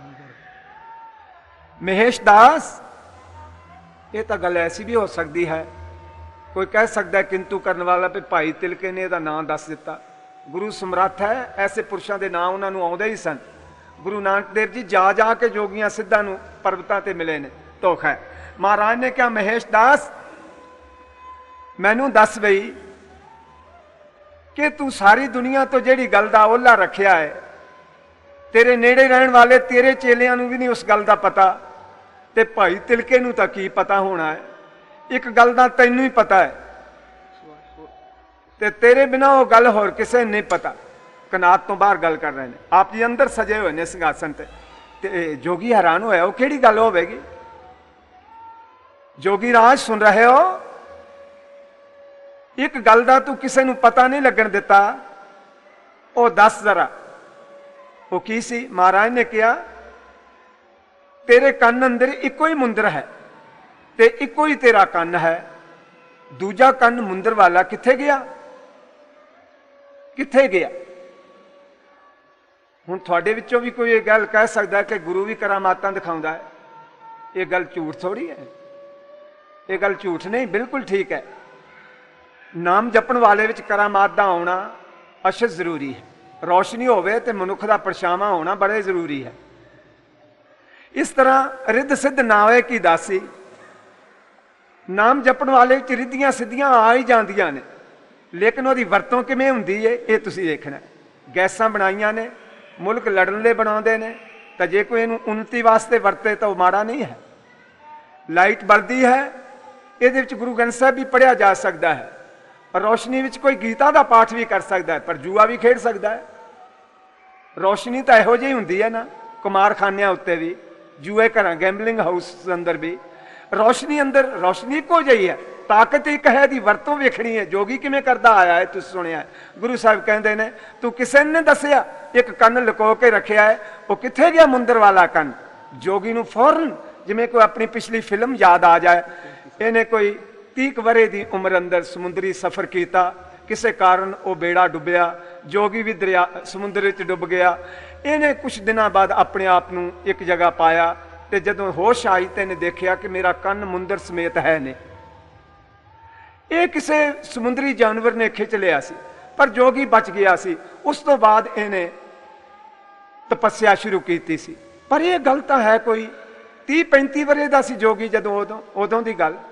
महेश दास, ये तो गल ऐसी भी हो सकती है, कोई कह सकता है किंतु करने वाला भी भाई तिलके ने नाम दस दिता। गुरु समर्थ है, ऐसे पुरुषों के नाम उन्होंने आउंदे ही सन। गुरु नानक देव जी जा जा के जोगियां सिद्धां नूं पर्वतां ते मिले ने। तो है महाराज ने कहा महेश दास, मैनू दस बई कि तू सारी दुनिया तो जिहड़ी गल दा ओला रखिया है, तेरे नेड़े रहन वाले तेरे चेलियां नूं भी नहीं उस गल दा पता, ते भाई तिलके नूं तां की पता होना है। एक गल दा तैनूं ही पता है, ते तेरे बिना वो गल होर किसे नहीं पता। कनात तो बाहर गल कर रहे हैं, आप जी अंदर सजे हुए ने सिंघासन ते, ते जोगी हैरान होया, वो केड़ी गल होवेगी। जोगी राज सुन रहे हो, एक गल दा तू किसे नूं पता नहीं लगन दिता, वो दस जरा वो की सी। महाराज ने कहा तेरे कन अंदर इको ही मुंदर है, ते इको ही तेरा कन है, दूजा कन मुंदर वाला किथे गया, किथे गया। हुण तुहाडे विचों भी कोई ये गल कह सकता है कि गुरु भी करामातां दिखाउंदा है। ये गल झूठ थोड़ी है, ये गल झूठ नहीं, बिल्कुल ठीक है। नाम जपण वाले विच करामात दा आउणा अशद जरूरी है। रोशनी होवे ते मनुख दा परछावां होना बड़े जरूरी है। इस तरह रिद्ध सिद्ध नावे की दासी, नाम जपण वाले विच रिद्धियां सिद्धियां आ ही जांदियां ने, लेकिन उहदी वरतों किवें हुंदी है ये तुसीं देखना। गैसां बनाईयां ने, मुल्क लड़न लई बनाउंदे ने, तां जे कोई इहनूं उन्नति वास्ते वरते तो माड़ा नहीं है। लाइट बलदी है, इहदे विच गुरु ग्रंथ साहिब भी पढ़िया जा सकता है, रोशनी विच कोई गीता का पाठ भी कर सकता है, पर जुआ भी खेड सकता है। रोशनी तो इहो जी हुंदी है ना, कुमारखानियां उत्ते भी, जुए घर, गैंबलिंग हाउस अंदर भी। ਰੌਸ਼ਨੀ ਅੰਦਰ ਰੌਸ਼ਨੀ ਇੱਕੋ ਜਿਹੀ ਹੈ, ਤਾਕਤ ਇੱਕ ਹੈ, ਦੀ ਵਰਤੋਂ ਵੇਖਣੀ ਹੈ। ਜੋਗੀ ਕਿਵੇਂ ਕਰਦਾ ਆਇਆ ਹੈ ਤੁਸੀਂ ਸੁਣਿਆ। ਗੁਰੂ ਸਾਹਿਬ ਕਹਿੰਦੇ ਨੇ ਤੂੰ ਕਿਸੇ ਨੇ ਦੱਸਿਆ, ਇੱਕ ਕੰਨ ਲੁਕੋ ਕੇ ਰੱਖਿਆ ਹੈ, ਉਹ ਕਿੱਥੇ ਗਿਆ ਮੁੰਦਰ ਵਾਲਾ ਕੰਨ। ਜੋਗੀ ਨੂੰ ਫੌਰਨ ਜਿਵੇਂ ਕੋਈ ਆਪਣੀ ਪਿਛਲੀ ਫਿਲਮ ਯਾਦ ਆ ਜਾਏ। ਇਹਨੇ ਕੋਈ ਤੀਹ ਵਰੇ ਦੀ ਉਮਰ ਅੰਦਰ ਸਮੁੰਦਰੀ ਸਫ਼ਰ ਕੀਤਾ, ਕਿਸੇ ਕਾਰਨ ਉਹ ਬੇੜਾ ਡੁੱਬਿਆ, ਜੋਗੀ ਵੀ ਦਰਿਆ ਸਮੁੰਦਰ ਵਿੱਚ ਡੁੱਬ ਗਿਆ। ਇਹਨੇ ਕੁਝ ਦਿਨਾਂ ਬਾਅਦ ਆਪਣੇ ਆਪ ਨੂੰ ਇੱਕ ਜਗ੍ਹਾ ਪਾਇਆ, ਤੇ ਜਦੋਂ ਹੋਸ਼ ਆਈ ਤੇ ਇਹਨੇ ਦੇਖਿਆ ਕਿ ਮੇਰਾ ਕੰਨ ਮੁੰਦਰ ਸਮੇਤ ਹੈ ਨੇ। ਇਹ ਕਿਸੇ ਸਮੁੰਦਰੀ ਜਾਨਵਰ ਨੇ ਖਿੱਚ ਲਿਆ ਸੀ, ਪਰ ਜੋਗੀ ਬਚ ਗਿਆ ਸੀ। ਉਸ ਤੋਂ ਬਾਅਦ ਇਹਨੇ ਤਪੱਸਿਆ ਸ਼ੁਰੂ ਕੀਤੀ ਸੀ। ਪਰ ਇਹ ਗੱਲ ਤਾਂ ਹੈ ਕੋਈ ਤੀਹ ਪੈਂਤੀ ਵਰੇ ਦਾ ਸੀ ਜੋਗੀ ਜਦੋਂ, ਉਦੋਂ ਉਦੋਂ ਦੀ ਗੱਲ,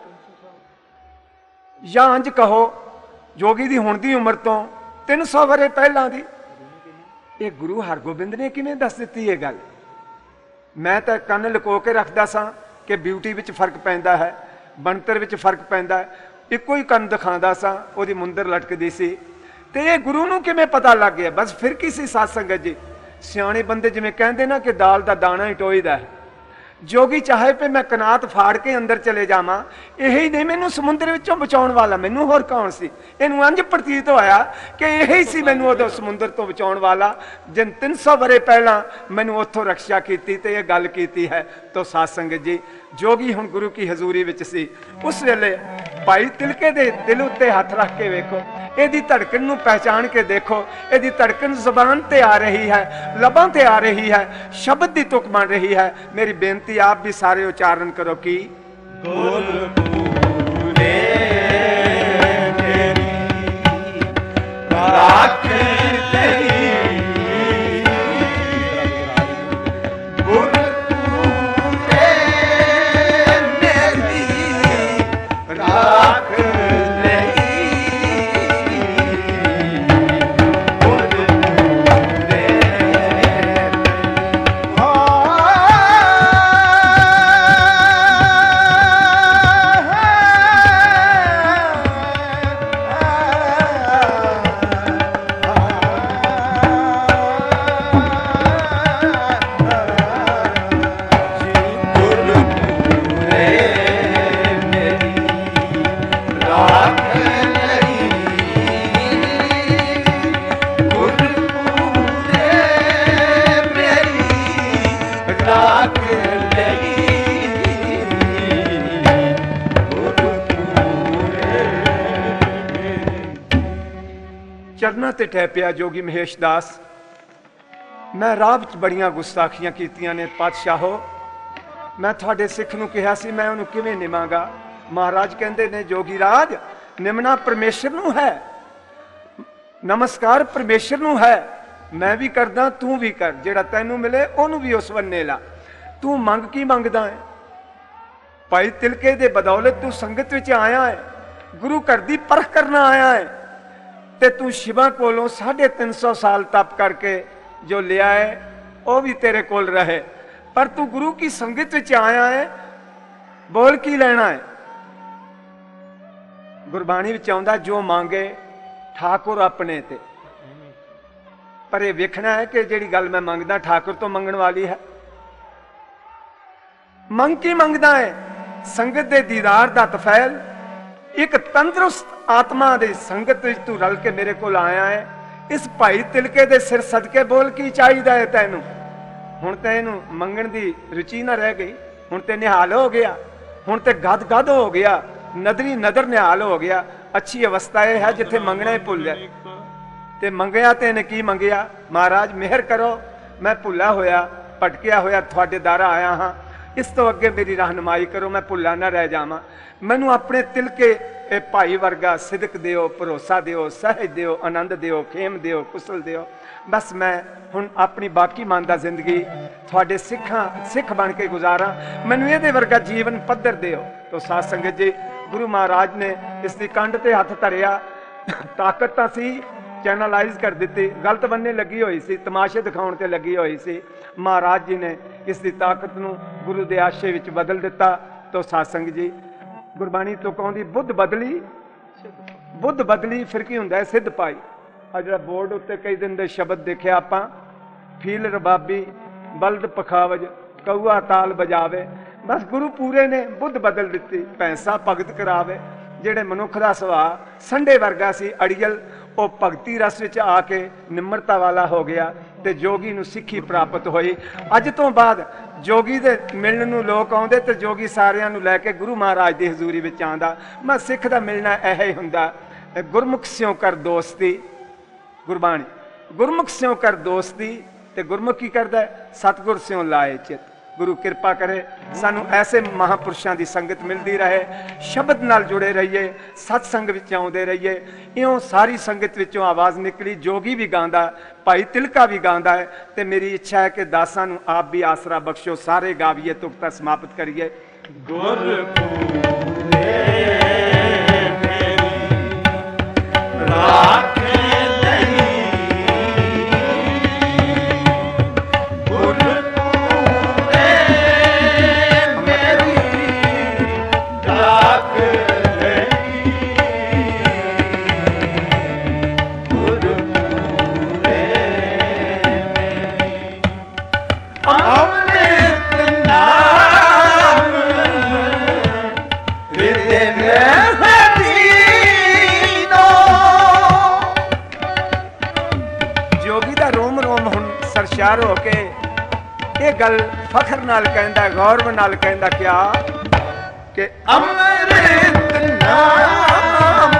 ਜਾਂ ਇੰਜ ਕਹੋ ਜੋਗੀ ਦੀ ਹੁਣ ਦੀ ਉਮਰ ਤੋਂ ਤਿੰਨ ਸੌ ਵਰੇ ਪਹਿਲਾਂ ਦੀ। ਇਹ ਗੁਰੂ ਹਰਗੋਬਿੰਦ ਨੇ ਕਿਵੇਂ ਦੱਸ ਦਿੱਤੀ ਇਹ ਗੱਲ। ਮੈਂ ਤਾਂ ਕੰਨ ਲੁਕੋ ਕੇ ਰੱਖਦਾ ਸਾਂ ਕਿ ਬਿਊਟੀ ਵਿੱਚ ਫਰਕ ਪੈਂਦਾ ਹੈ, ਬਣਤਰ ਵਿੱਚ ਫਰਕ ਪੈਂਦਾ ਹੈ। ਇੱਕੋ ਹੀ ਕੰਨ ਦਿਖਾਉਂਦਾ ਸਾਂ, ਉਹਦੀ ਮੁੰਦਰ ਲਟਕਦੀ ਸੀ। ਤੇ ਇਹ ਗੁਰੂ ਨੂੰ ਕਿਵੇਂ ਪਤਾ ਲੱਗ ਗਿਆ। ਬਸ ਫਿਰ ਕੀ ਸੀ ਸਾਧ ਸੰਗਤ ਜੀ, ਸਿਆਣੇ ਬੰਦੇ ਜਿਵੇਂ ਕਹਿੰਦੇ ਨਾ ਕਿ ਦਾਲ ਦਾ ਦਾਣਾ ਹੀ ਟੋਈਦਾ ਹੈ। ਜੋਗੀ ਚਾਹੇ ਪੇ ਮੈਂ ਕਨਾਤ ਫਾੜ ਕੇ ਅੰਦਰ ਚਲੇ ਜਾਵਾਂ, ਇਹੀ ਨਹੀਂ ਮੈਨੂੰ ਸਮੁੰਦਰ ਵਿੱਚੋਂ ਬਚਾਉਣ ਵਾਲਾ, ਮੈਨੂੰ ਹੋਰ ਕੌਣ ਸੀ। ਇਹਨੂੰ ਇੰਜ ਪ੍ਰਤੀਤ ਹੋਇਆ ਕਿ ਇਹੀ ਸੀ ਮੈਨੂੰ ਉਦੋਂ ਸਮੁੰਦਰ ਤੋਂ ਬਚਾਉਣ ਵਾਲਾ, ਜਿਨ ਤਿੰਨ ਸੌ ਵਰੇ ਪਹਿਲਾਂ ਮੈਨੂੰ ਉੱਥੋਂ ਰਕਸ਼ਾ ਕੀਤੀ ਤੇ ਇਹ ਗੱਲ ਕੀਤੀ ਹੈ। ਤੋ ਸਾਧ ਸੰਗਤ ਜੀ, ਜੋਗੀ ਹੁਣ ਗੁਰੂ ਕੀ ਹਜ਼ੂਰੀ ਵਿੱਚ ਸੀ। ਉਸ ਵੇਲੇ ਭਾਈ ਤਿਲਕੇ ਦੇ ਦਿਲ ਉੱਤੇ ਹੱਥ ਰੱਖ ਕੇ ਵੇਖੋ, ਇਹਦੀ ਧੜਕਣ ਨੂੰ ਪਹਿਚਾਣ ਕੇ ਦੇਖੋ। ਇਹਦੀ ਧੜਕਣ ਜ਼ੁਬਾਨ ਤੇ ਆ ਰਹੀ ਹੈ, ਲਬਾਂ ਤੇ ਆ ਰਹੀ ਹੈ, ਸ਼ਬਦ ਦੀ ਤੁਕ ਬਣ ਰਹੀ ਹੈ। ਮੇਰੀ ਬੇਨਤੀ ਆਪ ਵੀ ਸਾਰੇ ਉਚਾਰਨ ਕਰੋ ਕਿ ਗੁਰਪੂਰੇ ਮੇਰੀ ਰਾਖ ਲਈ, ਗੁਰਪੂਰੇ ਮੇਰੀ ਰਾਖ ਚਰਨਾਂ ਤੇ ਟਹਿ ਪਿਆ ਜੋਗੀ ਮਹੇਸ਼ ਦਾਸ। ਮੈਂ ਰਾਹ ਵਿੱਚ ਬੜੀਆਂ ਗੁਸਤਾਖੀਆਂ ਕੀਤੀਆਂ ਨੇ ਪਾਤਸ਼ਾਹੋ। ਮੈਂ ਤੁਹਾਡੇ ਸਿੱਖ ਨੂੰ ਕਿਹਾ ਸੀ ਮੈਂ ਉਹਨੂੰ ਕਿਵੇਂ ਨਿਮਾਂਗਾ। ਮਹਾਰਾਜ ਕਹਿੰਦੇ ਨੇ ਜੋਗੀ ਰਾਜ, ਨਿਮਣਾ ਪਰਮੇਸ਼ਰ ਨੂੰ ਹੈ, ਨਮਸਕਾਰ ਪਰਮੇਸ਼ਰ ਨੂੰ ਹੈ। ਮੈਂ ਵੀ ਕਰਦਾ, ਤੂੰ ਵੀ ਕਰ। ਜਿਹੜਾ ਤੈਨੂੰ ਮਿਲੇ ਉਹਨੂੰ ਵੀ ਉਸ ਬੰਨੇ ਲਾ। ਤੂੰ ਮੰਗ ਕੀ ਮੰਗਦਾ ਹੈ? ਭਾਈ ਤਿਲਕੇ ਦੇ ਬਦੌਲਤ ਤੂੰ ਸੰਗਤ ਵਿੱਚ ਆਇਆ ਹੈ, ਗੁਰੂ ਘਰ ਦੀ ਪਰਖ ਕਰਨਾ ਆਇਆ ਹੈ। ਤੇ ਤੂੰ ਸ਼ਿਵਾ ਕੋਲੋਂ ਸਾਢੇ ਤਿੰਨ ਸੌ ਸਾਲ ਤਪ ਕਰਕੇ ਜੋ ਲਿਆ ਹੈ ਉਹ ਵੀ ਤੇਰੇ ਕੋਲ ਰਹੇ। ਪਰ ਤੂੰ ਗੁਰੂ ਕੀ ਸੰਗਤ ਵਿੱਚ ਆਇਆ ਹੈ, ਬੋਲ ਕੀ ਲੈਣਾ ਹੈ? ਗੁਰਬਾਣੀ ਵਿੱਚ ਆਉਂਦਾ ਜੋ ਮੰਗੇ ਠਾकुर ਆਪਣੇ ਤੇ। ਪਰ ਇਹ ਵੇਖਣਾ ਹੈ ਕਿ ਜਿਹੜੀ ਗੱਲ ਮੈਂ ਮੰਗਦਾ ਠਾकुर ਤੋਂ ਮੰਗਣ ਵਾਲੀ ਹੈ। ਮੰਗ ਕੀ ਮੰਗਦਾ ਹੈ? ਸੰਗਤ ਦੇ ਦੀਦਾਰ ਦਾ ਤਫੈਲ, ਇੱਕ ਤੰਦਰੁਸਤ ਆਤਮਾ ਦੀ ਸੰਗਤ ਵਿੱਚ ਤੂੰ ਰਲ ਕੇ ਮੇਰੇ ਕੋਲ ਆਇਆ ਹੈ। ਇਸ ਭਾਈ ਤਿਲਕੇ ਦੇ ਸਿਰ ਸਦਕੇ ਬੋਲ ਕੀ ਚਾਹੀਦਾ ਹੈ ਤੈਨੂੰ? ਹੁਣ ਤੇ ਇਹਨੂੰ ਮੰਗਣ ਦੀ ਰੁਚੀ ਨਾ ਰਹਿ ਗਈ, ਹੁਣ ਤੇ ਨਿਹਾਲ ਹੋ ਗਿਆ, ਹੁਣ ਤੇ ਗਦ ਗਦ ਹੋ ਗਿਆ, ਨਦਰੀ ਨਦਰ ਨਿਹਾਲ ਹੋ ਗਿਆ। ਅੱਛੀ ਅਵਸਥਾ ਇਹ ਹੈ ਜਿੱਥੇ ਮੰਗਣਾ ਹੀ ਭੁੱਲ ਜਾਏ। ਤੇ ਮੰਗਿਆ ਤੇ ਇਹਨੇ ਕੀ ਮੰਗਿਆ? ਮਹਾਰਾਜ ਮਿਹਰ ਕਰੋ, ਮੈਂ ਭੁੱਲਾ ਹੋਇਆ ਭਟਕਿਆ ਹੋਇਆ ਤੁਹਾਡੇ ਦਰ ਆਇਆ ਹਾਂ, ਇਸ ਤੋਂ ਅੱਗੇ ਮੇਰੀ ਰਹਿਨਮਾਈ ਕਰੋ, ਮੈਂ ਭੁੱਲਾ ਨਾ ਰਹਿ ਜਾਵਾਂ। ਮੈਨੂੰ ਆਪਣੇ ਤਿਲਕੇ ਇਹ ਭਾਈ ਵਰਗਾ ਸਿਦਕ ਦਿਓ, ਭਰੋਸਾ ਦਿਓ, ਸਹਿਜ ਦਿਓ, ਆਨੰਦ ਦਿਓ, ਖੇਮ ਦਿਓ, ਕੁਸਲ ਦਿਓ। ਬਸ ਮੈਂ ਹੁਣ ਆਪਣੀ ਬਾਕੀ ਮਨ ਦਾ ਜ਼ਿੰਦਗੀ ਤੁਹਾਡੇ ਸਿੱਖਾਂ ਸਿੱਖ ਬਣ ਕੇ ਗੁਜ਼ਾਰਾਂ, ਮੈਨੂੰ ਇਹਦੇ ਵਰਗਾ ਜੀਵਨ ਪੱਧਰ ਦਿਓ। ਤੋ ਸਾਧ ਸੰਗਤ ਜੀ, ਗੁਰੂ ਮਹਾਰਾਜ ਨੇ ਇਸ ਦੀ ਕੰਡ ਤੇ ਹੱਥ ਧਰਿਆ। ਤਾਕਤ ਤਾਂ ਸੀ, ਚੈਨਲਾਈਜ਼ ਕਰ ਦਿੱਤੀ, ਗਲਤ ਬੰਨੇ ਲੱਗੀ ਹੋਈ ਸੀ, ਤਮਾਸ਼ੇ ਦਿਖਾਉਣ ਤੇ ਲੱਗੀ ਹੋਈ ਸੀ। ਮਹਾਰਾਜ ਜੀ ਨੇ ਇਸ ਦੀ ਤਾਕਤ ਨੂੰ ਗੁਰੂ ਦੇ ਆਸ਼ੇ ਵਿੱਚ ਬਦਲ ਦਿੱਤਾ। ਤੋ ਸਾਧ ਸੰਗਤ ਜੀ, ਗੁਰਬਾਣੀ ਤੋਂ ਕਹਿੰਦੀ ਬੁੱਧ ਬਦਲੀ, ਬੁੱਧ ਬਦਲੀ ਫਿਰ ਕੀ ਹੁੰਦਾ ਹੈ? ਸਿੱਧ ਪਾਈ। ਆ ਜਿਹੜਾ ਬੋਰਡ ਉੱਤੇ ਕਈ ਦਿਨ ਦੇ ਸ਼ਬਦ ਦੇਖਿਆ ਆਪਾਂ, ਫੀਲ ਰਬਾਬੀ, ਬਲਦ ਪਖਾਵਜ, ਕਊਆ ਤਾਲ ਬਜਾਵੇ। ਬਸ ਗੁਰੂ ਪੂਰੇ ਨੇ ਬੁੱਧ ਬਦਲ ਦਿੱਤੀ। ਪੈਸਾ ਭਗਤ ਕਰਾਵੇ। ਜਿਹੜੇ ਮਨੁੱਖ ਦਾ ਸੁਭਾਅ ਸੰਡੇ ਵਰਗਾ ਸੀ ਅੜੀਅਲ, ਉਹ ਭਗਤੀ ਰਸ ਵਿੱਚ ਆ ਕੇ ਨਿਮਰਤਾ ਵਾਲਾ ਹੋ ਗਿਆ ਤੇ ਜੋਗੀ ਨੂੰ ਸਿੱਖੀ ਪ੍ਰਾਪਤ ਹੋਈ। ਅੱਜ ਤੋਂ ਬਾਅਦ ਜੋਗੀ ਦੇ ਮਿਲਣ ਨੂੰ ਲੋਕ ਆਉਂਦੇ ਤੇ ਜੋਗੀ ਸਾਰਿਆਂ ਨੂੰ ਲੈ ਕੇ ਗੁਰੂ ਮਹਾਰਾਜ ਦੀ ਹਜ਼ੂਰੀ ਵਿੱਚ ਆਉਂਦਾ। ਮੈਂ ਸਿੱਖ ਦਾ ਮਿਲਣਾ ਇਹ ਹੀ ਹੁੰਦਾ। ਗੁਰਮੁਖ ਸਿਉ ਕਰ ਦੋਸਤੀ, ਗੁਰਬਾਣੀ ਗੁਰਮੁਖ ਸਿਉ ਕਰ ਦੋਸਤੀ। ਤੇ ਗੁਰਮੁਖ ਕੀ ਕਰਦਾ? ਸਤਿਗੁਰ ਸਿਉ ਲਾਏ ਚਿਤ। ਗੁਰੂ ਕਿਰਪਾ ਕਰੇ ਸਾਨੂੰ ਐਸੇ ਮਹਾਂਪੁਰਸ਼ਾਂ ਦੀ ਸੰਗਤ ਮਿਲਦੀ ਰਹੇ, ਸ਼ਬਦ ਨਾਲ ਜੁੜੇ ਰਹੀਏ, ਸਤਸੰਗ ਵਿੱਚ ਆਉਂਦੇ ਰਹੀਏ। ਇਉਂ ਸਾਰੀ ਸੰਗਤ ਵਿੱਚੋਂ ਆਵਾਜ਼ ਨਿਕਲੀ। ਜੋਗੀ ਵੀ ਗਾਉਂਦਾ, ਭਾਈ ਤਿਲਕਾ ਵੀ ਗਾਉਂਦਾ ਹੈ। ਤੇ ਮੇਰੀ ਇੱਛਾ ਹੈ ਕਿ ਦਾਸਾਂ ਨੂੰ ਆਪ ਵੀ ਆਸਰਾ ਬਖਸ਼ੋ, ਸਾਰੇ ਗਾਵੀਏ, ਤੁਕਤਾ ਸਮਾਪਤ ਕਰੀਏ। ਗੁਰ ਪੂਰੇ ਮੇਰੀ ਰਾਖੇ ਹੋ ਕੇ ਇਹ ਗੱਲ ਫਖਰ ਨਾਲ ਕਹਿੰਦਾ, ਗੌਰਵ ਨਾਲ ਕਹਿੰਦਾ ਕਿਆ ਕਿ ਅੰਮ੍ਰਿਤ ਨਾਮ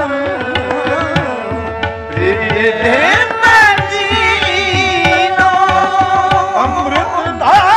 ਰਿਦੇ ਮੈਂ ਜੀਨੋ। ਅੰਮ੍ਰਿਤ ਨਾਮ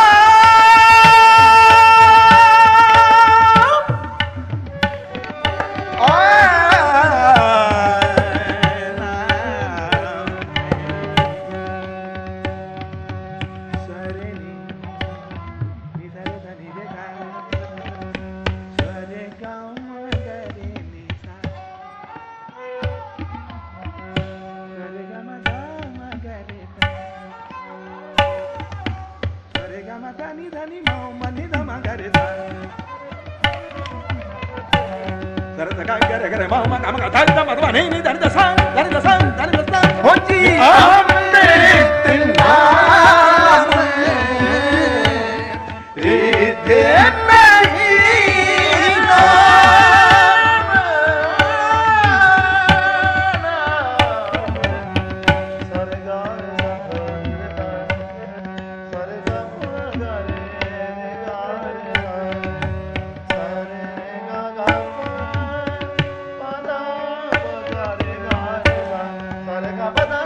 Bye.